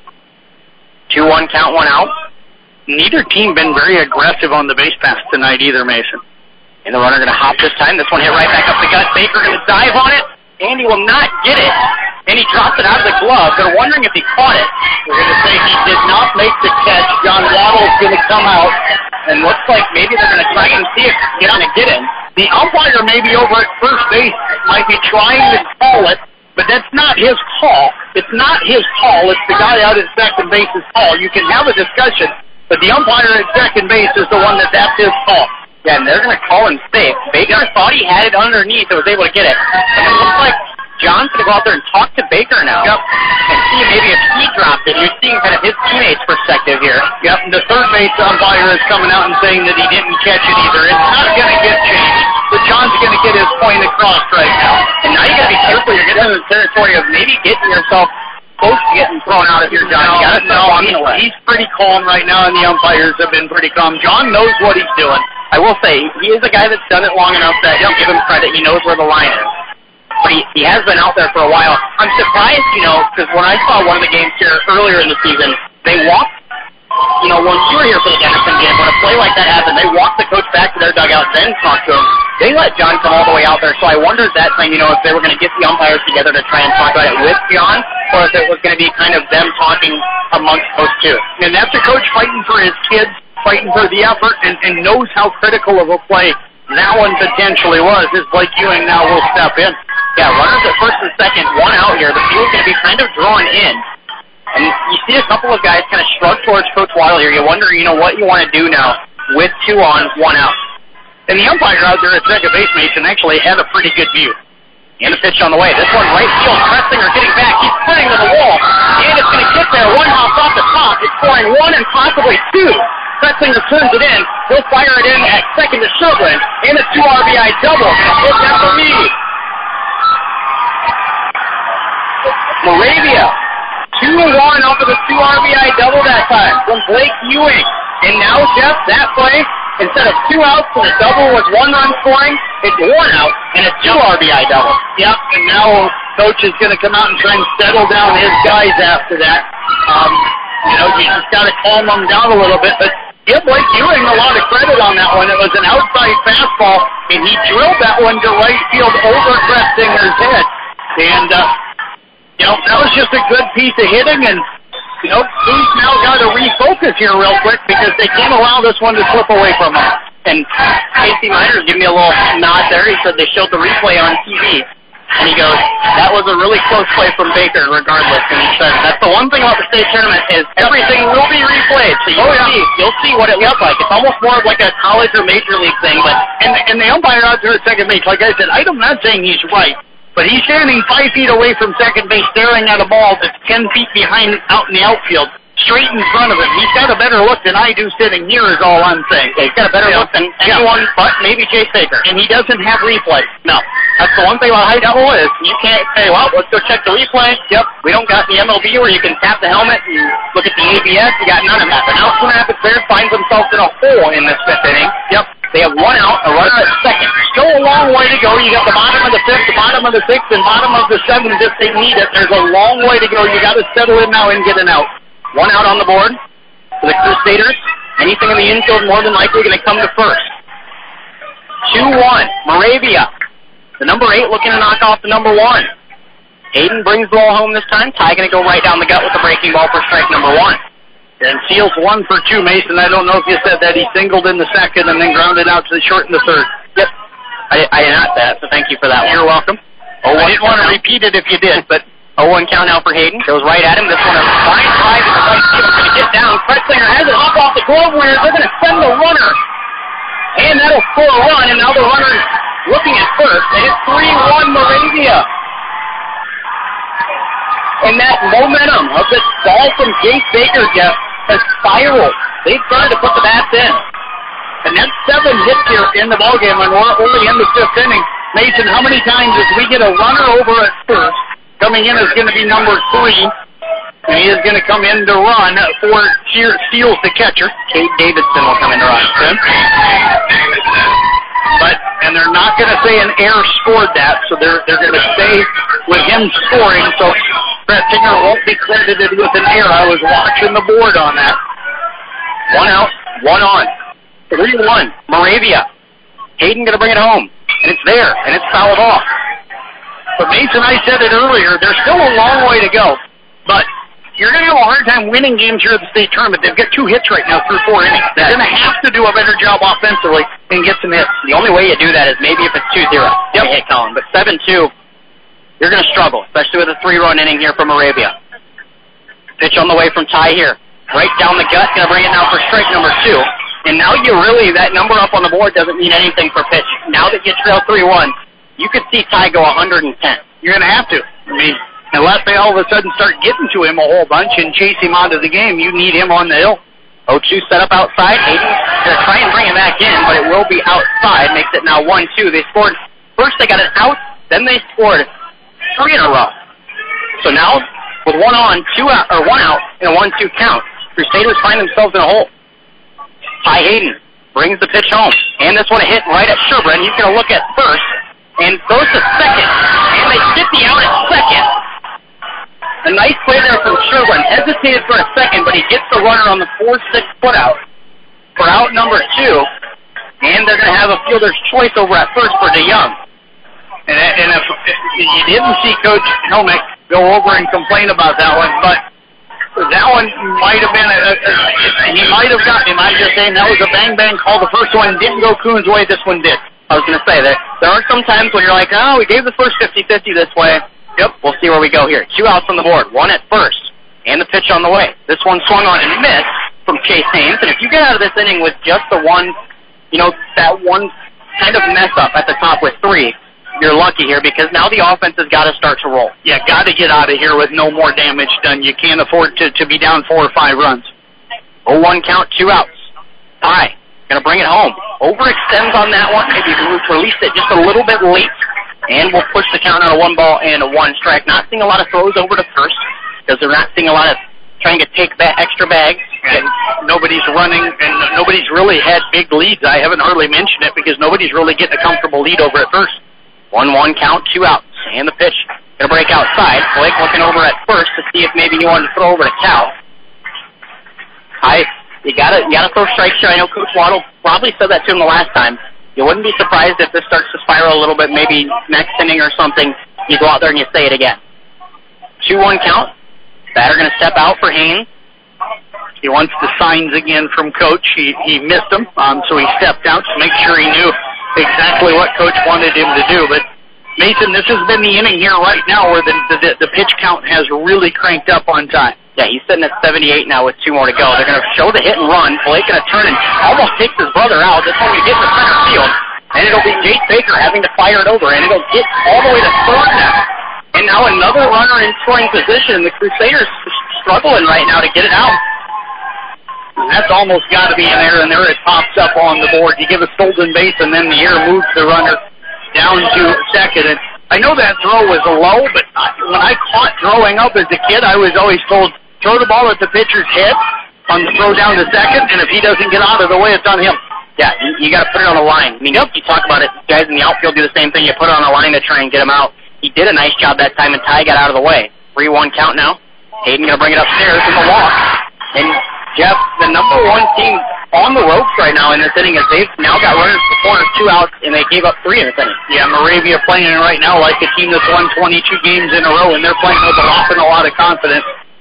2-1 count, 1 out. Neither team been very aggressive on the base pass tonight either, Mason. And the runner going to hop this time. This one hit right back up the gut. Baker going to dive on it, and he will not get it. And he drops it out of the glove. They're wondering if he caught it. We're going to say he did not make the catch. John Waddle is going to come out. And looks like maybe they're going to try and see if he's going to get in. The umpire maybe over at first base might be trying to call it, but that's not his call. It's not his call. It's the guy out at second base's call. You can have a discussion, but the umpire at second base is the one that's his call. Yeah, and they're going to call him safe. Baker thought he had it underneath and was able to get it. And it looks like John's going to go out there and talk to Baker now. Yep. And see maybe if he dropped it. You're seeing kind of his teammates' perspective here. Yep, and the third base umpire is coming out and saying that he didn't catch it either. It's not going to get changed, but John's going to get his point across right now. And now you got to be careful. You're getting into the territory of maybe getting yourself close to getting thrown out of here, John. He's pretty calm right now, and the umpires have been pretty calm. John knows what he's doing. I will say, he is a guy that's done it long enough that he'll give him credit. He knows where the line is. But he has been out there for a while. I'm surprised, because when I saw one of the games here earlier in the season, they walked, when you were here for the Denison game, when a play like that happened, they walked the coach back to their dugout, then talked to him. They let John come all the way out there, so I wondered that time, if they were going to get the umpires together to try and talk about it with John, or if it was going to be kind of them talking amongst those two. And that's a coach fighting for his kids, fighting for the effort, and knows how critical of a play that one potentially was. As Blake Ewing now will step in. Yeah, runners at first and second, 1 out here. The field's going to be kind of drawn in. And you see a couple of guys kind of shrug towards Coach Waddle here. You wonder, what you want to do now with 2 on, 1 out. And the umpire out there at second base, Mason, actually had a pretty good view. And a pitch on the way. This one right field, Pressinger getting back. He's sprinting to the wall. And it's going to get there. 1 hop off the top. It's scoring 1 and possibly 2. Kretzinger turns it in. He'll fire it in at second to Sherburne. And a 2 RBI double. Look at the lead. Moravia, 2-1 off of the 2 RBI double that time from Blake Ewing. And now, Jeff, that play, instead of 2 outs and a double with 1 run scoring, it's 1 out and a 2 RBI double. Yep, and now Coach is going to come out and try and settle down his guys after that. You just got to calm them down a little bit. But give Blake Ewing a lot of credit on that one. It was an outside fastball, and he drilled that one to right field over Kretzinger's head. And, that was just a good piece of hitting, and Booth now got to refocus here real quick because they can't allow this one to slip away from them. And Casey Miners gave me a little nod there. He said they showed the replay on TV. And he goes, that was a really close play from Baker regardless. And he said, that's the one thing about the state tournament is everything will be replayed. So you'll see what it looks like. It's almost more of like a college or major league thing. But And the umpire out there at second base, like I said, I'm not saying he's right. But he's standing 5 feet away from second base staring at a ball that's 10 feet behind out in the outfield, straight in front of him. He's got a better look than I do sitting here is all I'm saying. He's got a better look than anyone but maybe Chase Baker. And he doesn't have replay. No. That's the one thing about high double is you can't say, well, let's go check the replay. Yep. We don't got the MLB where you can tap the helmet and look at the ABS. You got none of that. But now Coon Rapids Bears finds themselves in a hole in this 5th inning. Yep. They have 1 out, a runner at second. Still a long way to go. You got the bottom of the 5th, the bottom of the 6th, and bottom of the 7th if they need it. There's a long way to go. You got to settle in now and get an out. 1 out on the board for the Crusaders. Anything in the infield more than likely going to come to first. 2-1, Moravia. The number 8 looking to knock off the number 1. Hayden brings the ball home this time. Ty going to go right down the gut with the breaking ball for strike number 1. And Seals 1 for 2, Mason. I don't know if you said that. He singled in the second and then grounded out to the short in the third. Yep. I did not that, so thank you for that one. You're welcome. I didn't want to repeat it if you did, but 0-1 count out for Hayden. Goes right at him. This one a fine drive in the right field. Going to get down. Kretzinger has it off the glove where they're going to send the runner. And that'll score a run, and now the runner's looking at first. They hit 3-1 Moravia. And that momentum of this ball from Chase Baker, Jeff, has spiraled. They've started to put the bats in. And that's 7 hits here in the ballgame, and we're only in the 5th inning. Mason, how many times as we get a runner over at first? Coming in is going to be number 3, and he is going to come in to run for Steele, the catcher. Cade Davidson will come in to run. And they're not going to say an error scored that, so they're going to stay with him scoring. So Kretzinger won't be credited with an error. I was watching the board on that. 1 out, 1 on. 3-1, Moravia. Hayden going to bring it home, and it's there, and it's fouled off. But Mason, I said it earlier, there's still a long way to go. But you're going to have a hard time winning games here at the state tournament. They've got 2 hits right now through 4 innings. They're going to have to do a better job offensively and get some hits. The only way you do that is maybe if it's 2-0. Yep. Hit Colin. But 7-2, you're going to struggle, especially with a 3-run inning here from Moravia. Pitch on the way from Ty here. Right down the gut. Going to bring it now for strike number 2. And now that number up on the board doesn't mean anything for pitch. Now that you trail 3-1, you could see Ty go 110. You're going to have to. I mean, unless they all of a sudden start getting to him a whole bunch and chase him out of the game, you need him on the hill. 0-2 set up outside. Hayden's going to try and bring it back in, but it will be outside. Makes it now 1-2. They scored. First they got it out, then they scored 3 in a row. So now, with 1 on, 2 out, or 1 out, and a 1-2 count, Crusaders find themselves in a hole. Ty Hayden brings the pitch home. And this one a hit right at Sherburne. He's going to look at first and goes to second. And they get the out at second. A nice play there from Sherburne. Hesitated for a second, but he gets the runner on the 4-6 foot out for out number 2. And they're going to have a fielder's choice over at first for DeYoung. And if you didn't see Coach Helmick go over and complain about that one, but that one might have been he might have just saying that was a bang-bang call. The first one didn't go Coon's way. This one did. I was going to say that there are some times when you're like, oh, we gave the first 50-50 this way. Yep, we'll see where we go here. 2 outs on the board, 1 at first, and the pitch on the way. This one swung on and missed from Chase Haynes. And if you get out of this inning with just the one, that one kind of mess up at the top with 3, you're lucky here because now the offense has got to start to roll. Yeah, got to get out of here with no more damage done. You can't afford to be down 4 or 5 runs. 0-1 count, 2 outs. Ty, going to bring it home. Overextends on that one. Maybe released it just a little bit late. And we'll push the count on a 1 ball and a 1 strike. Not seeing a lot of throws over to first because they're not seeing a lot of trying to take extra bags. And nobody's running, and nobody's really had big leads. I haven't hardly mentioned it because nobody's really getting a comfortable lead over at first. 1-1 count, 2 outs. And the pitch going to break outside. Blake looking over at first to see if maybe he wanted to throw over to Cal. You gotta throw strikes here. I know Coach Waddle probably said that to him the last time. You wouldn't be surprised if this starts to spiral a little bit, maybe next inning or something, you go out there and you say it again. 2-1 count. Batter going to step out for Haynes. He wants the signs again from Coach. He missed them, so he stepped out to make sure he knew exactly what Coach wanted him to do. But, Mason, this has been the inning here right now where the pitch count has really cranked up on time. Yeah, he's sitting at 78 now with 2 more to go. They're going to show the hit and run. Blake going to turn and almost takes his brother out. This one he gets to center field. And it'll be Jake Baker having to fire it over. And it'll get all the way to third now. And now another runner in scoring position. The Crusaders struggling right now to get it out. And that's almost got to be in there, and there it pops up on the board. You give a stolen base, and then the air moves the runner down to second. And I know that throw was low, but when I caught throwing up as a kid, I was always told, throw the ball at the pitcher's head on the throw down to second, and if he doesn't get out of the way, it's on him. Yeah, you got to put it on the line. I mean, you talk about it, guys in the outfield do the same thing. You put it on the line to try and get him out. He did a nice job that time, and Ty got out of the way. 3-1 count now. Hayden going to bring it upstairs in the walk. And, Jeff, the number 1 team on the ropes right now in this inning is they've now got runners at the corners, 2 outs, and they gave up 3 in this inning. Yeah, Moravia playing right now like a team that's won 22 games in a row, and they're playing with a lot of confidence.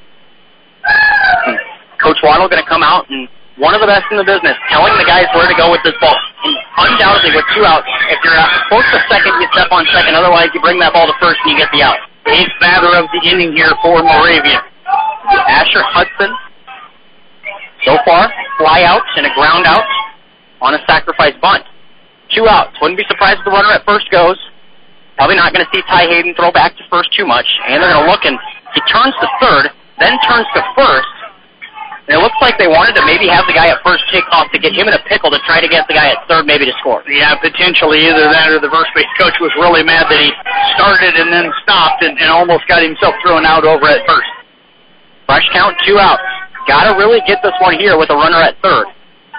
Coach Waddle going to come out, and one of the best in the business, telling the guys where to go with this ball. And undoubtedly, with 2 outs, if you're close to second, you step on second. Otherwise, you bring that ball to first and you get the out. 8th batter of the inning here for Moravia. Asher Hudson, so far, fly outs and a ground out on a sacrifice bunt. 2 outs. Wouldn't be surprised if the runner at first goes. Probably not going to see Ty Hayden throw back to first too much. And they're going to look, and he turns to third, then turns to first. And it looks like they wanted to maybe have the guy at first take off to get him in a pickle to try to get the guy at third maybe to score. Yeah, potentially either that or the first base coach was really mad that he started and then stopped and almost got himself thrown out over at first. Fresh count, 2 outs. Got to really get this one here with a runner at third.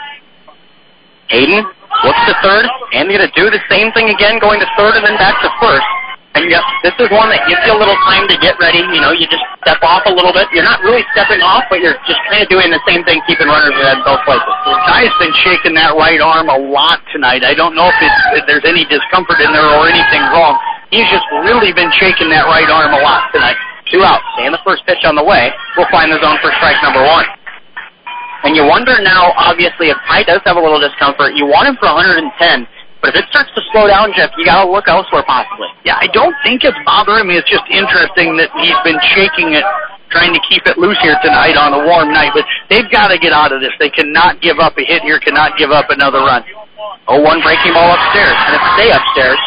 Hayden looks to third, and they're going to do the same thing again, going to third and then back to first. And yep, this is one that gives you a little time to get ready. You know, you just step off a little bit. You're not really stepping off, but you're just kind of doing the same thing, keeping runners in both places. Ty's been shaking that right arm a lot tonight. I don't know if there's any discomfort in there or anything wrong. He's just really been shaking that right arm a lot tonight. 2 outs. And the first pitch on the way. We'll find the zone for strike number 1. And you wonder now, obviously, if Ty does have a little discomfort, you want him for 110. But if it starts to slow down, Jeff, you got to look elsewhere possibly. Yeah, I don't think it's bothering me. It's just interesting that he's been shaking it, trying to keep it loose here tonight on a warm night. But they've got to get out of this. They cannot give up a hit here, cannot give up another run. 0-1 breaking ball upstairs. Going to stay upstairs.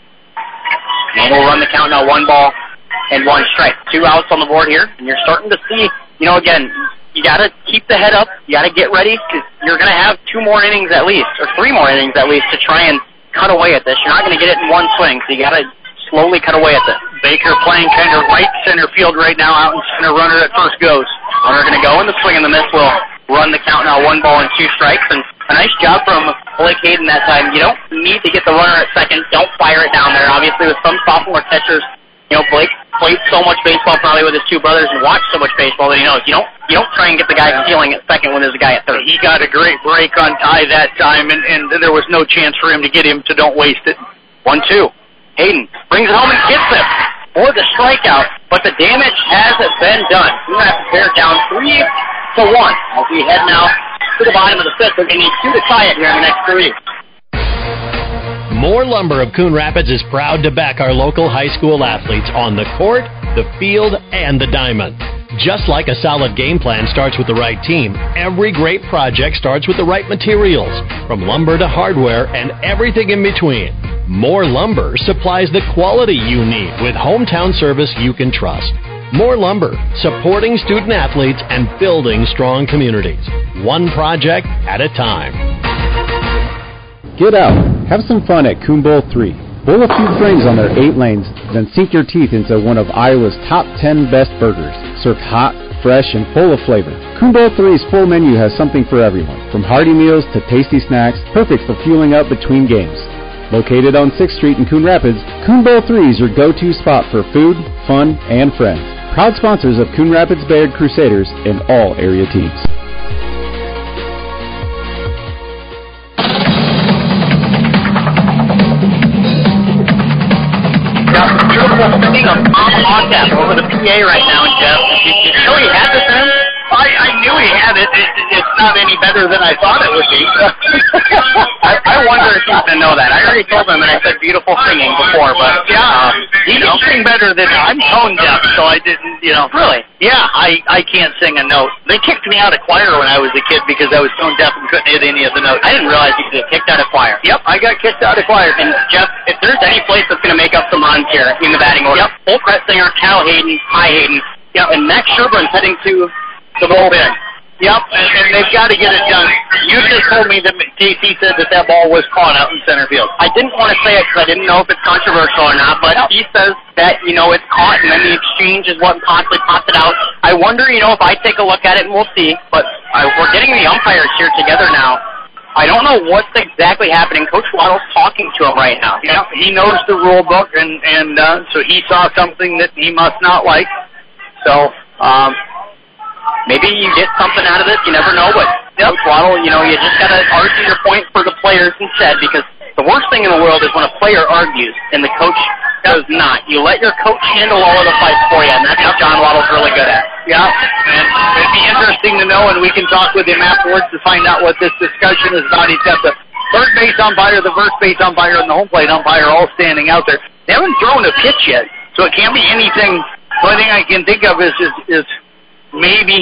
And we'll run the count now, 1 ball and 1 strike. 2 outs on the board here. And you're starting to see, you know, again, you got to keep the head up. You got to get ready because you're going to have 2 more innings at least, or 3 more innings at least, to try and cut away at this. You're not going to get it in one swing, so you got to slowly cut away at this. Baker playing kind of right center field right now, out in center. Runner at first goes. Runner going to go in the swing and the miss will run the count now, 1 ball and 2 strikes. And a nice job from Blake Hayden that time. You don't need to get the runner at second. Don't fire it down there. Obviously, with some sophomore catchers, you know, Blake played so much baseball probably with his 2 brothers and watched so much baseball that he knows. You don't try and get the guy stealing at second when there's a guy at third. He got a great break on Ty that time, and there was no chance for him to get him to don't waste it. 1-2. Hayden brings it home and gets it for the strikeout, but the damage hasn't been done. We're going to have to bear down 3-1 as we head now to the bottom of the 5th. We're going to need 2 to tie it here in the next 3 weeks. More Lumber of Coon Rapids is proud to back our local high school athletes on the court, the field, and the diamond. Just like a solid game plan starts with the right team, every great project starts with the right materials, from lumber to hardware and everything in between. More Lumber supplies the quality you need with hometown service you can trust. More Lumber, supporting student athletes and building strong communities. One project at a time. Get out. Have some fun at Coon Bowl 3. Bowl a few frames on their 8 lanes, then sink your teeth into one of Iowa's top 10 best burgers. Served hot, fresh, and full of flavor. Coon Bowl 3's full menu has something for everyone, from hearty meals to tasty snacks, perfect for fueling up between games. Located on 6th Street in Coon Rapids, Coon Bowl 3 is your go-to spot for food, fun, and friends. Proud sponsors of Coon Rapids Bayard Crusaders and all area teams. Sending a bomb contact over the PA right now, Jeff. Did you know he had this in? I knew he had it. It's not any better than I thought it would be. I wonder if he's going to know that. I already told him, and I said beautiful singing before, but yeah, he can sing better than I'm tone deaf, so I didn't, Really? Yeah, I can't sing a note. They kicked me out of choir when I was a kid because I was tone deaf and couldn't hit any of the notes. I didn't realize you could get kicked out of choir. Yep, I got kicked out of choir. And Jeff, if there's any place that's going to make up some runs here in the batting order, Holt Kretzinger, Cal Hayden, Ty Hayden, and Max Sherburne's heading to the bullpen. Yep, and they've got to get it done. You just told me that KC said that ball was caught out in center field. I didn't want to say it because I didn't know if it's controversial or not, but he says that, it's caught, and then the exchange is what possibly pops it out. I wonder, if I take a look at it, and we'll see, but we're getting the umpires here together now. I don't know what's exactly happening. Coach Waddle's talking to him right now. Yeah, he knows the rule book, and so he saw something that he must not like. So, maybe you get something out of this. You never know, but Coach Waddle, you just got to argue your point for the players instead, because the worst thing in the world is when a player argues and the coach does not. You let your coach handle all of the fights for you, and that's what John Waddle's really good at. Yeah, and it'd be interesting to know, and we can talk with him afterwards to find out what this discussion is about. He's got the third base umpire, the first base umpire, and the home plate umpire all standing out there. They haven't thrown a pitch yet, so it can't be anything. The only thing I can think of is maybe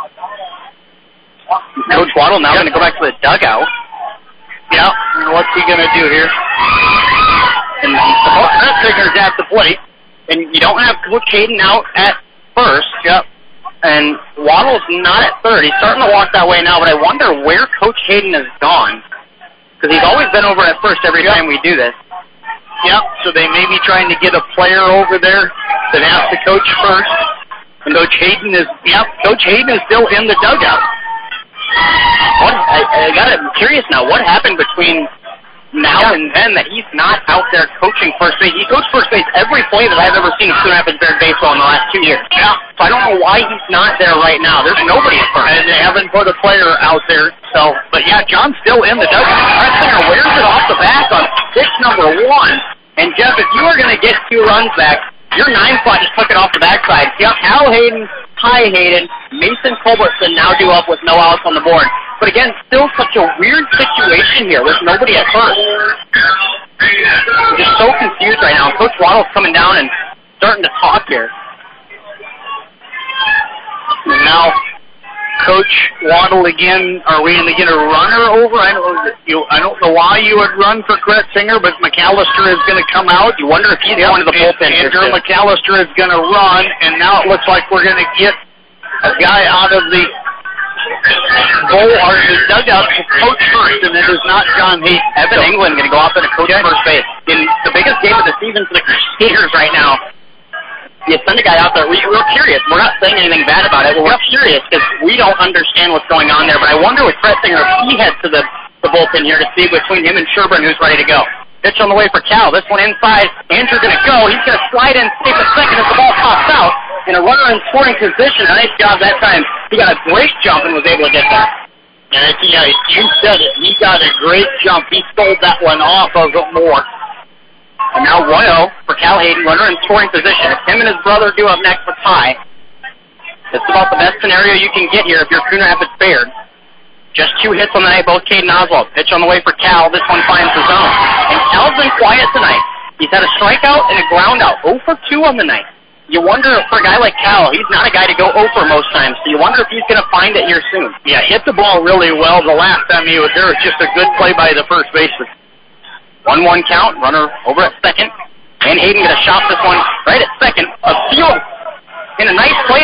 Coach Waddle now going to go back to the dugout. Yeah, what's he going to do here? And that figures at the plate. And you don't have Coach Hayden out at first. Yep. And Waddle's not at third. He's starting to walk that way now, but I wonder where Coach Hayden has gone. Because he's always been over at first every time we do this. Yep, so they may be trying to get a player over there that has to coach first. And Coach Hayden is still in the dugout. I'm curious now. What happened between now and then that he's not out there coaching first base? He coached first base every play that I've ever seen in Coon Rapids Bayard baseball in the last 2 years. Yeah. So I don't know why he's not there right now. There's nobody at first. And they haven't put a player out there. So, but yeah, John's still in the dugout. Kretzinger wears it off the back on pitch number 1. And Jeff, if you were going to get 2 runs back, your 9 spot just took it off the backside. Yep. Cal Hayden, Ty Hayden, Mason Culbertson now due up with no outs on the board. But again, still such a weird situation here with nobody at first. I'm just so confused right now. Coach Waddle's coming down and starting to talk here. And now, Coach Waddle again. Are we going to get a runner over? I don't know why you would run for Kretzinger, but McAllister is going to come out. You wonder if he's going to the bullpen. Andrew McAllister is going to run, and now it looks like we're going to get a guy out of the dugout to coach first, and it is not John Hayden. Evan England going to go out there to coach first base. In the biggest game of the season for the Crusaders right now, you send a guy out there. We're curious. We're not saying anything bad about it, but we're curious because we don't understand what's going on there. But I wonder with Kretzinger if he heads to the bullpen here to see between him and Sherburne who's ready to go. Pitch on the way for Cal. This one inside. Andrew going to go. He's going to slide in, safe a second as the ball pops out. And a runner in scoring position. Nice job that time. He got a great jump and was able to get there. And yeah, you said it. He got a great jump. He stole that one off of Moore. And now 1-0 for Cal Hayden, runner in scoring position. It's him and his brother due up next for Ty. It's about the best scenario you can get here if you're Coon Rapids Bayard. Just 2 hits on the night, both Caden Oswald. Pitch on the way for Cal. This one finds the zone. And Cal's been quiet tonight. He's had a strikeout and a ground out. 0 for 2 on the night. You wonder if for a guy like Cal, he's not a guy to go 0 for most times. So you wonder if he's going to find it here soon. Yeah, hit the ball really well. The last time he was there was just a good play by the first baseman. 1-1 count, runner over at second. And Hayden going to shot this one right at second. A field in a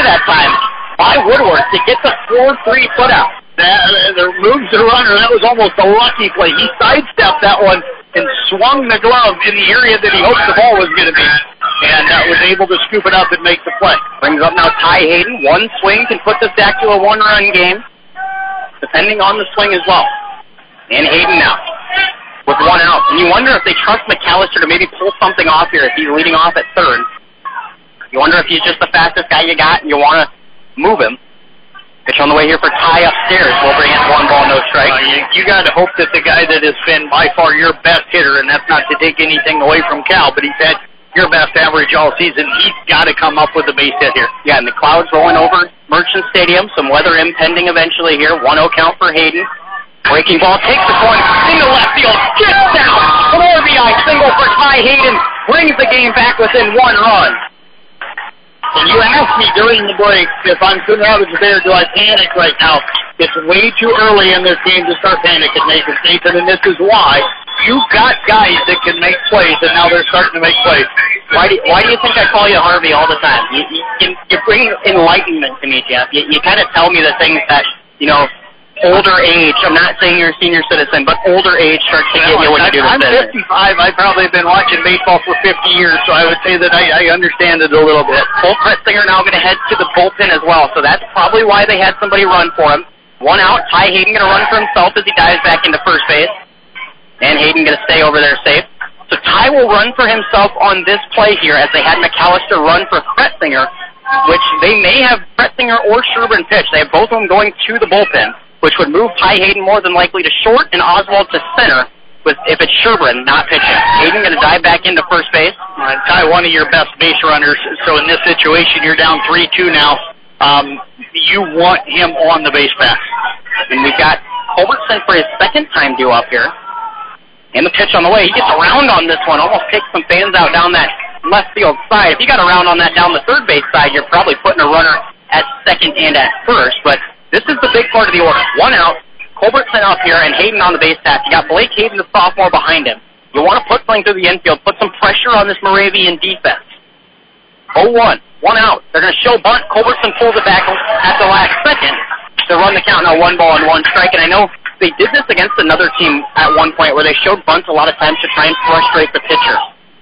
that time by Woodward to get the 4-3 put out. That moves the runner. That was almost a lucky play. He sidestepped that one and swung the glove in the area that he hoped the ball was going to be, and was able to scoop it up and make the play. Brings up now Ty Hayden. One swing can put this back to a one-run game, depending on the swing as well. And Hayden now with one out. And you wonder if they trust McAllister to maybe pull something off here if he's leading off at third. You wonder if he's just the fastest guy you got and you want to move him. Pitch on the way here for Ty upstairs. We'll bring in 1 ball, no strike. You got to hope that the guy that has been by far your best hitter, and that's not to take anything away from Cal, but he's had your best average all season, he's got to come up with a base hit here. Yeah, and the clouds rolling over Merchant Stadium. Some weather impending eventually here. 1-0 count for Hayden. Breaking ball, takes this one into left field, gets down. An RBI single for Ty Hayden. Brings the game back within 1 run. And you asked me during the break if I'm Coon Rapids Bear, do I panic right now? It's way too early in this game to start panicking, Nathan, and this is why. You've got guys that can make plays, and now they're starting to make plays. Why do you think I call you Harvey all the time? You bring enlightenment to me, Jeff. You kind of tell me the things that, older age, I'm not saying you're a senior citizen, but older age starts to get you when you do this. I'm 55. I've probably been watching baseball for 50 years, so I would say that I understand it a little bit. Both Kretzinger now going to head to the bullpen as well, so that's probably why they had somebody run for him. 1 out, Ty Hayden going to run for himself as he dives back into first base, and Hayden going to stay over there safe. So Ty will run for himself on this play here as they had McAllister run for Kretzinger, which they may have Kretzinger or Sherburne pitch. They have both of them going to the bullpen, which would move Ty Hayden more than likely to short and Oswald to center if it's Sherburne not pitching. Hayden going to dive back into first base. Ty, one of your best base runners, so in this situation you're down 3-2 now. You want him on the base pass. And we've got Culbertson for his second time due up here. And the pitch on the way. He gets around on this one, almost takes some fans out down that left field side. If you got around on that down the third base side, you're probably putting a runner at second and at first, but this is the big part of the order. 1 out, Culbertson up here, and Hayden on the base path. You got Blake Hayden, the sophomore, behind him. You want to put something through the infield, put some pressure on this Moravian defense. 0-1, 1 out. They're going to show bunt. Culbertson pulls it back at the last second to run the count now 1 ball and 1 strike. And I know they did this against another team at one point where they showed bunts a lot of times to try and frustrate the pitcher.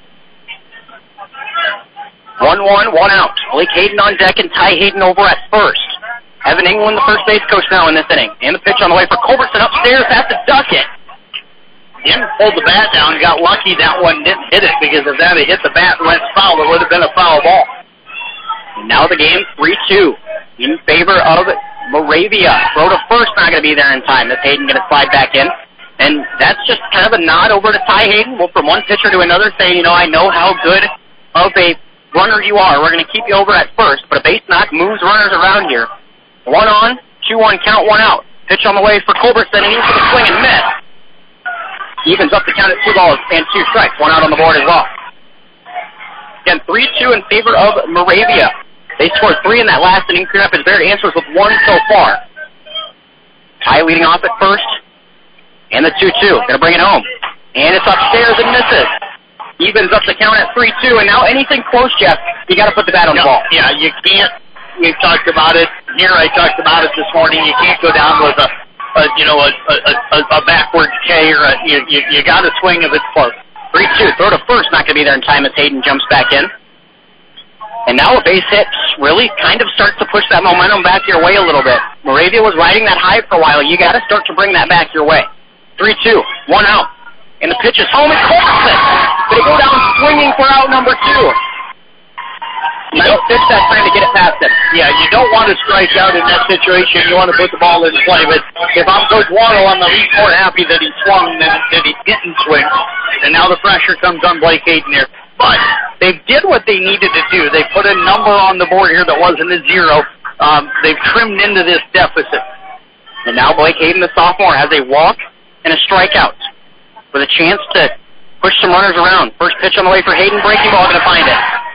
1-1, 1 out. Blake Hayden on deck and Ty Hayden over at first. Evan England, the first base coach now in this inning. And the pitch on the way for Culbertson upstairs. Has to duck it. Jim pulled the bat down. Got lucky that one didn't hit it, because if that had hit the bat and went foul, it would have been a foul ball. And now the game 3-2 in favor of Moravia. Throw to first, not going to be there in time. That's Hayden going to slide back in. And that's just kind of a nod over to Ty Hayden. Well, from one pitcher to another, saying, I know how good of a runner you are. We're going to keep you over at first, but a base knock moves runners around here. 1 on, 2-1 count, 1 out. Pitch on the way for Culbertson, and he's going to swing and miss. Evens up the count at 2 balls and 2 strikes. 1 out on the board as well. Again, 3-2 in favor of Moravia. They scored 3 in that last inning. Coon Rapids Bear answers with 1 so far. Ty leading off at first. And the 2-2. Going to bring it home. And it's upstairs and misses. Evens up the count at 3-2. And now anything close, Jeff, you got to put the bat on the ball. Yeah, you can't. We've talked about it here. I talked about it this morning. You can't go down with a backward K or you got to swing if it's close. 3-2. Throw to first. Not going to be there in time as Hayden jumps back in. And now a base hit really kind of starts to push that momentum back your way a little bit. Moravia was riding that high for a while. You got to start to bring that back your way. 3-2. 1 out. And the pitch is home. And Culbertson. They go down swinging for out number 2. Nice pitch that time to get it past him. Yeah, you don't want to strike out in that situation. You want to put the ball in play. But if I'm Coach Waddle, I'm at least more happy that he swung than that he didn't swing. And now the pressure comes on Blake Hayden here. But they did what they needed to do. They put a number on the board here that wasn't a 0. They've trimmed into this deficit. And now Blake Hayden, the sophomore, has a walk and a strikeout with a chance to push some runners around. First pitch on the way for Hayden. Breaking ball, going to find it.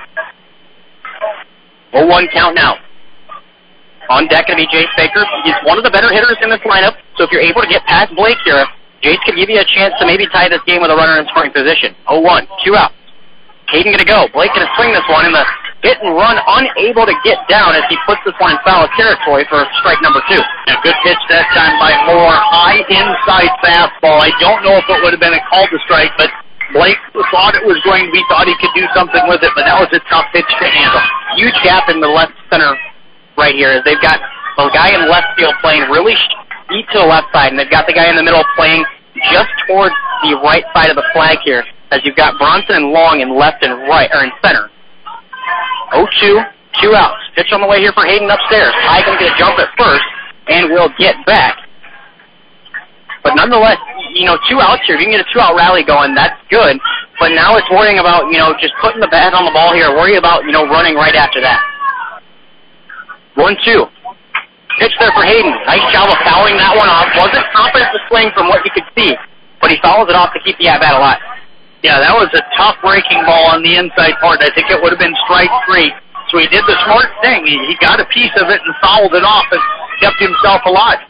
0-1 count now. On deck going to be Jace Baker. He's one of the better hitters in this lineup, so if you're able to get past Blake here, Jace could give you a chance to maybe tie this game with a runner in scoring position. 0-1, 2 out. Hayden going to go. Blake going to swing this one, and the hit and run, unable to get down as he puts this one in foul territory for strike number 2. A good pitch that time by Moore. High inside fastball. I don't know if it would have been a call to strike, but Blake thought it was going to be, thought he could do something with it, but that was a tough pitch to handle. Huge gap in the left center right here as they've got the guy in left field playing really deep to the left side, and they've got the guy in the middle playing just towards the right side of the flag here, as you've got Bronson and Long in left and right, or in center. 0-2, 2 outs. Pitch on the way here for Hayden upstairs. High going to get a jump at first, and will get back. But nonetheless, 2 outs here. If you can get a 2-out rally going, that's good. But now it's worrying about, just putting the bat on the ball here. Worry about, running right after that. 1-2. Pitch there for Hayden. Nice job of fouling that one off. Wasn't confident displaying from what you could see, but he fouls it off to keep the at-bat alive. Yeah, that was a tough breaking ball on the inside part. I think it would have been strike 3. So he did the smart thing. He got a piece of it and fouled it off and kept himself alive.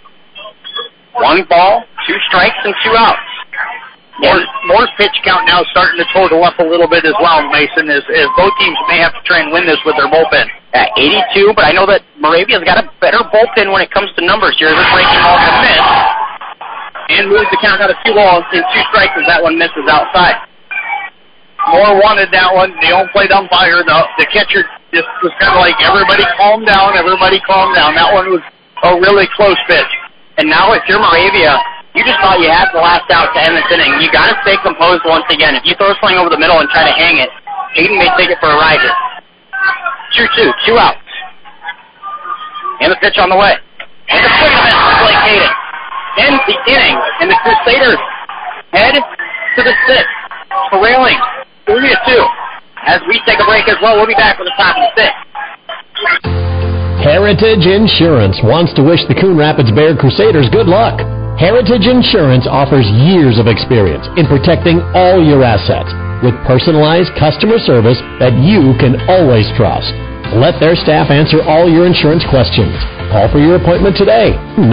1 ball, 2 strikes, and 2 outs. Moore's pitch count now starting to total up a little bit as well, Mason, as both teams may have to try and win this with their bullpen. At 82, but I know that Moravia's got a better bullpen when it comes to numbers here. This breaking ball can miss. And moves the count out of 2 balls and 2 strikes as that one misses outside. Moore wanted that one. The on-plate umpire, the catcher, just was kind of like, everybody calm down, everybody calm down. That one was a really close pitch. And now if you're Moravia, you just thought you had the last out to end this inning. You got to stay composed once again. If you throw a sling over the middle and try to hang it, Hayden may take it for a ride here. 2-2, 2 outs. And the pitch on the way. And the swing of it for Blake Hayden. Ends the inning, and the Crusaders head to the 6th, trailing 3-2. As we take a break as well, we'll be back with the top of the 6th. Heritage Insurance wants to wish the Coon Rapids Bear Crusaders good luck. Heritage Insurance offers years of experience in protecting all your assets with personalized customer service that you can always trust. Let their staff answer all your insurance questions. Call for your appointment today.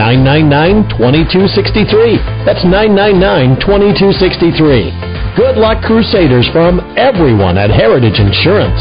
999-2263. That's 999-2263. Good luck, Crusaders, from everyone at Heritage Insurance.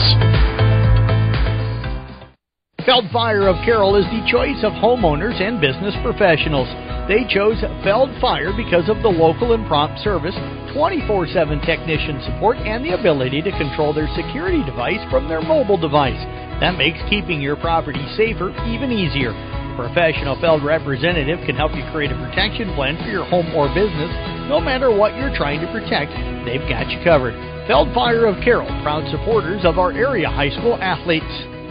Feld Fire of Carroll is the choice of homeowners and business professionals. They chose Feld Fire because of the local and prompt service, 24/7 technician support, and the ability to control their security device from their mobile device. That makes keeping your property safer even easier. A professional Feld representative can help you create a protection plan for your home or business. No matter what you're trying to protect, they've got you covered. Feld Fire of Carroll, proud supporters of our area high school athletes.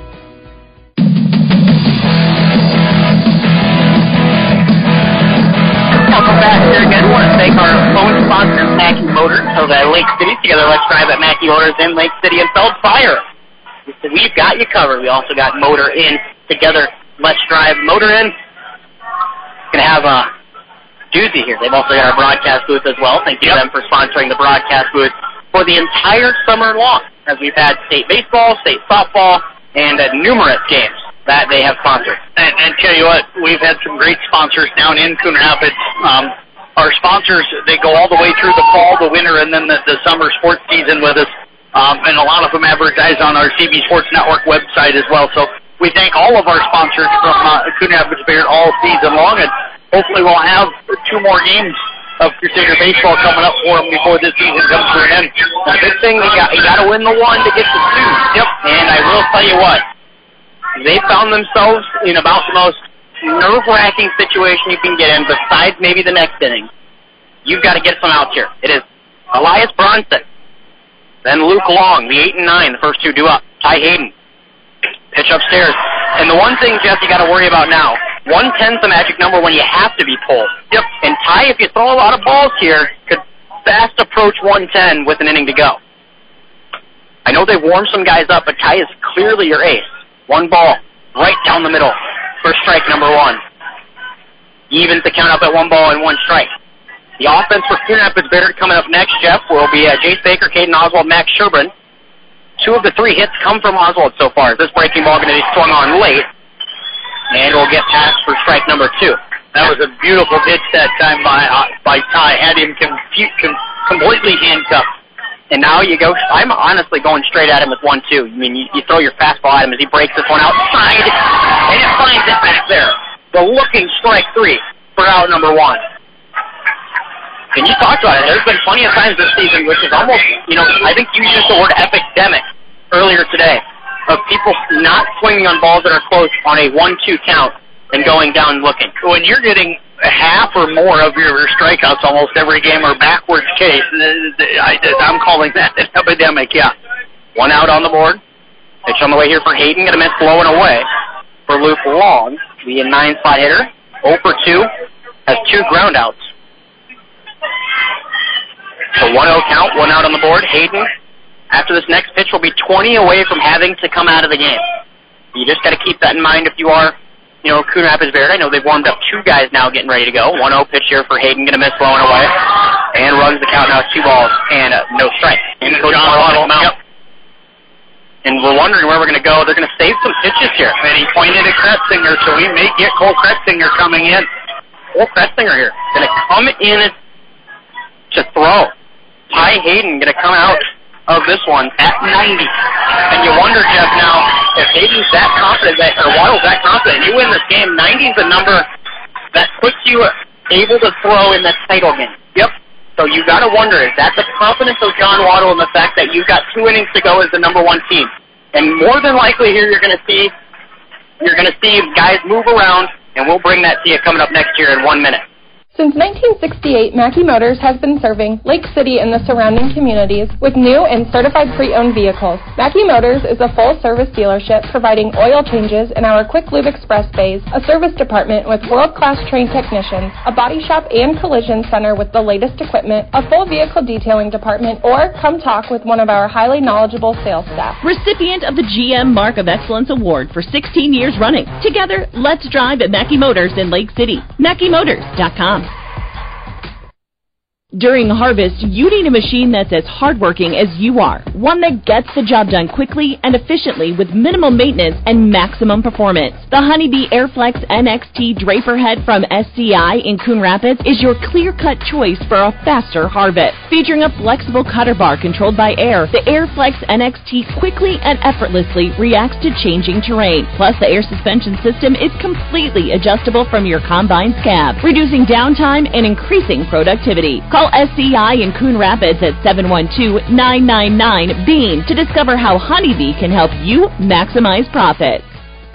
Welcome back here again. I want to thank our phone sponsors, Mackey Motors, so that Lake City together. Let's drive at Mackey Motors in Lake City and Feld Fire. We've got you covered. We also got Motor In together. Let's drive Motor In. Gonna have a doozy here. They've also got our broadcast booth as well. Thank you to them for sponsoring the broadcast booth for the entire summer long, as we've had state baseball, state softball, and numerous games that they have sponsored. And tell you what, we've had some great sponsors down in Coon Rapids. Our sponsors, they go all the way through the fall, the winter, and then the summer sports season with us. And a lot of them advertise on our CB Sports Network website as well. So we thank all of our sponsors from Coon Rapids Bear all season long, and hopefully we'll have 2 more games of Crusader baseball coming up for them before this season comes to an end. The big thing, you got to win the 1 to get the 2. Yep. And I will tell you what, they found themselves in about the most nerve-wracking situation you can get in, besides maybe the next inning. You've got to get some outs here. It is Elias Bronson, then Luke Long, the 8 and 9, the first 2 due up. Ty Hayden, pitch upstairs. And the one thing, Jeff, you got to worry about now, 110's the magic number when you have to be pulled. Yep. And Ty, if you throw a lot of balls here, could fast approach 110 with an inning to go. I know they've warmed some guys up, but Ty is clearly your ace. 1 ball, right down the middle. First strike, number 1. Evens the count up at 1 ball and 1 strike. The offense for Coon Rapids Bear coming up next, Jeff, will be Jace Baker, Caden Oswald, Max Sherburne. 2 of the 3 hits come from Oswald so far. This breaking ball going to be swung on late, and will get past for strike number 2. That was a beautiful pitch that time by Ty. Had him completely handcuffed. And now you go, I'm honestly going straight at him with 1-2. I mean, you throw your fastball at him as he breaks this one outside, and it finds it back there. The looking strike 3 for out number 1. And you talked about it. There's been plenty of times this season, which is almost, I think you used the word epidemic earlier today, of people not swinging on balls that are close on a 1-2 count and going down looking. When you're getting half or more of your strikeouts almost every game are backwards case, I'm calling that an epidemic, yeah. 1 out on the board. Pitch on the way here for Hayden. Going to miss blowing away for Luke Long, the 9-slot hitter. 0 for 2. Has 2 ground outs. So 1-0 count, 1 out on the board. Hayden, after this next pitch, will be 20 away from having to come out of the game. You just got to keep that in mind if you are, Coon Rapids Bayard. I know they've warmed up 2 guys now getting ready to go. 1-0 pitch here for Hayden, going to miss blowing away. And runs the count now 2 balls and no strike. And Coach Waddle out. And we're wondering where we're going to go. They're going to save some pitches here. And he pointed at Kretzinger, so we may get Cole Kretzinger coming in. Cole Kretzinger here. Going to come in to throw. Ty Hayden going to come out of this one at 90. And you wonder, Jeff, now, if Hayden's that confident, or Waddle's that confident, you win this game, 90 is the number that puts you able to throw in the title game. Yep. So you got to wonder, is that the confidence of John Waddle and the fact that you've got 2 innings to go as the number 1 team? And more than likely here you're going to see guys move around, and we'll bring that to you coming up next year in 1 minute. Since 1968, Mackey Motors has been serving Lake City and the surrounding communities with new and certified pre-owned vehicles. Mackey Motors is a full-service dealership providing oil changes in our Quick Lube Express bays, a service department with world-class trained technicians, a body shop and collision center with the latest equipment, a full vehicle detailing department, or come talk with one of our highly knowledgeable sales staff. Recipient of the GM Mark of Excellence Award for 16 years running. Together, let's drive at Mackey Motors in Lake City. MackeyMotors.com. During harvest, you need a machine that's as hardworking as you are. One that gets the job done quickly and efficiently with minimal maintenance and maximum performance. The Honeybee Airflex NXT Draper Head from SCI in Coon Rapids is your clear-cut choice for a faster harvest. Featuring a flexible cutter bar controlled by air, the Airflex NXT quickly and effortlessly reacts to changing terrain. Plus, the air suspension system is completely adjustable from your combine's cab, reducing downtime and increasing productivity. Call SCI in Coon Rapids at 712-999-BEAN to discover how Honeybee can help you maximize profits.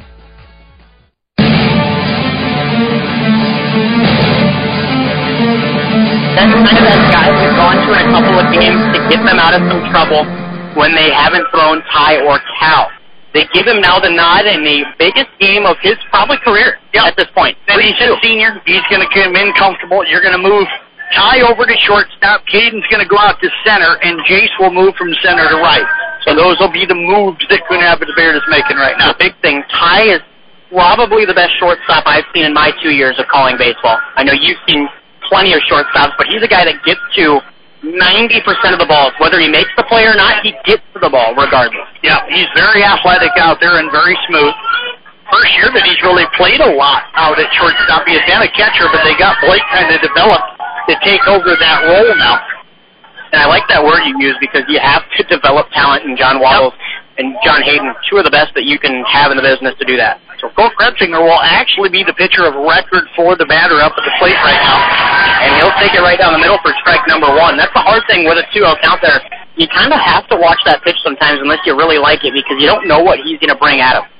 That's kind of that guys we've gone through in a couple of games to get them out of some trouble when they haven't thrown Ty or Cal. They give him now the nod in the biggest game of his probably career at this point. And he's a senior. He's going to come in comfortable. You're going to move Ty over to shortstop. Caden's going to go out to center, and Jace will move from center to right. So those will be the moves that Coon Rapids Bayard is making right now. The big thing, Ty is probably the best shortstop I've seen in my 2 years of calling baseball. I know you've seen plenty of shortstops, but he's a guy that gets to 90% of the balls. Whether he makes the play or not, he gets to the ball regardless. Yeah, he's very athletic out there and very smooth. First year that he's really played a lot out at shortstop. He had been a catcher, but they got Blake kind of developed to take over that role now. And I like that word you use because you have to develop talent in John Waddle and John Hayden, 2 of the best that you can have in the business to do that. So Cole Kretzinger will actually be the pitcher of record for the batter up at the plate right now. And he'll take it right down the middle for strike number 1. That's the hard thing with a 2-0 count there. You kind of have to watch that pitch sometimes unless you really like it because you don't know what he's going to bring at him.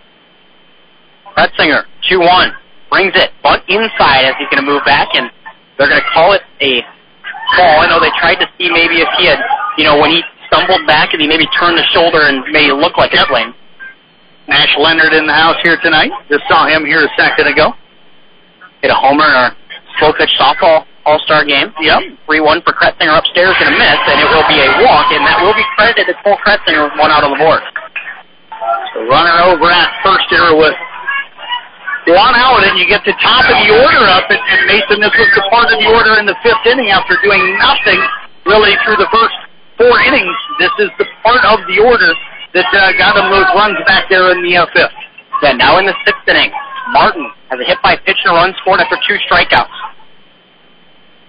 Kretzinger, 2-1, brings it, bunt inside as he's going to move back, and they're going to call it a ball. I know they tried to see maybe if he had, when he stumbled back and he maybe turned the shoulder and made it look like a swing. Nash Leonard in the house here tonight. Just saw him here a second ago. Hit a homer in our slow pitch softball all-star game. Yep. 3-1 for Kretzinger upstairs, going to miss, and it will be a walk, and that will be credited to Cole Kretzinger with 1 out on the board. So runner over at first here with 1 out, and you get the top of the order up, and Mason, this was the part of the order in the 5th inning after doing nothing really through the first 4 innings. This is the part of the order that got him those runs back there in the 5th. Yeah, now in the 6th inning, Martin has a hit by pitch and a run scored after 2 strikeouts.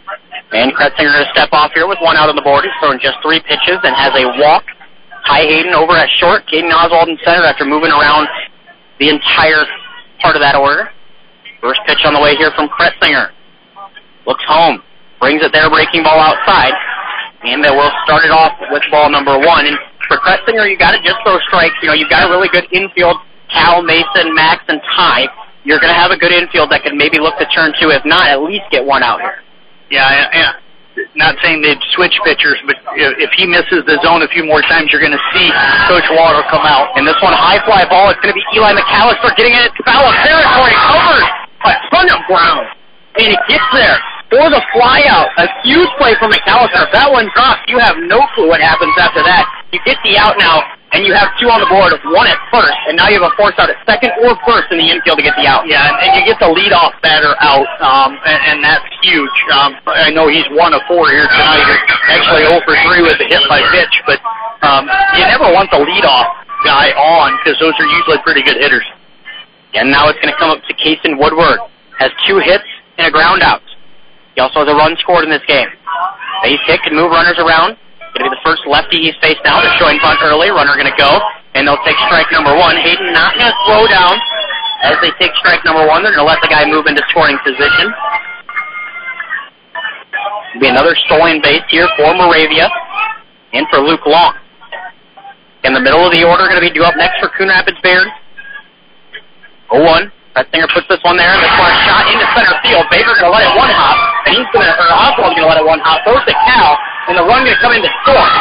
And Kretzinger going to step off here with one out on the board. He's thrown just 3 pitches and has a walk. Ty Hayden over at short. Caden Oswald in center after moving around the entire part of that order. First pitch on the way here from Kretzinger. Looks home. Brings it there, breaking ball outside. And we'll start it off with ball number 1. And for Kretzinger, you got to just throw strikes. You know, you've got a really good infield. Cal, Mason, Max, and Ty. You're going to have a good infield that could maybe look to turn 2. If not, at least get 1 out here. Yeah. Not saying they'd switch pitchers, but if he misses the zone a few more times, you're going to see Coach Waddle come out. And this one, high fly ball, it's going to be Eli McAllister getting in foul territory, covered a ton of ground. And he gets there for the fly out. A huge play from McAllister. If that one drops, you have no clue what happens after that. You get the out now, and you have 2 on the board, 1 at first, and now you have a force out at second or first in the infield to get the out. Yeah, and you get the leadoff batter out, and that's huge. I know he's 1 of 4 here tonight. Actually 0 for 3 with the hit by pitch, but you never want the leadoff guy on because those are usually pretty good hitters. And now it's going to come up to Kason Woodward. Has 2 hits and a ground out. He also has a run scored in this game. Base hit can move runners around. Going to be the first lefty he's faced now. They're showing bunt early. Runner going to go, and they'll take strike number 1. Hayden not going to slow down as they take strike number 1. They're going to let the guy move into scoring position. Be another stolen base here for Moravia and for Luke Long. In the middle of the order, going to be due up next for Coon Rapids Bayard. 0-1. Kretzinger puts this one there, and this one shot into center field. Baker's going to let it 1 hop, and Oswald's going to let it 1 hop. Throws to Cal, and the run going to come into score.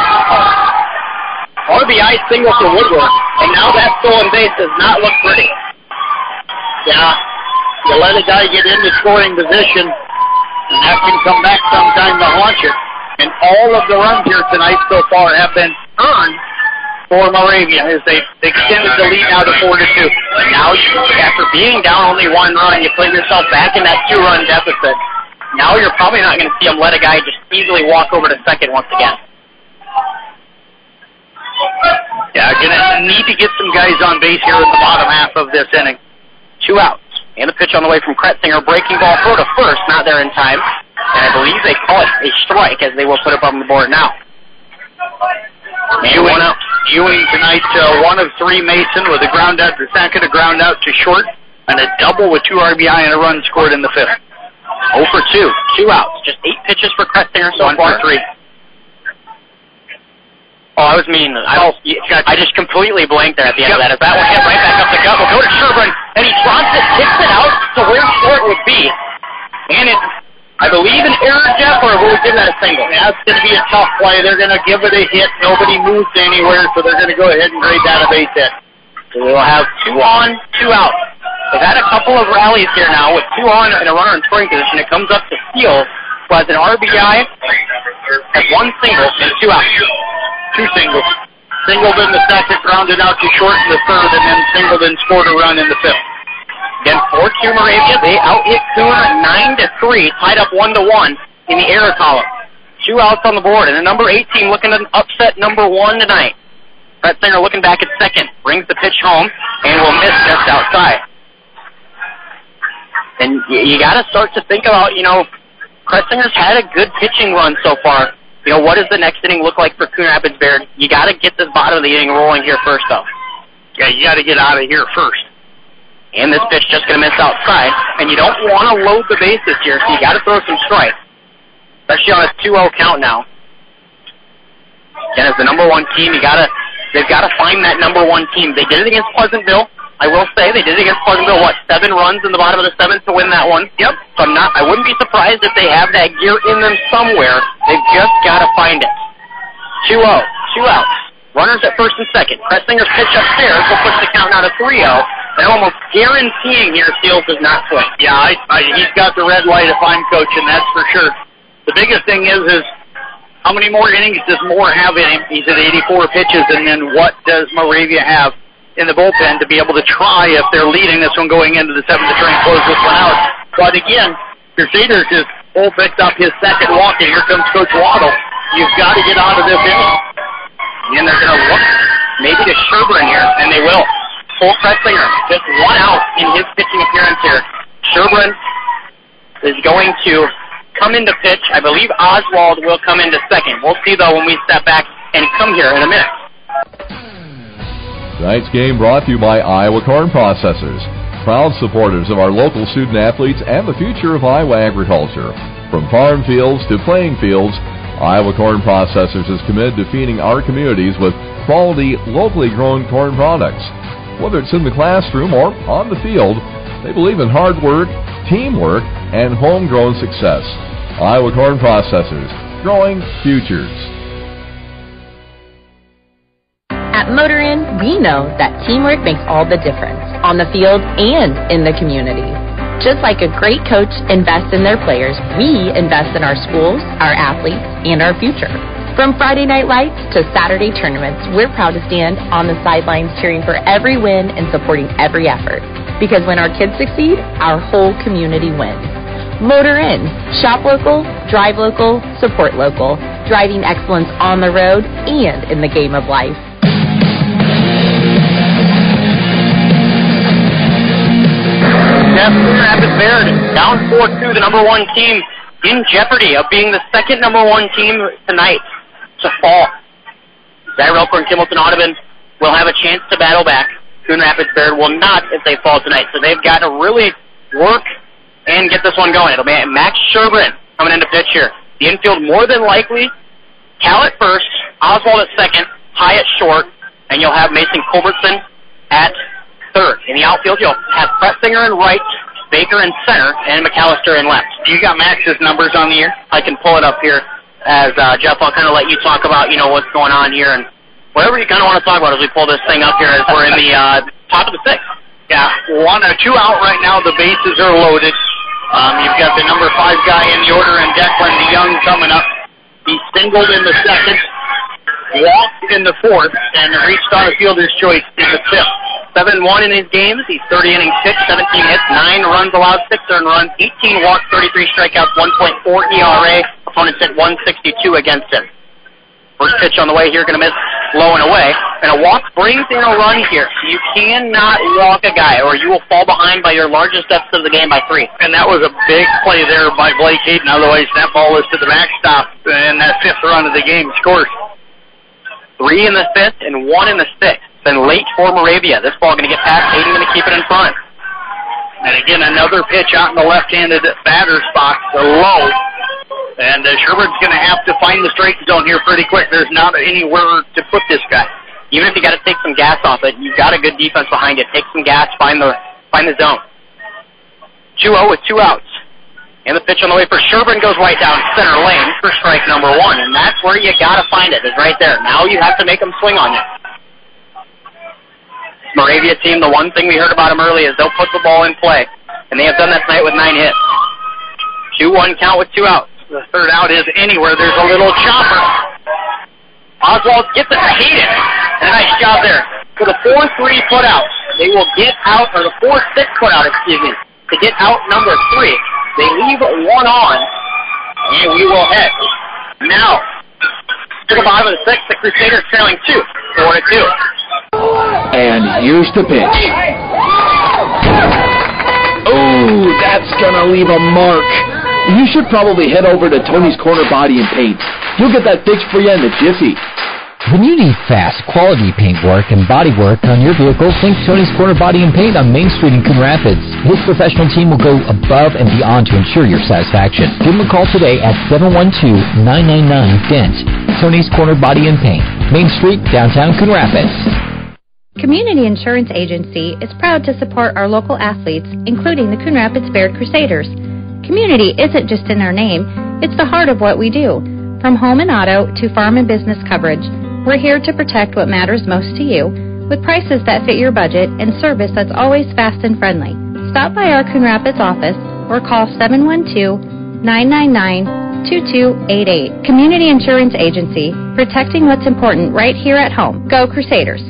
RBI single for Woodward, and now that stolen base does not look pretty. Yeah, you let a guy get into scoring position, and that can come back sometime to haunt you. And all of the runs here tonight so far have been earned for Moravia as they extended the lead now to 4-2. Now, after being down only 1 run, you put yourself back in that 2-run deficit. Now you're probably not going to see them let a guy just easily walk over to second once again. Yeah, going to need to get some guys on base here in the bottom half of this inning. 2 outs. And the pitch on the way from Kretzinger. Breaking ball throw to first. Not there in time. And I believe they call it a strike as they will put it up on the board now. Ewing tonight, 1 of 3 Mason with a ground out to second, a ground out to short, and a double with 2 RBI and a run scored in the 5th. 0 for 2. 2 outs. Just 8 pitches for Kretzinger so far. 1 for 3. Oh, I was mean. I just completely blanked there at the end of that. If that one hit right back up the gut, we'll go to Sherburne, and he drops it, kicks it out to where short would be. And it's, I believe, an error, Jeff, or will we give that a single? Yeah, it's going to be a tough play. They're going to give it a hit. Nobody moves anywhere, so they're going to go ahead and grade that a base hit. So we'll have 2 on, 2 out. They've had a couple of rallies here now with 2 on and a runner in scoring position. It comes up to Steele, who has an RBI, has 1 single, and 2 outs. 2 singles. Singled in the second, grounded out to short in the third, and then singled and scored a run in the 5th. Again, 4-2 Moravia. They out-hit Coon 9-3, tied up 1-1 in the error column. 2 outs on the board, and the number 8 team looking to upset number 1 tonight. Kretzinger looking back at second, brings the pitch home, and will miss just outside. And you got to start to think about, Kretzinger's had a good pitching run so far. What does the next inning look like for Coon Rapids Bayard? You got to get this bottom of the inning rolling here first, though. Yeah, you got to get out of here first. And this pitch just going to miss outside. And you don't want to load the bases here, so you got to throw some strikes. Especially on a 2-0 count now. Again, as the number 1 team, they've got to find that number 1 team. They did it against Pleasantville. I will say they did it against Pleasantville, 7 runs in the bottom of the 7th to win that one. Yep. So I wouldn't be surprised if they have that gear in them somewhere. They've just got to find it. 2-0. 2 outs. Runners at first and second. Kretzinger's pitch upstairs will push the count now to 3-0. And almost guaranteeing here Steele does not swing. Yeah, he's got the red light if I'm coaching, that's for sure. The biggest thing is how many more innings does Moore have in him? He's at 84 pitches, and then what does Moravia have in the bullpen to be able to try, if they're leading this one going into the 7th, to try and close this one out. But again, Crusaders just full picked up his second walk, and here comes Coach Waddle. You've got to get out of this inning. And they're going to look maybe to Sherburne here, and they will. Cole Kretzinger, just 1 out in his pitching appearance here. Sherburne is going to come into pitch. I believe Oswald will come into second. We'll see, though, when we step back and come here in a minute. Tonight's game brought to you by Iowa Corn Processors, proud supporters of our local student-athletes and the future of Iowa agriculture. From farm fields to playing fields, Iowa Corn Processors is committed to feeding our communities with quality, locally grown corn products. Whether it's in the classroom or on the field, they believe in hard work, teamwork, and homegrown success. Iowa Corn Processors, growing futures. At Motor Inn, we know that teamwork makes all the difference on the field and in the community. Just like a great coach invests in their players, we invest in our schools, our athletes, and our future. From Friday night lights to Saturday tournaments, we're proud to stand on the sidelines cheering for every win and supporting every effort. Because when our kids succeed, our whole community wins. Motor Inn. Shop local, drive local, support local. Driving excellence on the road and in the game of life. Coon Rapids Bayard down 4-2, the number one team in jeopardy of being the second number one team tonight to fall. Zaire Elkhorn, Kimmelton Audubon will have a chance to battle back. Coon Rapids Bayard will not if they fall tonight. So they've got to really work and get this one going. It'll be Max Sherburne coming into pitch here. The infield more than likely, Cal at first, Oswald at second, High at short, and you'll have Mason Culbertson at third. In the outfield, you'll have Pretzinger in right, Baker in center, and McAllister in left. You got Max's numbers on the air? I can pull it up here. As Jeff, I'll kind of let you talk about, what's going on here and whatever you kind of want to talk about as we pull this thing up here as we're in the top of the sixth. Yeah, 2 out right now. The bases are loaded. You've got the number 5 guy in the order and Declan DeYoung coming up. He singled in the second, walked in the fourth, and reached on a fielder's choice in the fifth. 7-1 in his games. He's 30 innings pitched, 17 hits, 9 runs allowed, 6 earned runs, 18 walks, 33 strikeouts, 1.4 ERA. Opponents hit 162 against him. First pitch on the way here, going to miss low and away. And a walk brings in a run here. You cannot walk a guy or you will fall behind by your largest deficit of the game by 3. And that was a big play there by Blake Hayden. Otherwise, that ball is to the backstop. And that 5th run of the game scores. 3 in the 5th and 1 in the 6th. Then late for Moravia. This ball going to get past Hayden, going to keep it in front. And again, another pitch out in the left-handed batter's box, low. And Sherwood's going to have to find the strike zone here pretty quick. There's not anywhere to put this guy. Even if you got to take some gas off it, you've got a good defense behind you. Take some gas, find the zone. 2-0 with 2 outs. And the pitch on the way for Sherburne goes right down center lane for strike number 1. And that's where you got to find it, is right there. Now you have to make them swing on you. Moravia team, the one thing we heard about them early is they'll put the ball in play. And they have done that tonight with 9 hits. 2-1 count with 2 outs. The third out is anywhere. There's a little chopper. Oswald gets it to Hayden. And a nice job there. For the 4-3 put out, they will get out, or the 4-6 put out, to get out number 3. They leave 1 on, and we will head. Now, to the bottom of the 6th, the Crusaders trailing 2, 4-2. And here's the pitch. Oh, that's gonna leave a mark. You should probably head over to Tony's Corner Body and Paint. He'll get that fixed for you in a jiffy. When you need fast, quality paint work and body work on your vehicle, think Tony's Corner Body and Paint on Main Street in Coon Rapids. His professional team will go above and beyond to ensure your satisfaction. Give him a call today at 712-999-DENT. Tony's Corner Body and Paint, Main Street, downtown Coon Rapids. Community Insurance Agency is proud to support our local athletes, including the Coon Rapids Bayard Crusaders. Community isn't just in our name, it's the heart of what we do. From home and auto to farm and business coverage, we're here to protect what matters most to you, with prices that fit your budget and service that's always fast and friendly. Stop by our Coon Rapids office or call 712-999-2288. Community Insurance Agency, protecting what's important right here at home. Go Crusaders!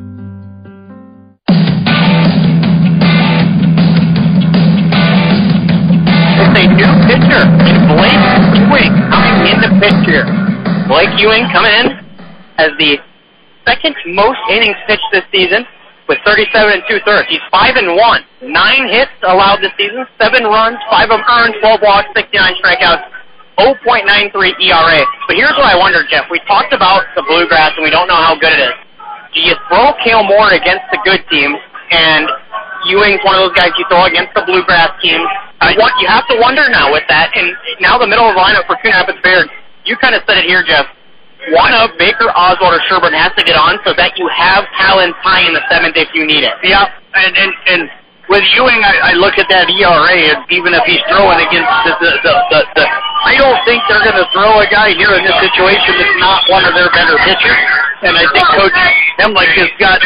A new pitcher in Blake Ewing coming into pitch here. Blake Ewing coming in as the second most innings pitched this season. with 37 2/3. He's 5-1. 9 hits allowed this season, 7 runs, 5 of them earned, 12 walks, 69 strikeouts, 0.93 ERA. But here's what I wonder, Jeff. We talked about the Bluegrass, and we don't know how good it is. Do you throw Cale Moore against the good teams, and Ewing's one of those guys you throw against the Bluegrass teams? You have to wonder now with that, and now the middle of the lineup for Coon Rapids Bayard, you kind of said it here, Jeff. One of Baker, Oswald, or Sherburne has to get on so that you have talent high in the 7th if you need it. Yeah, and with Ewing, I look at that ERA, and even if he's throwing against the I don't think they're going to throw a guy here in this situation that's not one of their better pitchers. And I think Coach Helmrich has got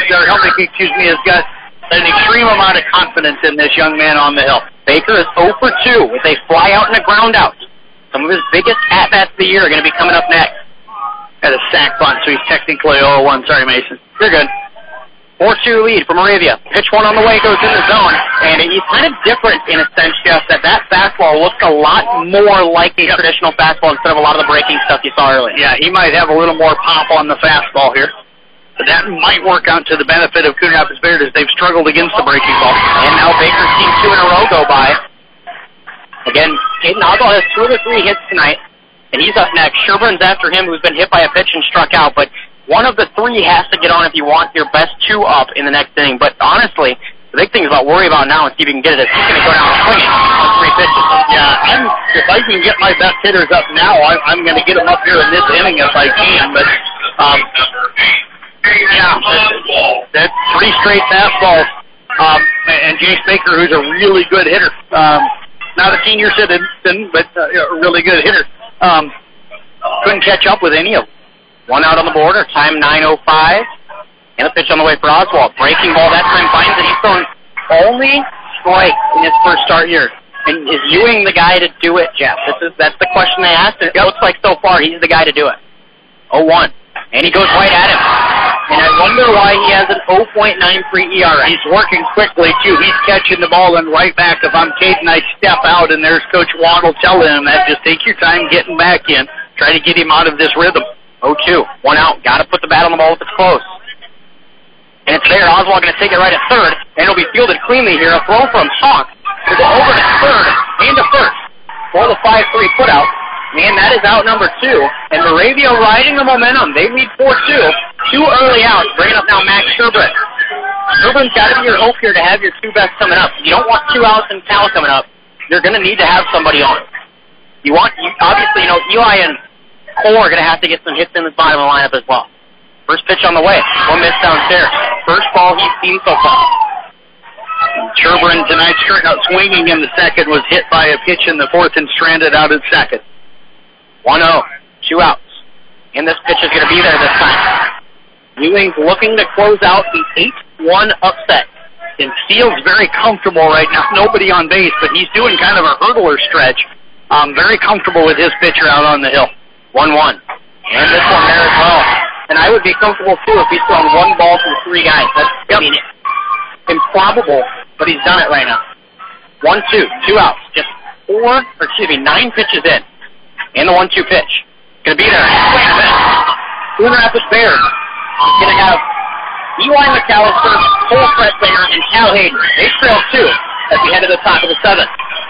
an extreme amount of confidence in this young man on the hill. Baker is 0 for 2 with a fly out and a ground out. Some of his biggest at-bats of the year are going to be coming up next. Got a sack bunt, so he's technically 0-1. Sorry, Mason. You're good. 4-2 lead for Moravia. Pitch one on the way, goes in the zone. And he's kind of different in a sense, Jeff, that fastball looks a lot more like a traditional fastball instead of a lot of the breaking stuff you saw earlier. Yeah, he might have a little more pop on the fastball here. But that might work out to the benefit of Coon Rapids Bayard as they've struggled against the breaking ball. And now Baker's seen 2 in a row go by. Again, Caden Oswald has 2 of the 3 hits tonight. And he's up next. Sherburne's after him, who's been hit by a pitch and struck out. But one of the 3 has to get on if you want your best 2 up in the next inning. But honestly, the big thing is about worry about now and see if you can get it. If he's going to go down swinging on 3 pitches. Yeah, if I can get my best hitters up now, I'm going to get them up here in this inning if I can. But that's 3 straight fastballs. And Jace Baker, who's a really good hitter. Not a senior citizen, but a really good hitter. Couldn't catch up with any of them. 1 out on the border, time 9:05. And a pitch on the way for Oswald. Breaking ball that time finds it. He's thrown only strikes in his first start here. And is Ewing the guy to do it, Jeff? That's the question they asked. It looks like so far he's the guy to do it. 0-1. And he goes right at him. And I wonder why he has an 0.93 ERA. He's working quickly, too. He's catching the ball and right back. If I'm Caden, I step out, and there's Coach Waddle telling him that. Just take your time getting back in. Try to get him out of this rhythm. 0-2. 1 out. Got to put the bat on the ball if it's close. And it's there. Oswald going to take it right at third, and it'll be fielded cleanly here. A throw from Hawk to go over to third and to first for the 5-3 put-out. Man, that is out number 2. And Moravia riding the momentum. They lead 4-2. 2 early outs, bringing up now Max Sherburne. Sherburne's got to be your hope here to have your 2 best coming up. You don't want 2 outs and Cal coming up. You're going to need to have somebody on. Obviously, Eli and Cole are going to have to get some hits in the bottom of the lineup as well. First pitch on the way. 1 miss downstairs. First ball he's seen so far. Sherburne tonight struck out swinging in the second, was hit by a pitch in the 4th and stranded out at second. 1-0, 2 outs. And this pitch is going to be there this time. Ewing's looking to close out the 8-1 upset. And Steele's very comfortable right now. Nobody on base, but he's doing kind of a hurdler stretch. Very comfortable with his pitcher out on the hill. 1-1. And this one there as well. And I would be comfortable, too, if he's throwing 1 ball from 3 guys. That's improbable, but he's done it right now. 1-2, 2 outs. Just 9 pitches in. And the 1-2 pitch. Going to be there. Wait a minute. Coon Rapids Bayard going to have Eli McAllister, Cole Fretzinger, and Cal Hayden. They trail 2 as we head to the top of the 7th.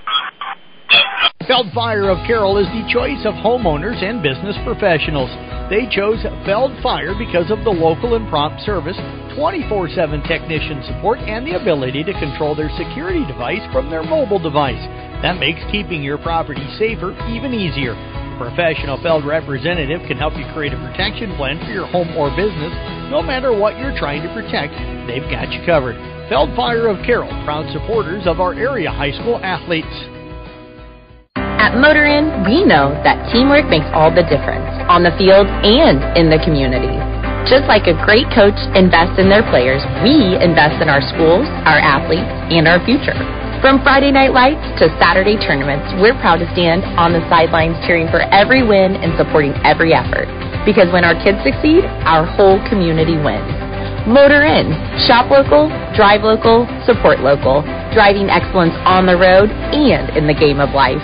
Feld Fire of Carroll is the choice of homeowners and business professionals. They chose Feld Fire because of the local and prompt service, 24/7 technician support, and the ability to control their security device from their mobile device. That makes keeping your property safer even easier. A professional Feld representative can help you create a protection plan for your home or business. No matter what you're trying to protect, they've got you covered. Feld Fire of Carroll, proud supporters of our area high school athletes. At Motor Inn, we know that teamwork makes all the difference on the field and in the community. Just like a great coach invests in their players, we invest in our schools, our athletes, and our future. From Friday night lights to Saturday tournaments, we're proud to stand on the sidelines cheering for every win and supporting every effort. Because when our kids succeed, our whole community wins. Motor Inn. Shop local, drive local, support local. Driving excellence on the road and in the game of life.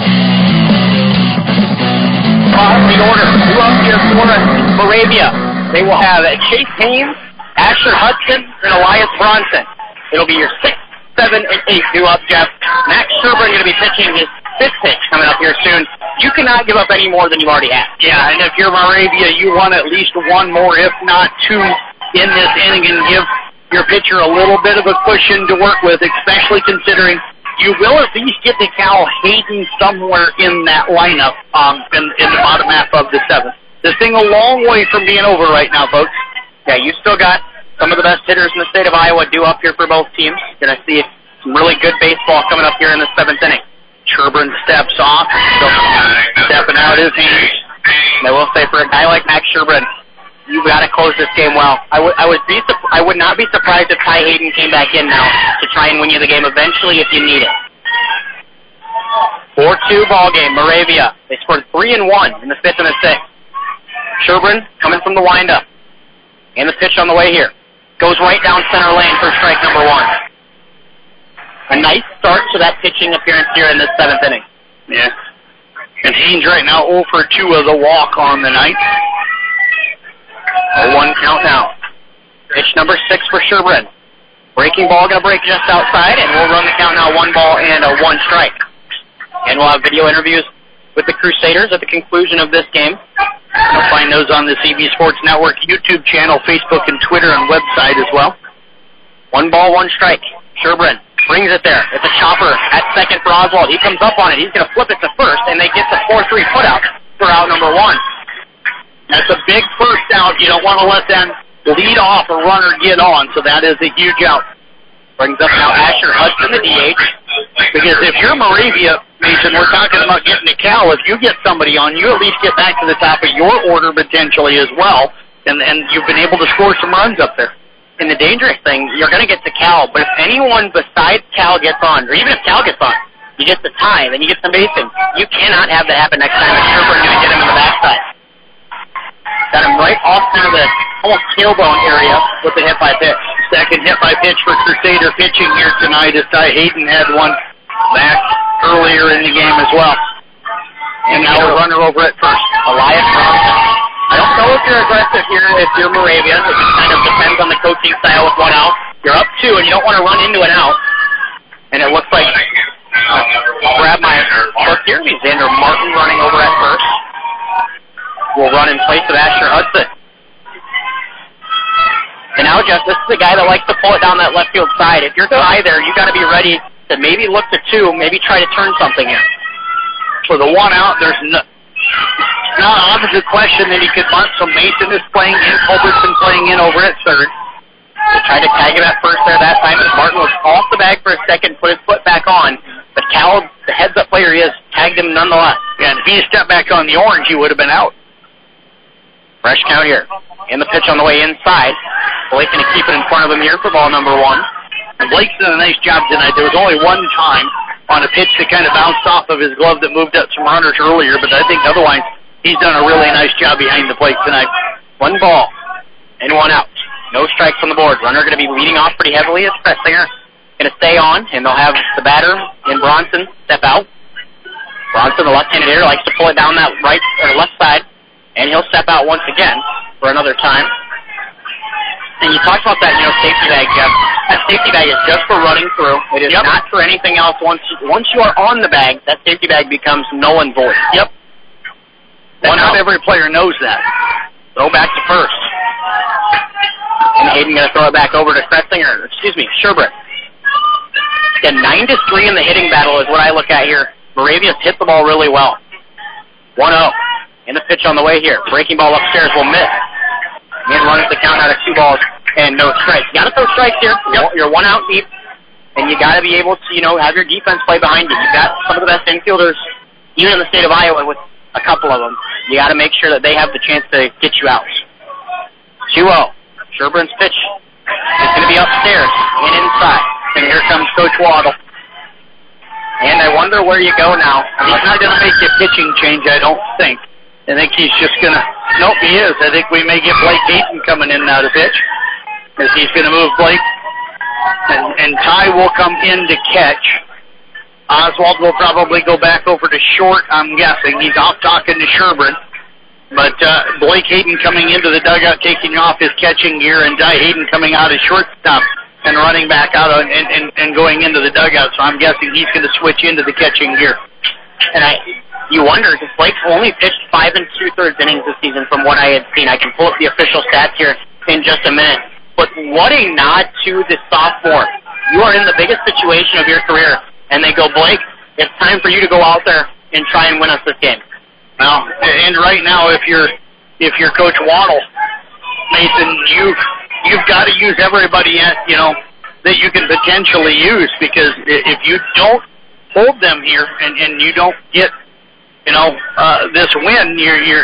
The order. 2 up here for Moravia. they will have Chase Haynes, Asher Hudson, and Elias Bronson. It'll be your 6, 7, and 8 due up, Jeff. Max Sherburne going to be pitching his 5th pitch coming up here soon. You cannot give up any more than you already have. Yeah, and if you're Moravia, you want at least one more, if not two, in this inning and give your pitcher a little bit of a cushion to work with, especially considering you will at least get to Cal Hayden somewhere in that lineup in the bottom half of the 7th. This thing a long way from being over right now, folks. Yeah, you still got some of the best hitters in the state of Iowa due up here for both teams. You're going to see some really good baseball coming up here in the 7th inning. Sherburne steps off. So stepping out his hands. And I will say, for a guy like Max Sherburne, you've got to close this game well. I would not be surprised if Ty Hayden came back in now to try and win you the game eventually if you need it. 4-2 ball game. Moravia. They scored 3 and 1 in the 5th and the 6th. Sherburne coming from the windup. And the pitch on the way here. Goes right down center lane for strike number 1. A nice start to that pitching appearance here in this 7th inning. Yeah. And Haynes right now 0 for 2 of the walk on the night. A 1 count now. Pitch number 6 for Sherburne. Breaking ball going to break just outside, and we'll run the count now 1 ball and a 1 strike. And we'll have video interviews with the Crusaders at the conclusion of this game. You'll find those on the CB Sports Network YouTube channel, Facebook, and Twitter, and website as well. 1 ball, 1 strike. Sherburne brings it there. It's a chopper at second for Oswald. He comes up on it. He's going to flip it to first, and they get the 4-3 put out for out number 1. That's a big first out. You don't want to let them lead off a runner get on, so that is a huge out. Brings up now Asher Hudson, the DH. Because if you're Moravia, Mason, we're talking about getting to Cal. If you get somebody on, you at least get back to the top of your order potentially as well, and you've been able to score some runs up there. And the dangerous thing, you're going to get to Cal, but if anyone besides Cal gets on, or even if Cal gets on, you get the tie, then you get some basing. You cannot have that happen next time. Sherburne going to get him in the backside. Got him right off kind of the almost tailbone area with the hit by pitch. Second hit by pitch for Crusader pitching here tonight, as Ty Hayden had one back earlier in the game as well. And now a runner over at first. Elias Bronson. I don't know if you're aggressive here if you're Moravia. It kind of depends on the coaching style with 1 out. You're up 2, and you don't want to run into an out. And it looks like, grab my book here, Xander Martin running over at first. Will run in place of Asher Hudson. And now, Jeff, this is the guy that likes to pull it down that left field side. If you're Ty there, you got to be ready to maybe look to 2, maybe try to turn something in. For the 1 out, there's not out of the question that he could bunt, so Mason is playing in, Culbertson playing in over at third. They tried to tag him at first there that time, as Martin was off the bag for a second, put his foot back on, but Cal, the heads-up player he is, tagged him nonetheless. Yeah, and if he had stepped back on the orange, he would have been out. Fresh count here. And the pitch on the way inside. Blake going to keep it in front of him here for ball number 1. And Blake's done a nice job tonight. There was only 1 time on a pitch that kind of bounced off of his glove that moved up some runners earlier, but I think otherwise he's done a really nice job behind the plate tonight. 1 ball and 1 out. No strikes on the board. Runner going to be leading off pretty heavily as Kressinger going to stay on, and they'll have the batter in Bronson step out. Bronson, the left-handed hitter, likes to pull it down that right or left side, and he'll step out once again for another time. And you talked about that, safety bag, Jeff. That safety bag is just for running through. It is not for anything else. Once you are on the bag, that safety bag becomes null and void. Yep. And not every player knows that. Throw back to first. And Hayden going to throw it back over to Sherburne. Again, 9-3 in the hitting battle is what I look at here. Moravia's hit the ball really well. 1-0. And the pitch on the way here. Breaking ball upstairs will miss. And runs the count out of 2 balls and no strikes. You got to throw strikes here. You're 1 out deep, and you got to be able to, have your defense play behind you. You've got some of the best infielders, even in the state of Iowa, with a couple of them. You got to make sure that they have the chance to get you out. 2-0. Sherburne's pitch is going to be upstairs and inside. And here comes Coach Waddle. And I wonder where you go now. He's not going to make a pitching change, I don't think. I think he's just going to... Nope, he is. I think we may get Blake Eaton coming in now to pitch, as he's going to move Blake. And Ty will come in to catch. Oswald will probably go back over to short, I'm guessing. He's off talking to Sherburne. But Blake Hayden coming into the dugout, taking off his catching gear, and Ty Hayden coming out as shortstop and running back out and going into the dugout. So I'm guessing he's going to switch into the catching gear. And you wonder, because Blake's only pitched 5 2/3 innings this season from what I had seen. I can pull up the official stats here in just a minute. But what a nod to the sophomore. You are in the biggest situation of your career, and they go, Blake, it's time for you to go out there and try and win us this game. Well, and right now, if you're Coach Waddle, Mason, you've got to use everybody that you can potentially use, because if you don't hold them here and you don't get this win,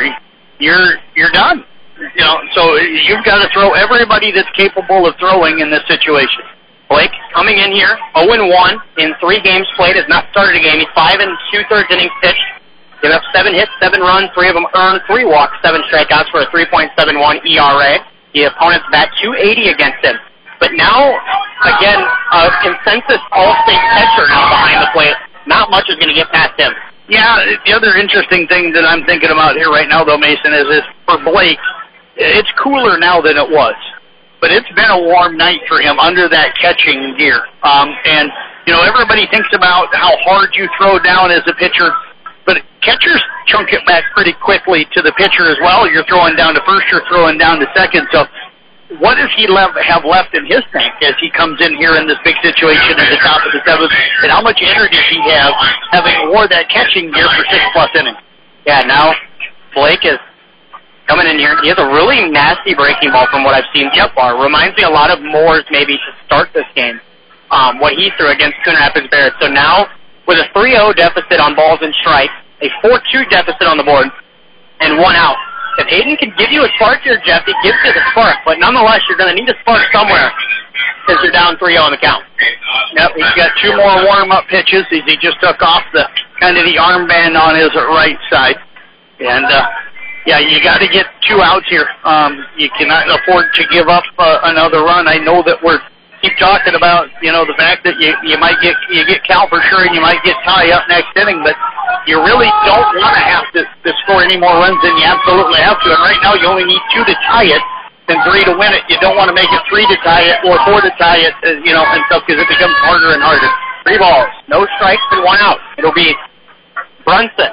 you're done. So you've got to throw everybody that's capable of throwing in this situation. Blake coming in here 0-1 in 3 games played, has not started a game. He's 5 2/3 innings pitched. Gave up 7 hits, 7 runs, 3 of them earned, 3 walks, 7 strikeouts for a 3.71 ERA. The opponent's bat .280 against him. But now, again, a consensus all-state catcher now behind the plate. Not much is going to get past him. Yeah, the other interesting thing that I'm thinking about here right now, though, Mason, is for Blake, it's cooler now than it was. But it's been a warm night for him under that catching gear. And everybody thinks about how hard you throw down as a pitcher, but catchers chunk it back pretty quickly to the pitcher as well. You're throwing down to first, you're throwing down to second. So what does he have left in his tank as he comes in here in this big situation at the top of the 7th? And how much energy does he have having wore that catching gear for 6+ innings? Yeah, now Blake is coming in here. He has a really nasty breaking ball from what I've seen so far. Reminds me a lot of Moore's maybe to start this game, what he threw against Coon Rapids Barrett. So now, with a 3-0 deficit on balls and strikes, a 4-2 deficit on the board, and 1 out. If Hayden can give you a spark here, Jeff, he gives you the spark, but nonetheless, you're going to need a spark somewhere because you're down 3-0 on the count. Yep, he's got 2 more warm-up pitches. He just took off the armband on his right side. And, you got to get 2 outs here. You cannot afford to give up another run. I know that we're keep talking about, the fact that you might get Cal for sure, and you might get Ty up next inning, but you really don't want to have to score any more runs than you absolutely have to. And right now, you only need 2 to tie it and 3 to win it. You don't want to make it 3 to tie it or 4 to tie it, and stuff, because it becomes harder and harder. 3 balls, no strikes, and 1 out. It'll be Bronson,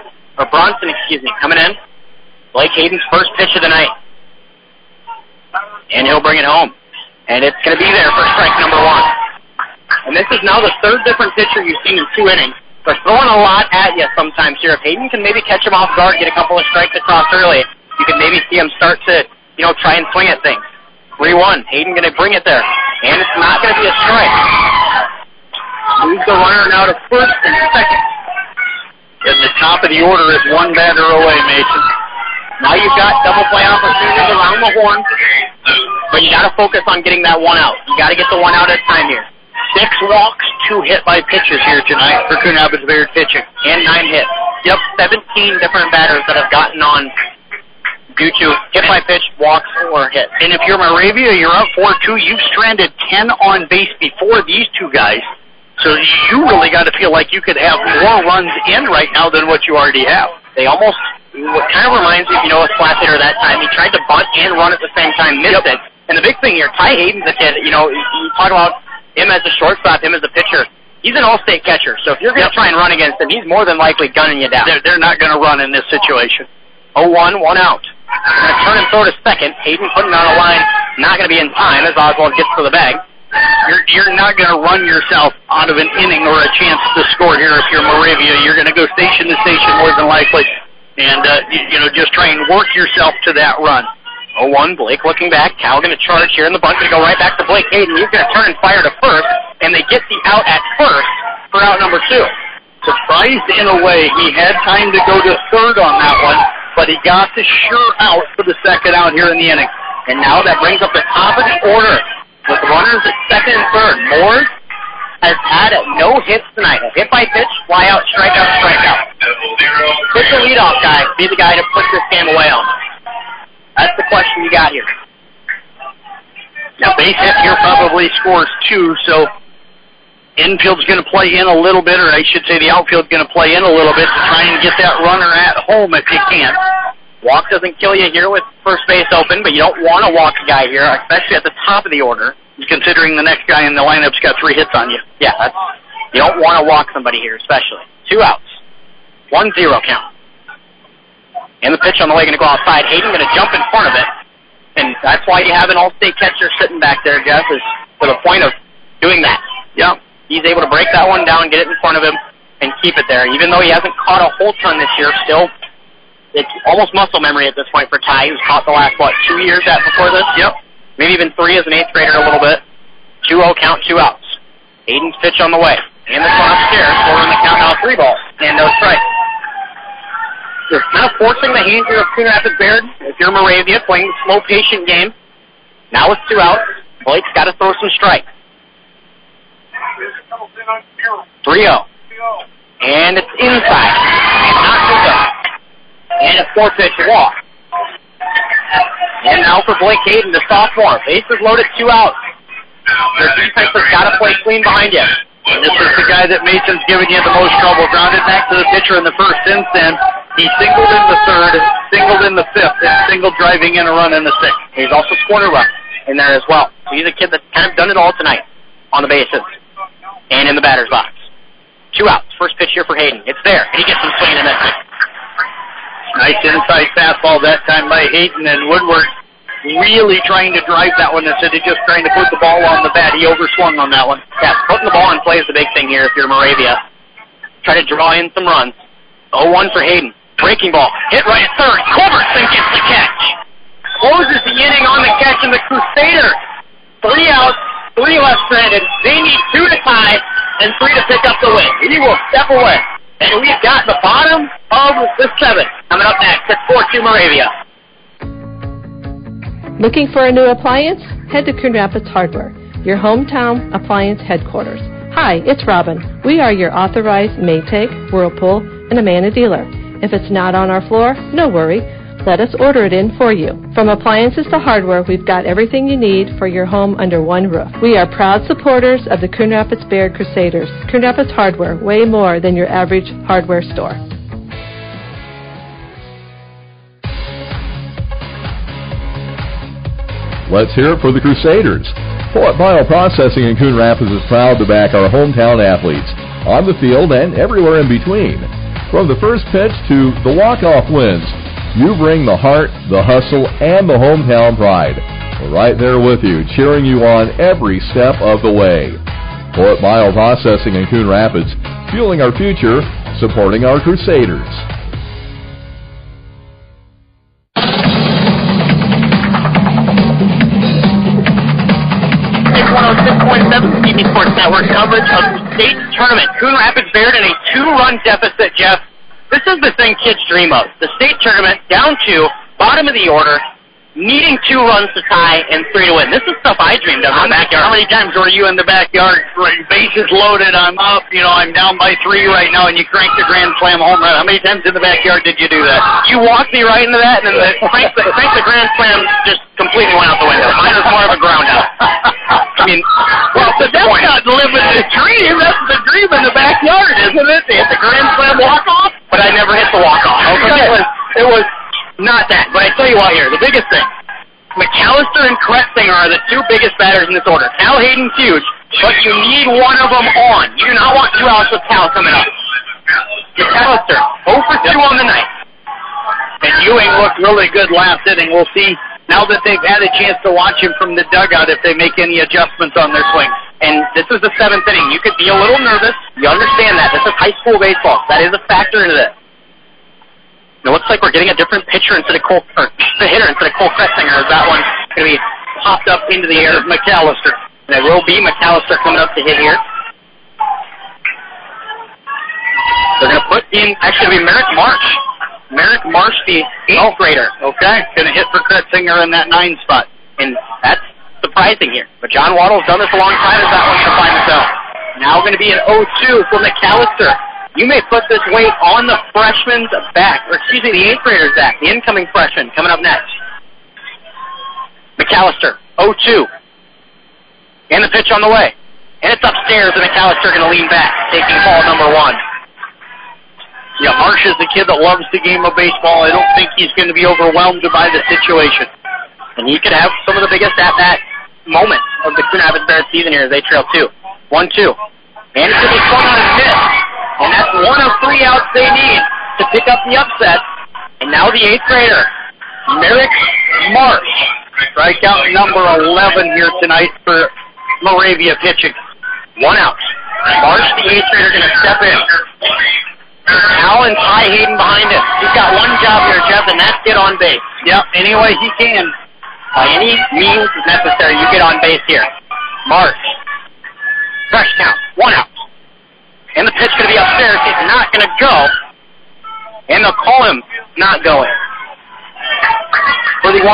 coming in. Blake Hayden's first pitch of the night. And he'll bring it home. And it's going to be there for strike number 1. And this is now the 3rd different pitcher you've seen in 2 innings. They're throwing a lot at you sometimes here. If Hayden can maybe catch him off guard, get a couple of strikes across early, you can maybe see him start to, try and swing at things. 3-1. Hayden going to bring it there. And it's not going to be a strike. Moves the runner now to first and second. At the top of the order is 1 batter away, Mason. Now you've got double play opportunities around the horn, but you got to focus on getting that 1 out. You got to get the 1 out at a time here. 6 walks, 2 hit by pitches here tonight for Coon Rapids Bayard pitching. And 9 hits. Yep, 17 different batters that have gotten on due to hit by pitch, walks, or hit. And if you're Moravia, you're up 4-2. You've stranded 10 on base before these 2 guys. So you really got to feel like you could have more runs in right now than what you already have. They almost, what kind of reminds me of, a splat hitter that time. He tried to bunt and run at the same time, missed it. And the big thing here, Ty Hayden's a kid, you talk about him as a shortstop, him as a pitcher. He's an all-state catcher, so if you're going to try and run against him, he's more than likely gunning you down. They're not going to run in this situation. 0-1, 1 out. They're going to turn and throw to second. Hayden putting on a line, not going to be in time as Oswald gets to the bag. You're not going to run yourself out of an inning or a chance to score here if you're Moravia. You're going to go station to station more than likely, and just try and work yourself to that run. 0-1, Blake looking back. Cal going to charge here in the bunt. Going to go right back to Blake Hayden. He's going to turn and fire to first, and they get the out at first for out number 2. Surprised in a way. He had time to go to third on that one, but he got the sure out for the second out here in the inning. And now that brings up the top of the order with runners at second and third. Moore has had no hits tonight. A hit by pitch, fly out, strikeout, strikeout. Could the leadoff guy be the guy to put this game away on? That's the question you got here. Now, base hit here probably scores 2, so infield's going to play in a little bit, or I should say the outfield's going to play in a little bit to try and get that runner at home if you can. Walk doesn't kill you here with first base open, but you don't want to walk a guy here, especially at the top of the order. Considering the next guy in the lineup's got 3 hits on you. Yeah, you don't want to walk somebody here, especially. 2 outs. 1-0 count. And the pitch on the way going to go outside. Hayden going to jump in front of it. And that's why you have an all-state catcher sitting back there, Jeff, is for the point of doing that. Yeah. He's able to break that one down, get it in front of him, and keep it there. Even though he hasn't caught a whole ton this year, still, it's almost muscle memory at this point for Ty, who's caught the last, 2 years before this? Yep. Maybe even 3 as an 8th grader a little bit. 2-0 count, 2 outs. Hayden's pitch on the way. And this one upstairs, scoring the count now 3 balls. And no strike. You're kind of forcing the hand here of Coon Rapids Baird. If you're Moravia, playing the slow, patient game. Now with 2 outs, Blake's got to throw some strikes. 3-0. And it's inside. And not good though. And a 4-pitch walk. And now for Blake Hayden, the sophomore. Bases loaded, 2 outs. Their defense has got to play clean behind you. And this is the guy that Mason's giving you the most trouble. Grounded back to the pitcher in the first instance. He singled in the 3rd, singled in the 5th, and singled driving in a run in the 6th. He's also scored a run in there as well. So he's a kid that's kind of done it all tonight on the bases and in the batter's box. 2 outs. First pitch here for Hayden. It's there, and he gets some swing in that thing. Nice inside fastball that time by Hayden, and Woodward really trying to drive that one instead of just trying to put the ball on the bat. He overswung on that one. Yeah, putting the ball in play is the big thing here if you're Moravia. Try to draw in some runs. 0-1 for Hayden. Breaking ball. Hit right at 3rd. Culbertson gets the catch. Closes the inning on the catch, and the Crusaders. 3 outs, 3 left stranded. They need 2 to tie and 3 to pick up the win. He will step away. And we've got the bottom of the 7th coming up next at 4-2 Moravia. Looking for a new appliance? Head to Coon Rapids Hardware, your hometown appliance headquarters. Hi, it's Robin. We are your authorized Maytag, Whirlpool, and Amana dealer. If it's not on our floor, no worry. Let us order it in for you. From appliances to hardware, we've got everything you need for your home under one roof. We are proud supporters of the Coon Rapids Baird Crusaders. Coon Rapids Hardware, way more than your average hardware store. Let's hear it for the Crusaders. Fort Bioprocessing in Coon Rapids is proud to back our hometown athletes on the field and everywhere in between. From the first pitch to the walk-off wins, you bring the heart, the hustle, and the hometown pride. We're right there with you, cheering you on every step of the way. Fort Bioprocessing in Coon Rapids, fueling our future, supporting our Crusaders. 106.7 CB Sports Network coverage of the state tournament. Coon Rapids Baird in a 2-run deficit, Jeff. This is the thing kids dream of. The state tournament, down 2, bottom of the order, needing 2 runs to tie and 3 to win. This is stuff I dreamed of in the backyard. How many times were you in the backyard, bases loaded, I'm up, I'm down by 3 right now, and you crank the grand slam home run? How many times in the backyard did you do that? You walked me right into that, and then crank the grand slam just completely went out the window. Mine was more of a ground out. I mean, well, but that's not living the dream. That's the dream in the backyard, isn't it? To hit the grand slam walk-off? But I never hit the walk-off. Okay. It was not that. But I tell you what here, the biggest thing, McAllister and Kretzinger are the 2 biggest batters in this order. Cal Hayden's huge, but you need one of them on. You do not want 2 outs with Cal coming up. McAllister, 0 for 2 on the night. And Ewing looked really good last inning. We'll see now that they've had a chance to watch him from the dugout if they make any adjustments on their swing. And this is the 7th inning. You could be a little nervous. You understand that. This is high school baseball. That is a factor into this. It looks like we're getting a different pitcher instead of the hitter instead of Cole Kretzinger. Is that one going to be popped up into the air? McAllister. And it will be McAllister coming up to hit here. They're going to put in, actually, it'll be Merrick Marsh. Merrick Marsh, the 8th grader. Okay, going to hit for Kretzinger in that 9 spot. And that's surprising here. But John Waddle's done this a long time as that one's going to find itself. Now going to be an 0-2 for McAllister. You may put this weight on the freshman's back, or excuse me, the 8th grader's back, the incoming freshman coming up next. McAllister, 0-2. And the pitch on the way. And it's upstairs, and McAllister going to lean back, taking ball number 1. Yeah, Marsh is the kid that loves the game of baseball. I don't think he's going to be overwhelmed by the situation. And he could have some of the biggest at-bat moments of the Coon Rapids Bears season here as they trail 2. 1-2. And it's going to be swung on and missed. And that's 1 of 3 outs they need to pick up the upset. And now the 8th grader, Merrick Marsh, strikeout number 11 here tonight for Moravia pitching. 1 out. Marsh, the 8th grader, going to step in. Alan Ty Hayden behind him. He's got one job here, Jeff, and that's get on base. Yep, any way he can. By any means necessary, you get on base here. Marsh. Fresh count. 1 out. And the pitch going to be upstairs. He's not going to go. And they'll call him not going. For the 1-0.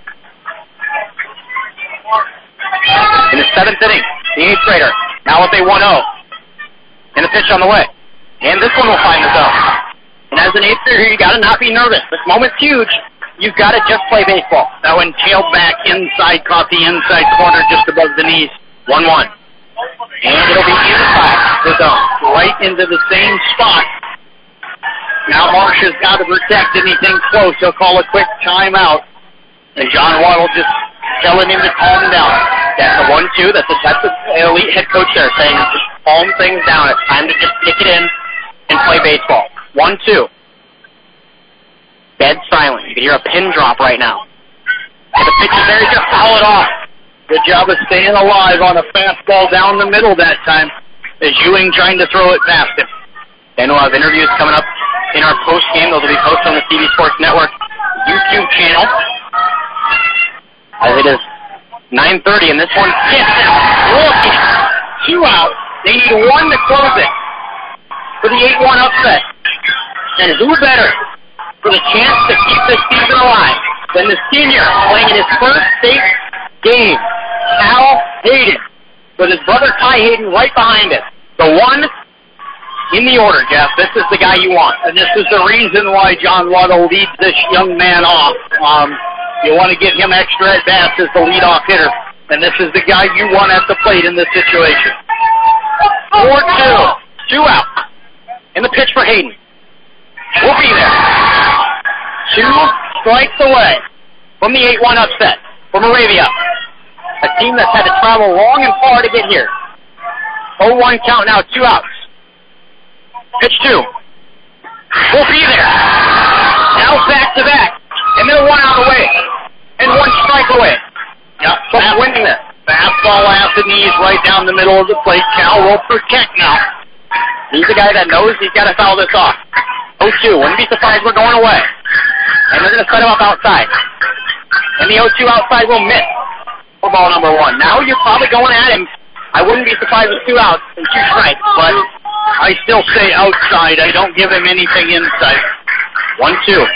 In the 7th inning, the 8th grader. Now with a 1-0. And the pitch on the way. And this one will find the zone. And as an 8th grader, you got to not be nervous. This moment's huge. You've got to just play baseball. That one tailed back inside, caught the inside corner just above the knees. 1-1. And it'll be inside the zone. Right into the same spot. Now Marsh has got to protect anything close. He'll call a quick timeout. And John Waddle just telling him to calm down. That's a 1-2. That's the elite head coach there saying, just calm things down. It's time to just kick it in and play baseball. 1-2. Dead silent. You can hear a pin drop right now. And the pitch is there. He just foul it off. Good job of staying alive on a fastball down the middle that time as Ewing trying to throw it past him. Then we'll have interviews coming up in our post-game. Those will be posted on the CB Sports Network YouTube channel. As it is 9:30, and this one gets out. Looking. 2 out. They need 1 to close it for the 8-1 upset. And who better for the chance to keep this season alive than the senior playing in his first state game, Cal Hayden, with his brother Ty Hayden right behind him. The 1 in the order, Jeff. This is the guy you want. And this is the reason why John Waddle leads this young man off. You want to give him extra at-bats as the leadoff hitter. And this is the guy you want at the plate in this situation. 4-2. 2 out. And the pitch for Hayden. We'll be there. 2 strikes away from the 8-1 upset for Moravia. A team that's had to travel long and far to get here. 0-1 count now, 2 outs. Pitch 2. We'll be there. Now back to back. And then 1 out away. And 1 strike away. Yep. So winning this. Fastball at the knees right down the middle of the plate. Cal will protect now. He's the guy that knows he's got to foul this off. 0-2. Wouldn't be surprised we're going away. And they're going to set him up outside. And the 0-2 outside will miss for ball number 1. Now you're probably going at him. I wouldn't be surprised with 2 outs and 2 strikes, but I still say outside. I don't give him anything inside. 1-2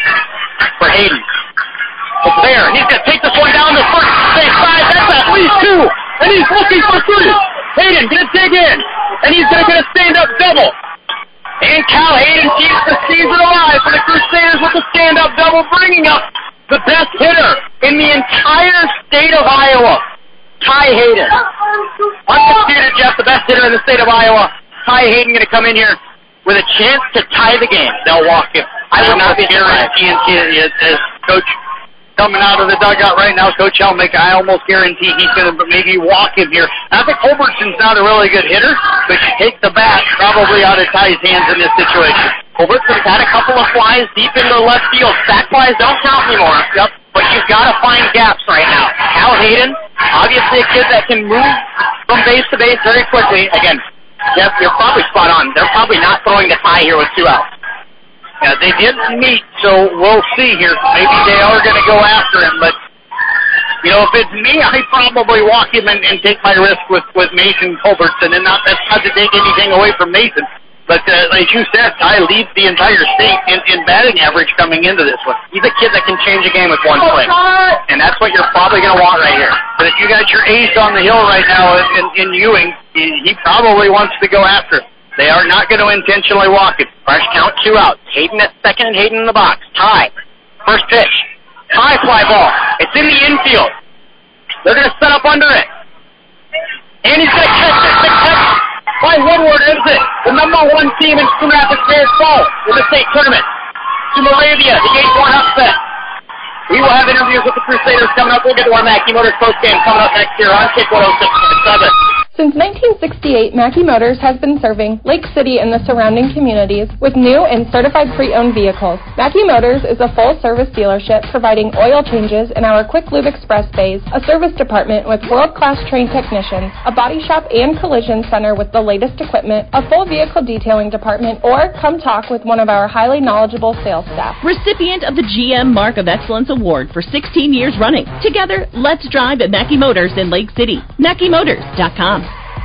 for Hayden. It's there. He's going to take this one down to first base side. That's at least 2. And he's looking for 3. Hayden going to dig in. And he's going to get a stand-up double. And Cal Hayden keeps the season alive for the Crusaders with a stand-up double, bringing up the best hitter in the entire state of Iowa, Ty Hayden. Undisputed, Jeff, the best hitter in the state of Iowa. Ty Hayden going to come in here with a chance to tie the game. They'll walk him. I would not be guaranteeing it. As Coach coming out of the dugout right now, Coach Helmick, I almost guarantee he's going to maybe walk him here. I think Culbertson's not a really good hitter, but you take the bat probably out of Ty's hands in this situation. Culbertson's had a couple of flies deep into the left field. Sack flies don't count anymore. Yep. But you've got to find gaps right now. Cal Hayden, obviously a kid that can move from base to base very quickly. Again, Jeff, you're probably spot on. They're probably not throwing the tie here with 2 outs. Yeah, they didn't meet, so we'll see here. Maybe they are going to go after him, but, you know, if it's me, I probably walk him and take my risk with Mason Culbertson, and that's not to take anything away from Mason. But like you said, Ty leads the entire state in batting average coming into this one. He's a kid that can change a game with 1 swing, and that's what you're probably going to want right here. But if you got your ace on the hill right now in Ewing, he probably wants to go after it. They are not going to intentionally walk it. Fresh count, 2 outs. Hayden at second and Hayden in the box. Ty. First pitch. High fly ball. It's in the infield. They're going to set up under it. And he's going to catch it. The catch by Woodward is gives it. The number 1 team in Coon Rapids Bears fall in the state tournament to Moravia, the 8-1 upset. We will have interviews with the Crusaders coming up. We'll get to our Mackey Motors postgame coming up next year on Kick 106.7. Since 1968, Mackey Motors has been serving Lake City and the surrounding communities with new and certified pre-owned vehicles. Mackey Motors is a full-service dealership providing oil changes in our Quick Lube Express bays, a service department with world-class trained technicians, a body shop and collision center with the latest equipment, a full vehicle detailing department, or come talk with one of our highly knowledgeable sales staff. Recipient of the GM Mark of Excellence Award for 16 years running. Together, let's drive at Mackey Motors in Lake City. MackeyMotors.com.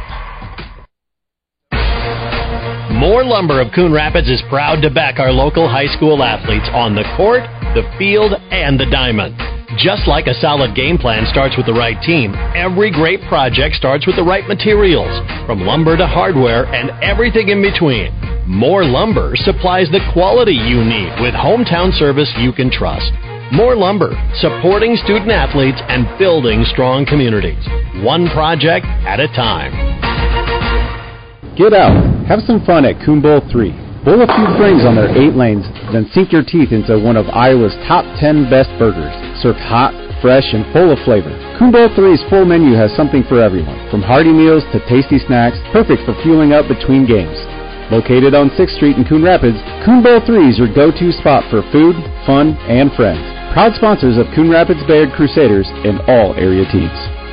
More Lumber of Coon Rapids is proud to back our local high school athletes on the court, the field, and the diamond. Just like a solid game plan starts with the right team, every great project starts with the right materials, from lumber to hardware and everything in between. More Lumber supplies the quality you need with hometown service you can trust. More Lumber, supporting student athletes and building strong communities. One project at a time. Get out. Have some fun at Coon Bowl 3. Bowl a few rings on their 8 lanes, then sink your teeth into one of Iowa's top 10 best burgers. Served hot, fresh, and full of flavor. Coon Bowl 3's full menu has something for everyone, from hearty meals to tasty snacks, perfect for fueling up between games. Located on 6th Street in Coon Rapids, Coon Bowl 3 is your go-to spot for food, fun, and friends. Proud sponsors of Coon Rapids Bayard Crusaders and all area teams.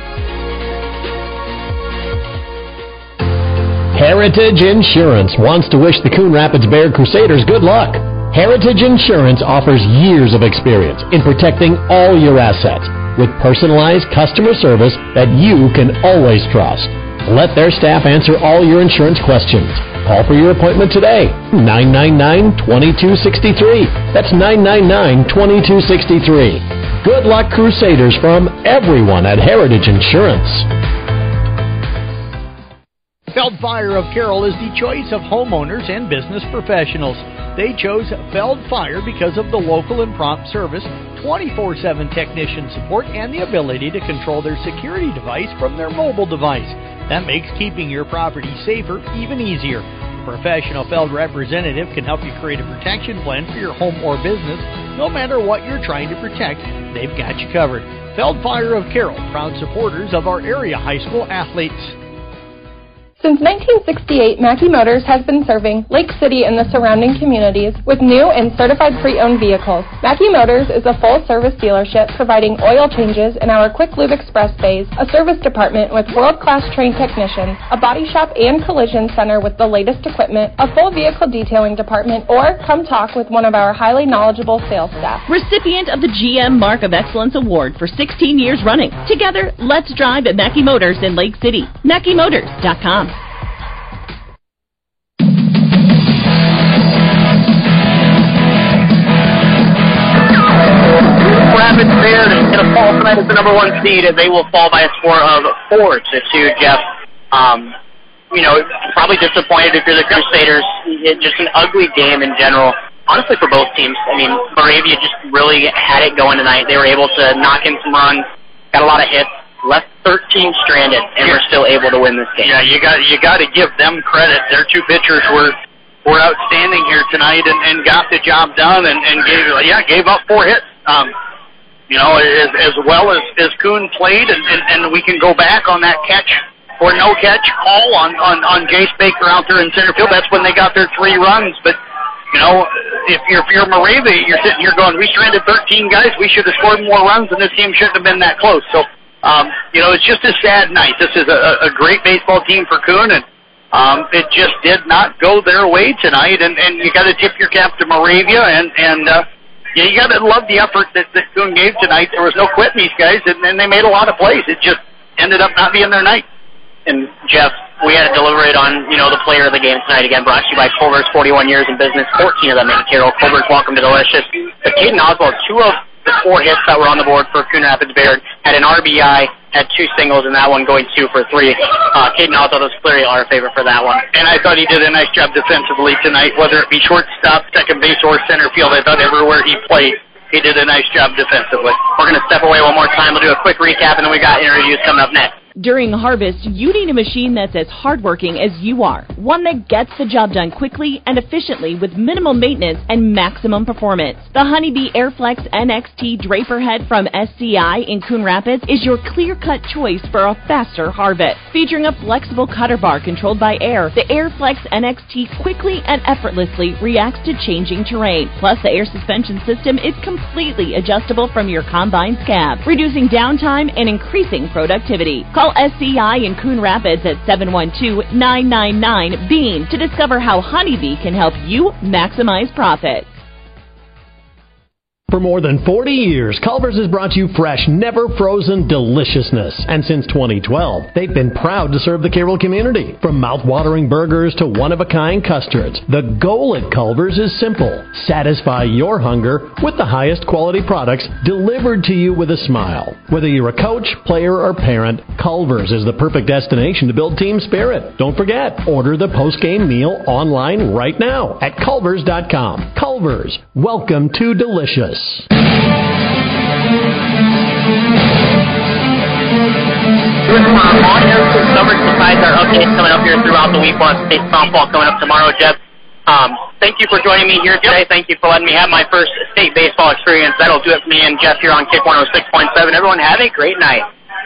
Heritage Insurance wants to wish the Coon Rapids Bayard Crusaders good luck. Heritage Insurance offers years of experience in protecting all your assets with personalized customer service that you can always trust. Let their staff answer all your insurance questions. Call for your appointment today. 999-2263. That's 999-2263. Good luck, Crusaders, from everyone at Heritage Insurance. Feld Fire of Carroll is the choice of homeowners and business professionals. They chose Feld Fire because of the local and prompt service, 24/7 technician support, and the ability to control their security device from their mobile device. That makes keeping your property safer even easier. A professional Feld representative can help you create a protection plan for your home or business. No matter what you're trying to protect, they've got you covered. Feld Fire of Carroll, proud supporters of our area high school athletes. Since 1968, Mackey Motors has been serving Lake City and the surrounding communities with new and certified pre-owned vehicles. Mackey Motors is a full-service dealership providing oil changes in our Quick Lube Express bays, a service department with world-class trained technicians, a body shop and collision center with the latest equipment, a full vehicle detailing department, or come talk with one of our highly knowledgeable sales staff. Recipient of the GM Mark of Excellence Award for 16 years running. Together, let's drive at Mackey Motors in Lake City. MackeyMotors.com. Rapids Bayard is going to fall tonight as the number 1 seed, and they will fall by a score of 4-2, Jeff. Probably disappointed if you're the Crusaders. Just an ugly game in general. Honestly, for both teams. I mean, Moravia just really had it going tonight. They were able to knock in some runs, got a lot of hits, left 13 stranded, and were still able to win this game. Yeah, you got to give them credit. Their 2 pitchers were outstanding here tonight and got the job done and gave up 4 hits. As well as Coon played, and we can go back on that catch or no catch call on Jace Baker out there in center field. That's when they got their 3 runs. But if you're Moravia, you're sitting here going, we stranded 13 guys. We should have scored more runs, and this game shouldn't have been that close. So it's just a sad night. This is a great baseball team for Coon, and it just did not go their way tonight. And you got to tip your cap to Moravia, and you got to love the effort that Coon gave tonight. There was no quitting these guys, and they made a lot of plays. It just ended up not being their night. And, Jeff, we had to deliberate on, the player of the game tonight. Again, brought to you by Culver's, 41 years in business, 14 of them in Carroll. Culver's, welcome to Delicious. But Caden Oswald, 2 of the 4 hits that were on the board for Coon Rapids Bayard, had an RBI, had 2 singles, and that one going 2 for 3. Caden Oswald was clearly our favorite for that one. And I thought he did a nice job defensively tonight, whether it be shortstop, second base, or center field. I thought everywhere he played, he did a nice job defensively. We're going to step away one more time. We'll do a quick recap, and then we got interviews coming up next. During harvest, you need a machine that's as hardworking as you are. One that gets the job done quickly and efficiently with minimal maintenance and maximum performance. The Honeybee Airflex NXT Draper Head from SCI in Coon Rapids is your clear-cut choice for a faster harvest. Featuring a flexible cutter bar controlled by air, the Airflex NXT quickly and effortlessly reacts to changing terrain. Plus, the air suspension system is completely adjustable from your combine's cab, reducing downtime and increasing productivity. Call SCI in Coon Rapids at 712-999-BEAN to discover how Honeybee can help you maximize profits. For more than 40 years, Culver's has brought you fresh, never frozen deliciousness. And since 2012, they've been proud to serve the Carroll community. From mouth-watering burgers to one-of-a-kind custards, the goal at Culver's is simple. Satisfy your hunger with the highest quality products delivered to you with a smile. Whether you're a coach, player, or parent, Culver's is the perfect destination to build team spirit. Don't forget, order the post-game meal online right now at culvers.com. Culver's, welcome to delicious. Summer supplies are updates coming up here throughout the week. On state softball coming up tomorrow, Jeff. Thank you for joining me here today. Thank you for letting me have my first state baseball experience. That'll do it for me and Jeff here on Kick 106.7. Everyone have a great night.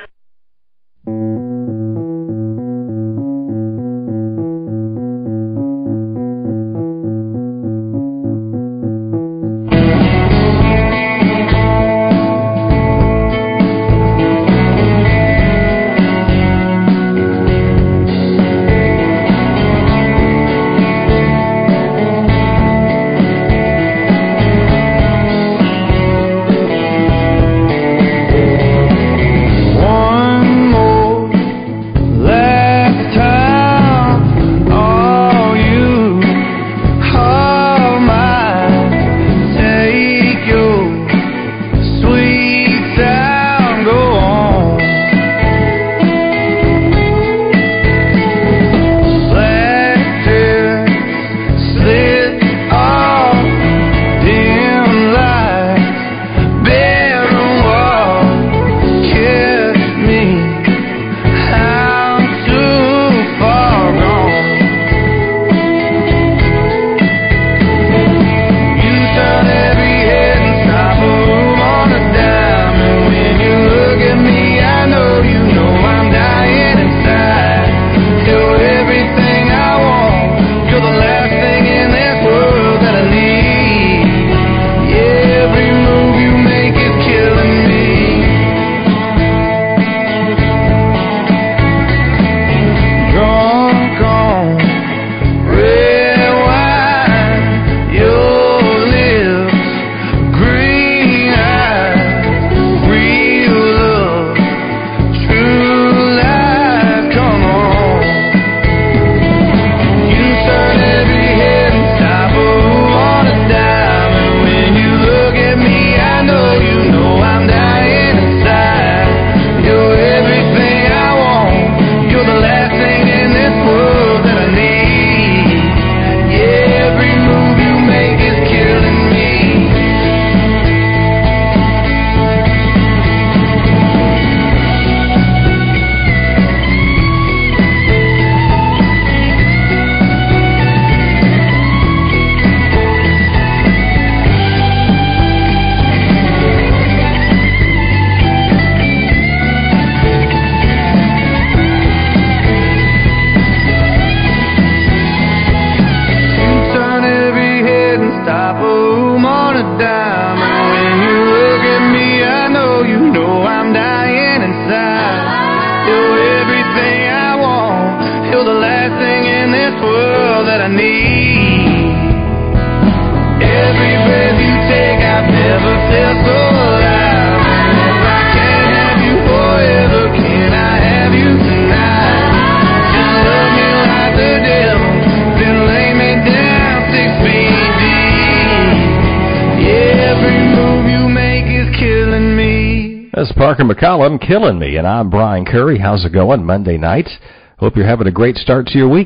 That's Parker McCollum, Killing Me, and I'm Brian Curry. How's it going Monday night? Hope you're having a great start to your week.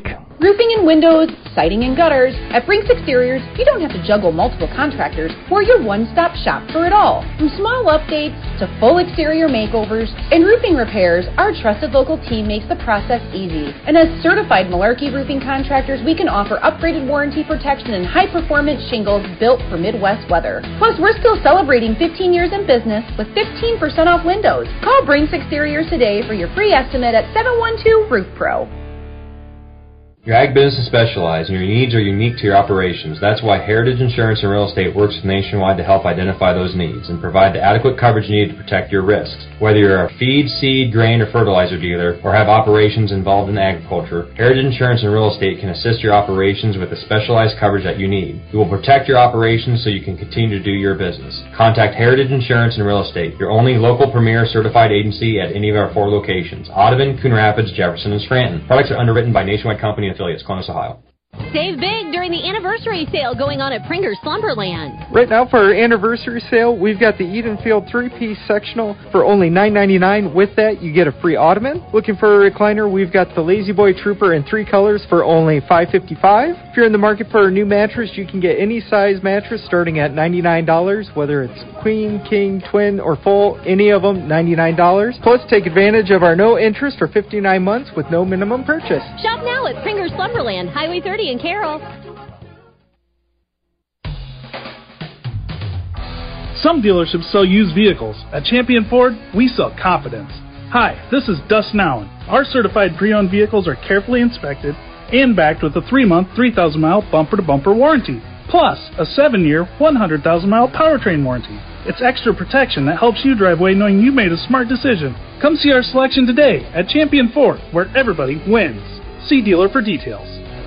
roofing and windows, siding and gutters. At Brinks Exteriors, you don't have to juggle multiple contractors. We're your one-stop shop for it all. From small updates to full exterior makeovers and roofing repairs, our trusted local team makes the process easy. And as certified Malarkey roofing contractors, we can offer upgraded warranty protection and high-performance shingles built for Midwest weather. Plus, we're still celebrating 15 years in business with 15% off windows. Call Brinks Exteriors today for your free estimate at 712-ROOF-PRO. Your ag business is specialized and your needs are unique to your operations. That's why Heritage Insurance and Real Estate works with Nationwide to help identify those needs and provide the adequate coverage needed to protect your risks. Whether you're a feed, seed, grain, or fertilizer dealer or have operations involved in agriculture, Heritage Insurance and Real Estate can assist your operations with the specialized coverage that you need. We will protect your operations so you can continue to do your business. Contact Heritage Insurance and Real Estate, your only local premier certified agency at any of our 4 locations: Audubon, Coon Rapids, Jefferson, and Scranton. Products are underwritten by Nationwide Company affiliates, Columbus, Ohio. Save big during the anniversary sale going on at Pringer's Slumberland. Right now for our anniversary sale, we've got the Edenfield 3-piece sectional for only $9.99. With that, you get a free ottoman. Looking for a recliner, we've got the Lazy Boy Trooper in 3 colors for only $5.55. If you're in the market for a new mattress, you can get any size mattress starting at $99, whether it's queen, king, twin, or full, any of them, $99. Plus, take advantage of our no interest for 59 months with no minimum purchase. Shop now at Pringer's Slumberland, Highway 30 in Carroll. Some dealerships sell used vehicles. At Champion Ford, we sell confidence. Hi, this is Dustin Allen. Our certified pre-owned vehicles are carefully inspected and backed with a 3-month, 3,000-mile bumper-to-bumper warranty, plus a 7-year, 100,000-mile powertrain warranty. It's extra protection that helps you drive away knowing you made a smart decision. Come see our selection today at Champion Ford, where everybody wins. See dealer for details.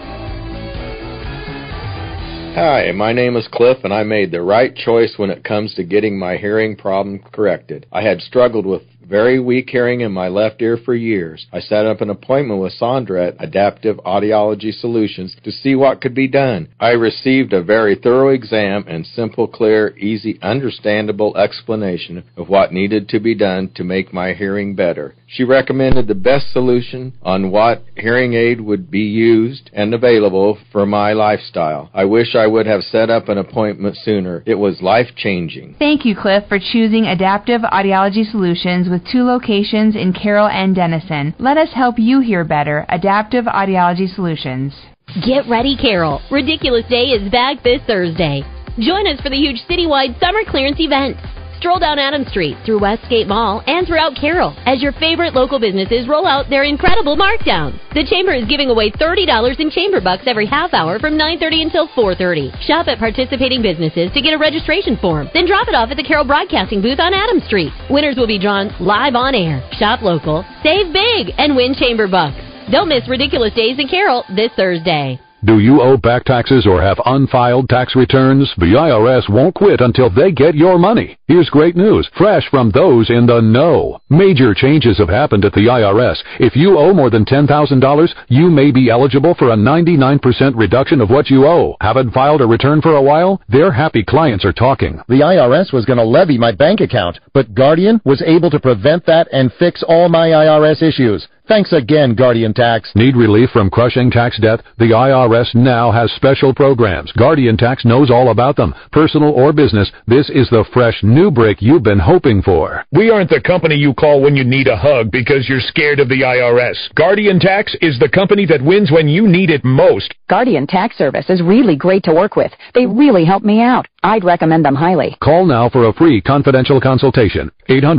Hi, my name is Cliff, and I made the right choice when it comes to getting my hearing problem corrected. I had struggled with very weak hearing in my left ear for years. I set up an appointment with Sandra at Adaptive Audiology Solutions to see what could be done. I received a very thorough exam and simple, clear, easy, understandable explanation of what needed to be done to make my hearing better. She recommended the best solution on what hearing aid would be used and available for my lifestyle. I wish I would have set up an appointment sooner. It was life-changing. Thank you, Cliff, for choosing Adaptive Audiology Solutions with 2 locations in Carroll and Denison. Let us help you hear better. Adaptive Audiology Solutions. Get ready, Carroll. Ridiculous Day is back this Thursday. Join us for the huge citywide summer clearance event. Stroll down Adams Street, through Westgate Mall, and throughout Carroll as your favorite local businesses roll out their incredible markdowns. The Chamber is giving away $30 in Chamber Bucks every half hour from 9:30 until 4:30. Shop at participating businesses to get a registration form, then drop it off at the Carroll Broadcasting booth on Adams Street. Winners will be drawn live on air. Shop local, save big, and win Chamber Bucks. Don't miss Ridiculous Days in Carroll this Thursday. Do you owe back taxes or have unfiled tax returns? The IRS won't quit until they get your money. Here's great news, fresh from those in the know. Major changes have happened at the IRS. If you owe more than $10,000, you may be eligible for a 99% reduction of what you owe. Haven't filed a return for a while? Their happy clients are talking. The IRS was going to levy my bank account, but Guardian was able to prevent that and fix all my IRS issues. Thanks again, Guardian Tax. Need relief from crushing tax debt? The IRS now has special programs. Guardian Tax knows all about them. Personal or business, this is the fresh new break you've been hoping for. We aren't the company you call when you need a hug because you're scared of the IRS. Guardian Tax is the company that wins when you need it most. Guardian Tax Service is really great to work with. They really help me out. I'd recommend them highly. Call now for a free confidential consultation.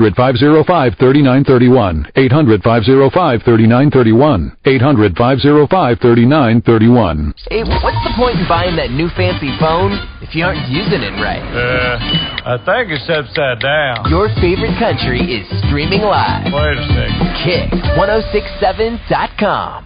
800-505-3931. 800-505-3931. 800-505-3931. Hey, what's the point in buying that new fancy phone if you aren't using it right? I think it's upside down. Your favorite country is streaming live. Wait a second. Kick1067.com.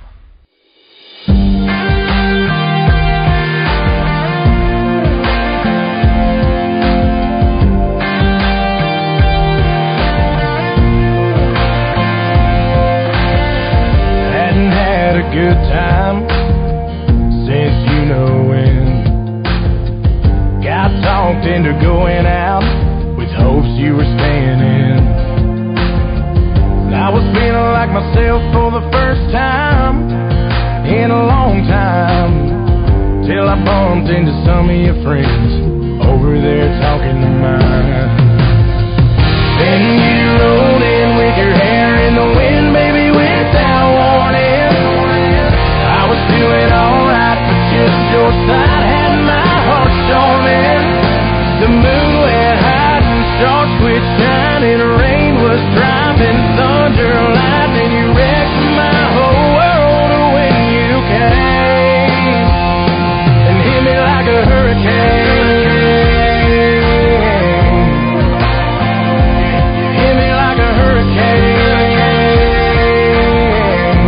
Good time since you know when. Got talked into going out with hopes you were staying in. I was feeling like myself for the first time in a long time. bumped into some of your friends over there talking to mine. Then you rolled in with your hair in the wind, baby, without warning. I was doing alright, but just your side had my heart storming. The moon went high and stars quit shining. Rain was dropping, thunder, lightning. You wrecked my whole world when you came and hit me like a hurricane. Hit me like a hurricane.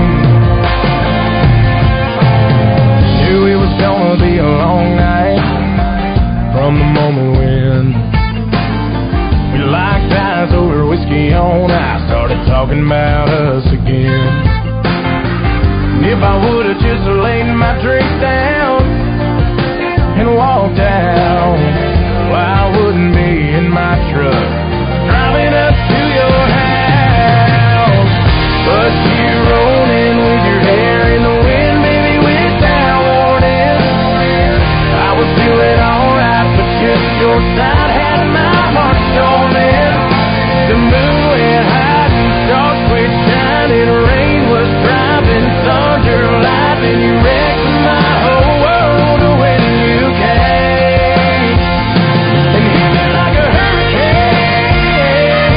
Knew it was gonna be a long night from the moment when we locked eyes over whiskey on ice, started talking about us again. And if I would've just laid my drink down and walked out, well, I wouldn't be in my truck driving up to your house. But you rolled in with your hair in the wind, baby, without warning. I was doing alright, but just your side had my heart storming. The moon went high and stars quit shining. Rain was dropping, thunder, lightning. You wrecked my whole world when you came and hit me like a hurricane.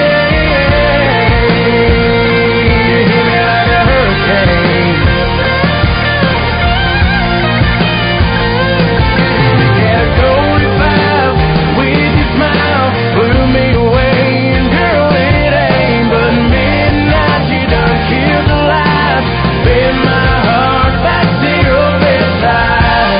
You hit me like a hurricane. You had a gold revive with your smile, blew me away, and girl, it ain't but midnight. You done killed the light, bent my heart back to your bedside.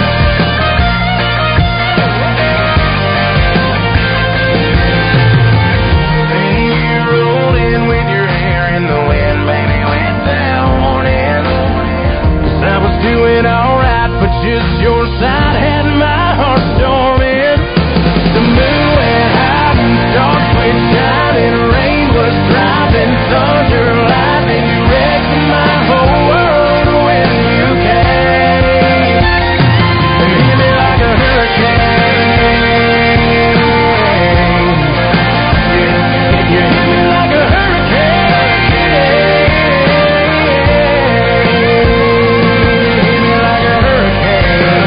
Then you rolled in with your hair in the wind, baby, without warning. 'Cause I was doing alright, but just your side had my heart storming. The moon went high and stars quit shining. Rain was dropping, thunder, lightning. You wrecked my whole world when you came and hit me like a hurricane. You hit me like a hurricane. Hit me like a hurricane.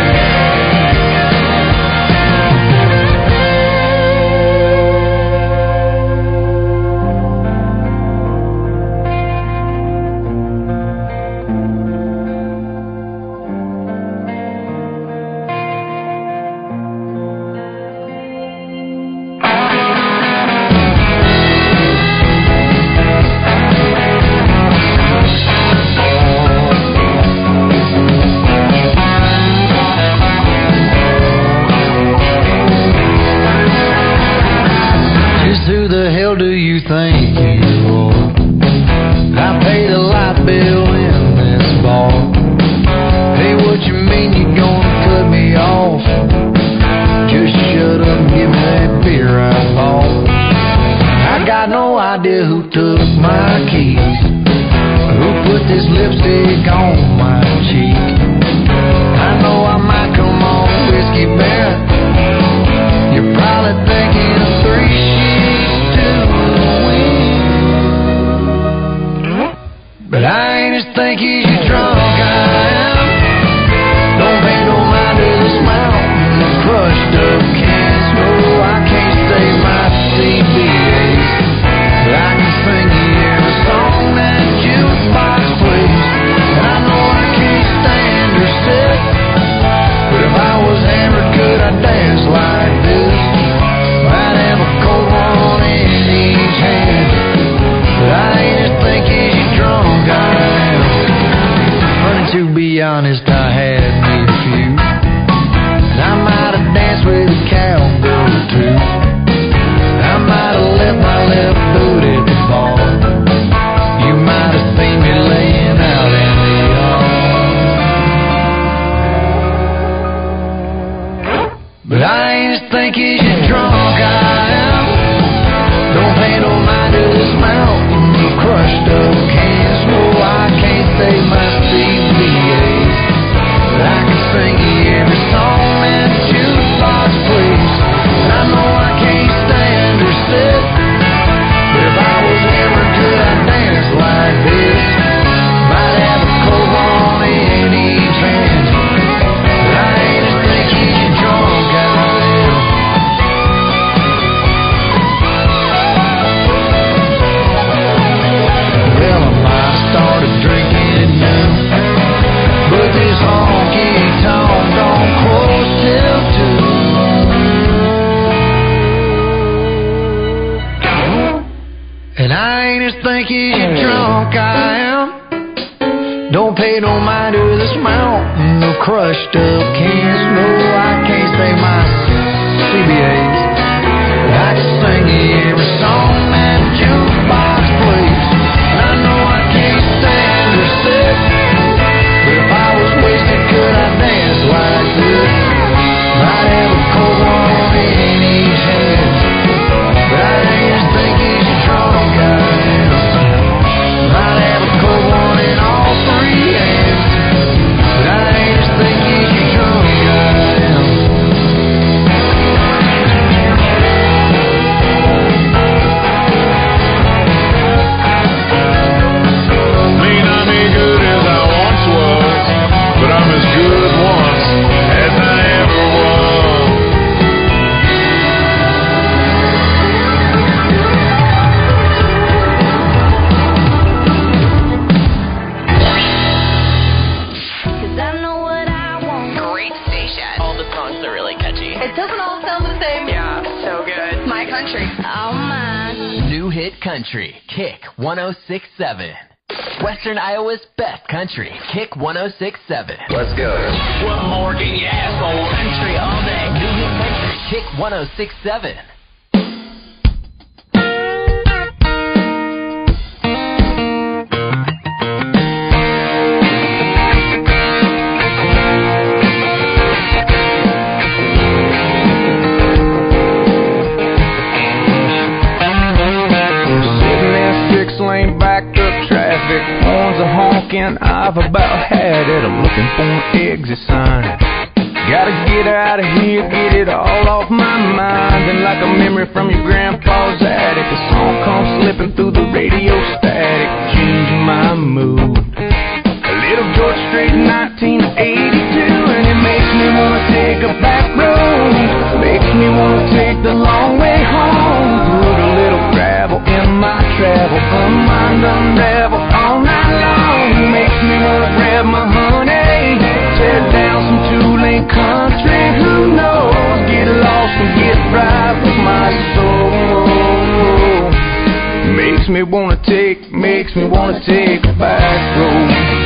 Just who the hell do you think you are? I pay the light bill in this bar. Hey, what you mean you gonna cut me off? Just shut up and give me that beer I bought. I got no idea who took my keys, who put this lipstick on my cheek. I know I might come on Whiskey Barrett. You're probably thinking of 3 sheets to the wind. But I ain't as stinky as you drunk I am. Don't pay no mind to this mountain of crushed up cans. No, I can't save my CBAs, but I can sing you every song that jukebox plays. And I know I can't stand or sit, but if I was hammered, could I dance like this? I'd have a cold one in each hand, but I ain't as stinky as you drunk I am. Honey, to be honest, I had me a few, and I might have danced with a cowgirl too. I might have left my left boot at the bar. You might have seen me laying out in the yard. But I ain't as stinky as you drunk I am. Don't pay no mind to this mountain of crushed up cans. No, I can't save my CBAs, think you're drunk, I am. Don't pay no mind to this mountain of crushed up cans. No, I can't say my CBAs, but I can sing every song that jukebox plays. And I know I can't stand or sit, but if I was wasted, could I dance like this? Might have a cold one in each hand, but I just think he's drunk, I am. Might have a cold one in all three hands, but I just think he's drunk, I am. May not be good as I once was, but I'm as good once as I ever was. Cause I know what I want. Great station. All the songs are really catchy. It doesn't all sound the same. Yeah, so good. My country. Oh my. New hit country, Kick 106.7. Western Iowa's best country, Kick 106.7. Let's go. What more can you ask for? Country all day. New hit country, Kick 106.7. Sitting in 6-lane backed up traffic, horns are honking, I've about had it. I'm looking for an exit sign. Gotta get out of here, get it all off my mind. And like a memory from your grandpa's attic, a song comes slipping through the radio static, changing my mood. A little George Strait, 1982, and it makes me wanna take a back road. Makes me wanna take the long way home. Put a little gravel in my travel, unwind, unravel all night long. Makes me wanna grab my honey, tear down some two-lane country. Who knows? Get lost and get right with my soul. Makes me wanna take a back road.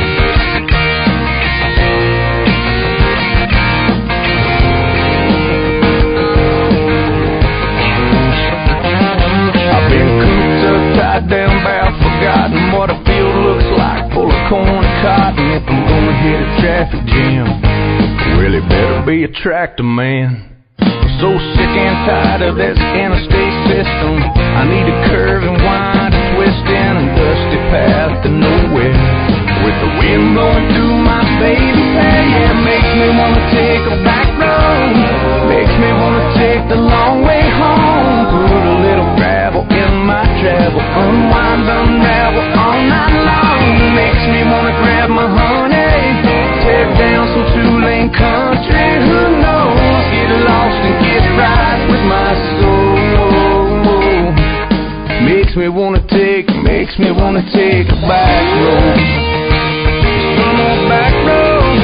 I've been cooped up, tied down, bound, forgotten what a field looks like, full of corn and cotton. If I'm gonna hit a traffic jam, well, it better be a tractor man. I'm so sick and tired of this interstate system. I need a curve and wind, a twist in a dusty path to nowhere. With the wind blowing through my baby's hair, yeah, it makes me wanna take a back road. Makes me wanna take the long way home. Put a little gravel in my travel, unwind, unravel all night long. Makes me wanna grab my honey, tear down some two-lane country. Who knows? Get lost and get right with my soul. Makes me wanna take a back road. Some old back road.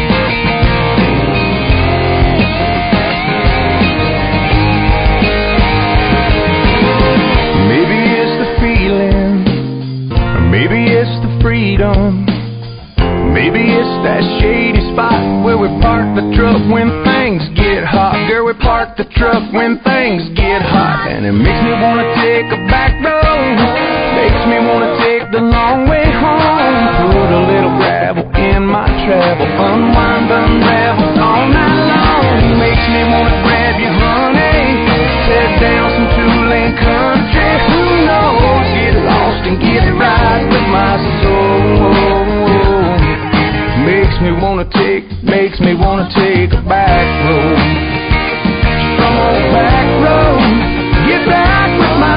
Maybe it's the feeling, or maybe it's the freedom. Maybe it's that shady spot where we park the truck when things get hot. Girl, we park the truck when things get hot. And it makes me wanna take a back road. Makes me wanna take the long way home. Put a little gravel in my travel, unwind, unravel all night long. Makes me wanna grab you, honey, tear down some two-lane country. Who knows? Get lost and get right with my soul. Makes me wanna take a back road. Some old back road, get back with my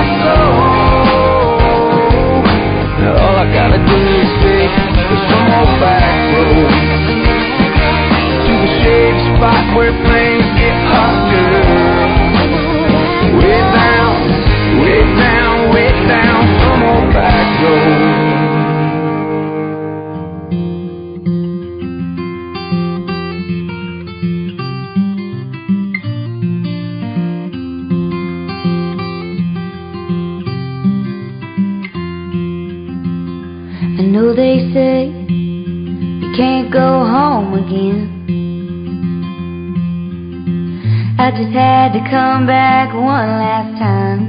soul. Now all I gotta do is take some old back road to the shady spot where things get hot, girl. Way down, way down, way down, some old back road. can't go home again. I just had to come back one last time.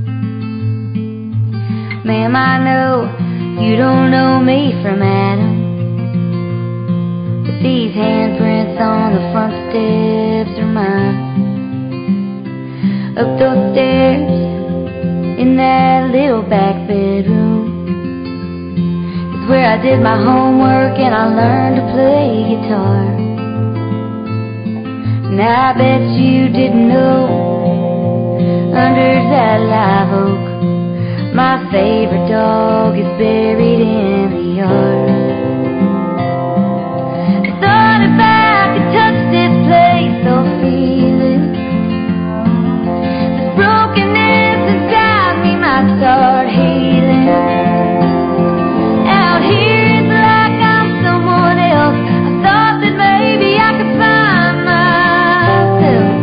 Ma'am, I know you don't know me from Adam, but these handprints on the front steps are mine. Up those stairs in that little back bedroom is where I did my homework and I learned to play guitar. Now I bet you didn't know, under that live oak, my favorite dog is buried in the yard. I thought if I could touch this place, I'll feel it. This brokenness inside me might start healing. Out here it's like I'm someone else. I thought that maybe I could find myself.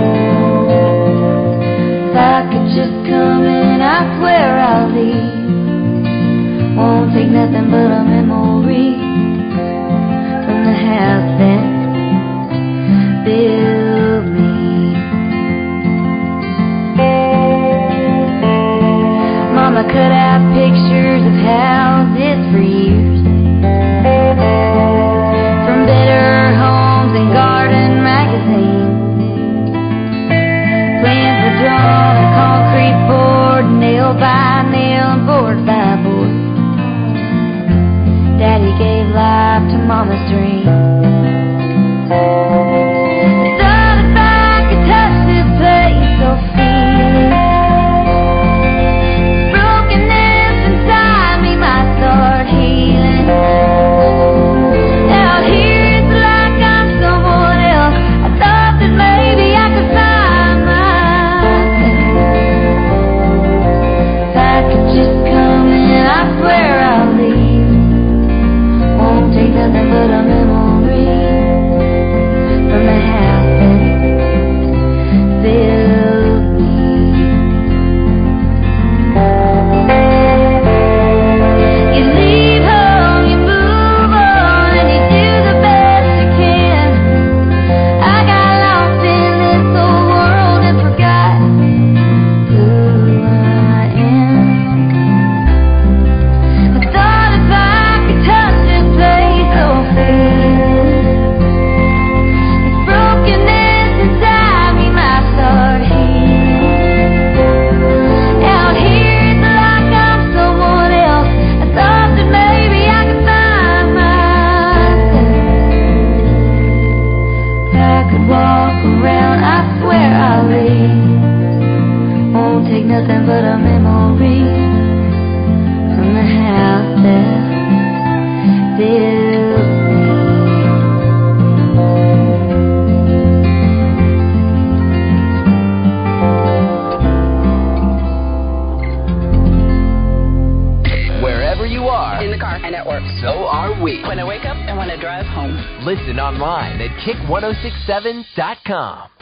If I could just come in, I swear I'll leave. Won't take nothing but a memory from the house that built me. Mama cut out pictures of houses for years, from Better Homes and Garden magazines. Plans were drawn on concrete board, nail by nail and board by board. Daddy gave life to Mama's dream. I thought if I could touch this place, I'll feel it. This brokenness inside me might start healing. Out here it's like I'm someone else. I thought that maybe I could find myself. If I could just come in, I swear I'll leave. Won't take nothing but a memory from the house that built me. You leave home, you move on, and you do the best you can. I got lost in this old world and forgot who I am. I thought if I could touch this place, I'll feel this brokenness inside me might start healing. Out here it's like I'm someone else. I thought that maybe I could find myself. If I could walk around, I swear I'll leave. Won't take nothing but a memory from the house that built me. Wherever you are, In the car and at work. so are we. When I wake up and when I drive home. Listen online at kick1067.com.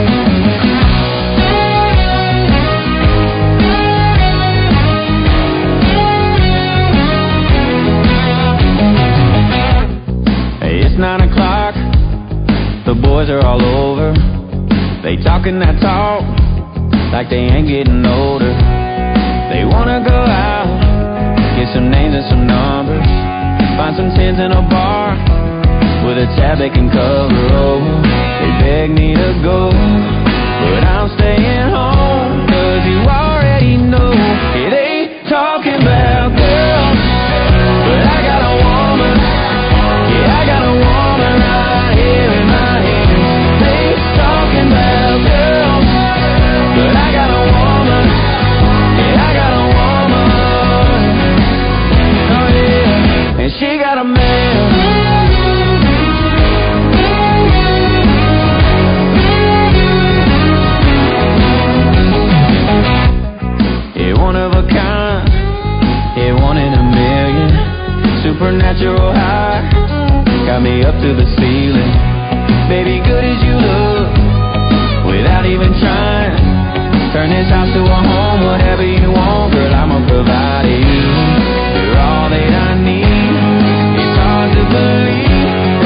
Hey, it's 9 o'clock. The boys are all over. They talking that talk like they ain't getting older. They wanna go out, get some names and some numbers, find some tins in a bar with a tab they can cover. Oh, they beg me to go, but I'm staying home, 'cause you already know it ain't talking about girls, but I got a woman. Yeah, I got a woman right here in my hands. They talking about girls, but I got a woman. Yeah, I got a woman. Oh yeah, and she got a man. Yeah, one of a kind. Yeah, one in a million. Supernatural high. Got me up to the ceiling. Baby, good as you look, without even trying. Turn this house to a home, whatever you want, girl, I'ma provide you. You're all that I need. It's hard to believe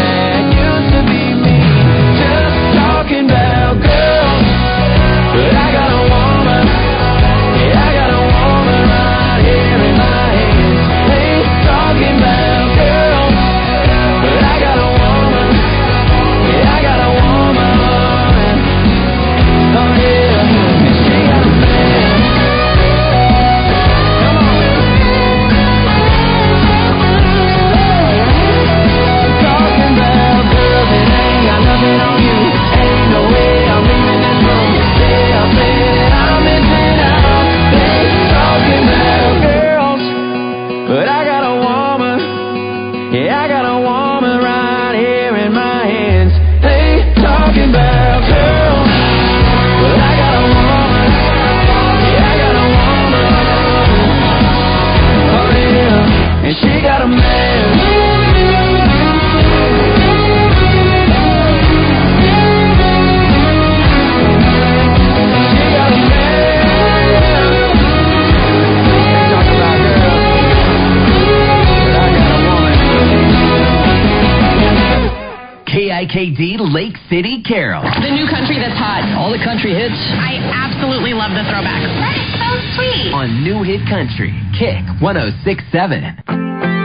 KIKD Lake City, Carroll. The new country that's hot. All the country hits. I absolutely love the throwback. That is so sweet. On New Hit Country, Kick 106.7.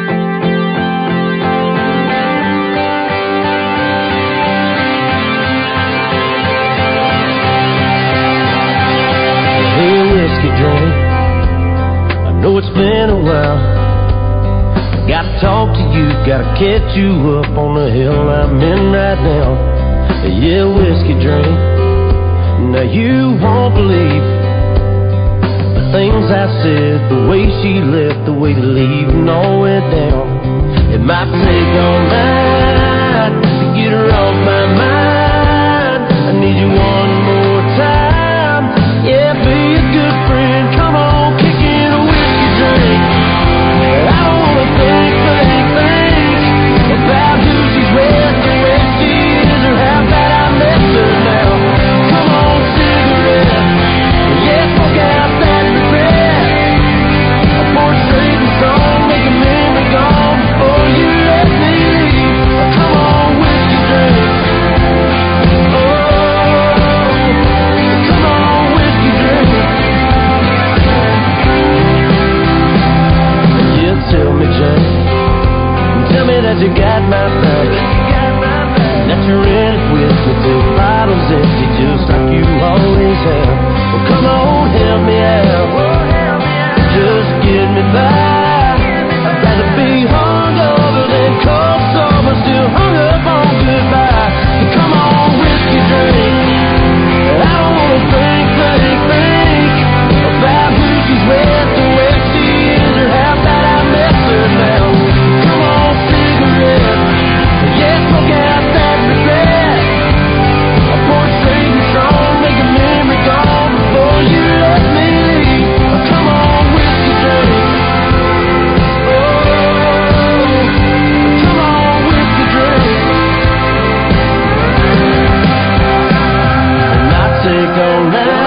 Drink. I know it's been a while. Gotta talk to you, gotta catch you up on the hill I'm in right now. Yeah, whiskey drink. Now you won't believe the things I said, the way she left, the way to leave and all went down. It might take all night to get her off my mind. I need you one more time. Yeah, be a good friend. Come on, kick in a whiskey drink. I don't wanna think about who she's with or where she is or how bad I missed her now. Come on, cigarette. Yeah, fuck out that regret. I poured straight and strong, make a memory gone before you let me leave. Come on, whiskey drink. Tell me, Jane, tell me that you got my back, that you're in it with me till the bottle's empty, just like you always have. Well, come on, help me out, just get me by. I'd rather be hungover than cold sober, still hung up on goodbye. So come on, whiskey drink. I don't wanna think about who she's with or where she is or how bad I missed her now. Come on, cigarette. Yeah, smoke out that regret. I poured straight and strong, make a memory gone before you let me leave. Come on, whiskey drink. Come on, whiskey drink. And I take all night.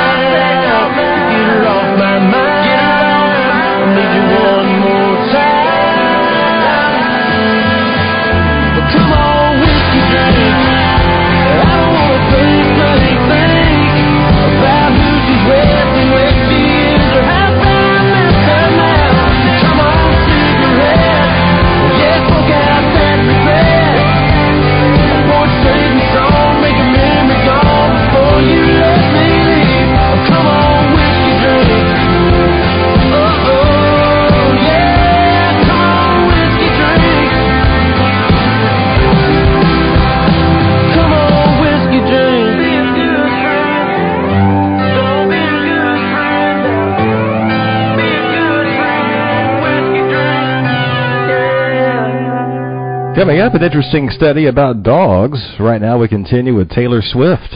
Coming up, an interesting study about dogs. Right now we continue with Taylor Swift.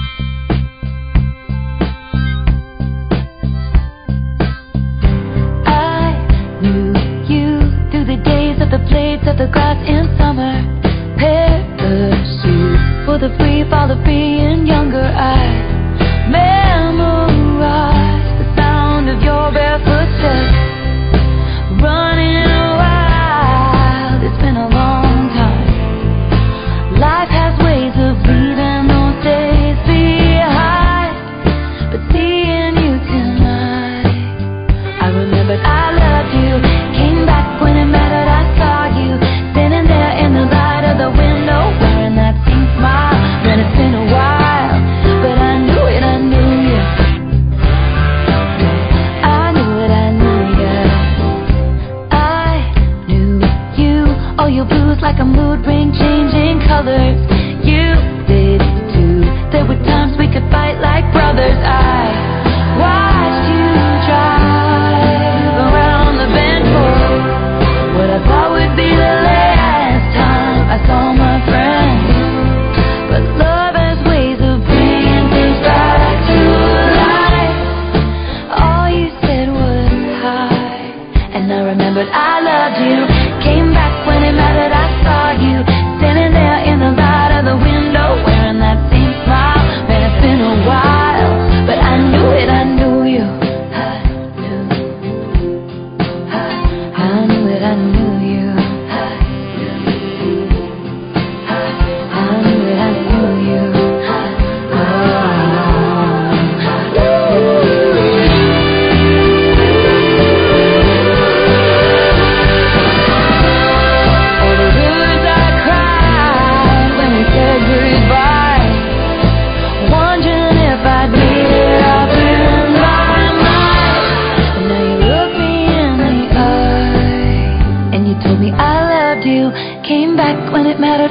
I knew you through the days of the blades of the grass in summer. Parachute for the free fall of being younger. I memorized the sound of your barefoot steps. Running wild, it's been a long time. Life has ways of leaving those days behind. But seeing you tonight, I remembered I loved you. Came back when it mattered, I saw you standing there in the light of the window, wearing that same smile. Man, it's been a while, but I knew it, I knew you. I knew it, I knew you. I knew you. All your blues like a mood ring, changing colors. You did too. There were times we could fight like brothers. I watched you drive around the bend for what I thought would be the last time I saw my friend. But love has ways of bringing things back to life. All you said was hi, and I remembered I loved you. Came back when it mattered, I saw you standing there in the light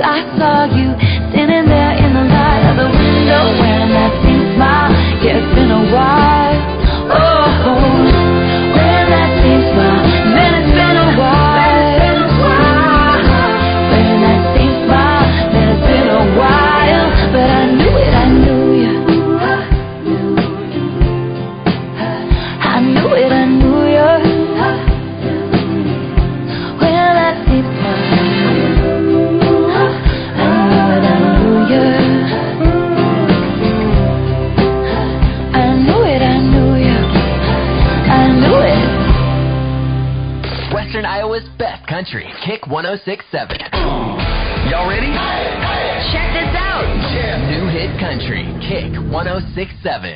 I saw you standing there in the light of the window wearing that same smile. Yeah, it's been a while. Oh, wearing that same smile. Man, it's been a while. Wearing that same smile. Man, it's been a while. But I knew it, I knew you. I knew it, I knew you. Wearing that same smile. Western Iowa's best country, Kick 106.7. Y'all ready? Check this out. New hit country, Kick 106.7.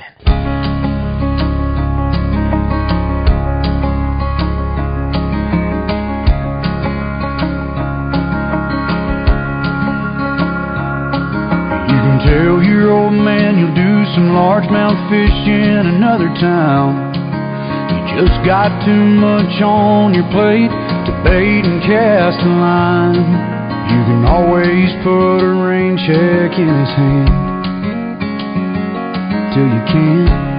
You can tell your old man you'll do some largemouth fish in another town. Just got too much on your plate to bait and cast a line. You can always put a rain check in his hand till you can't.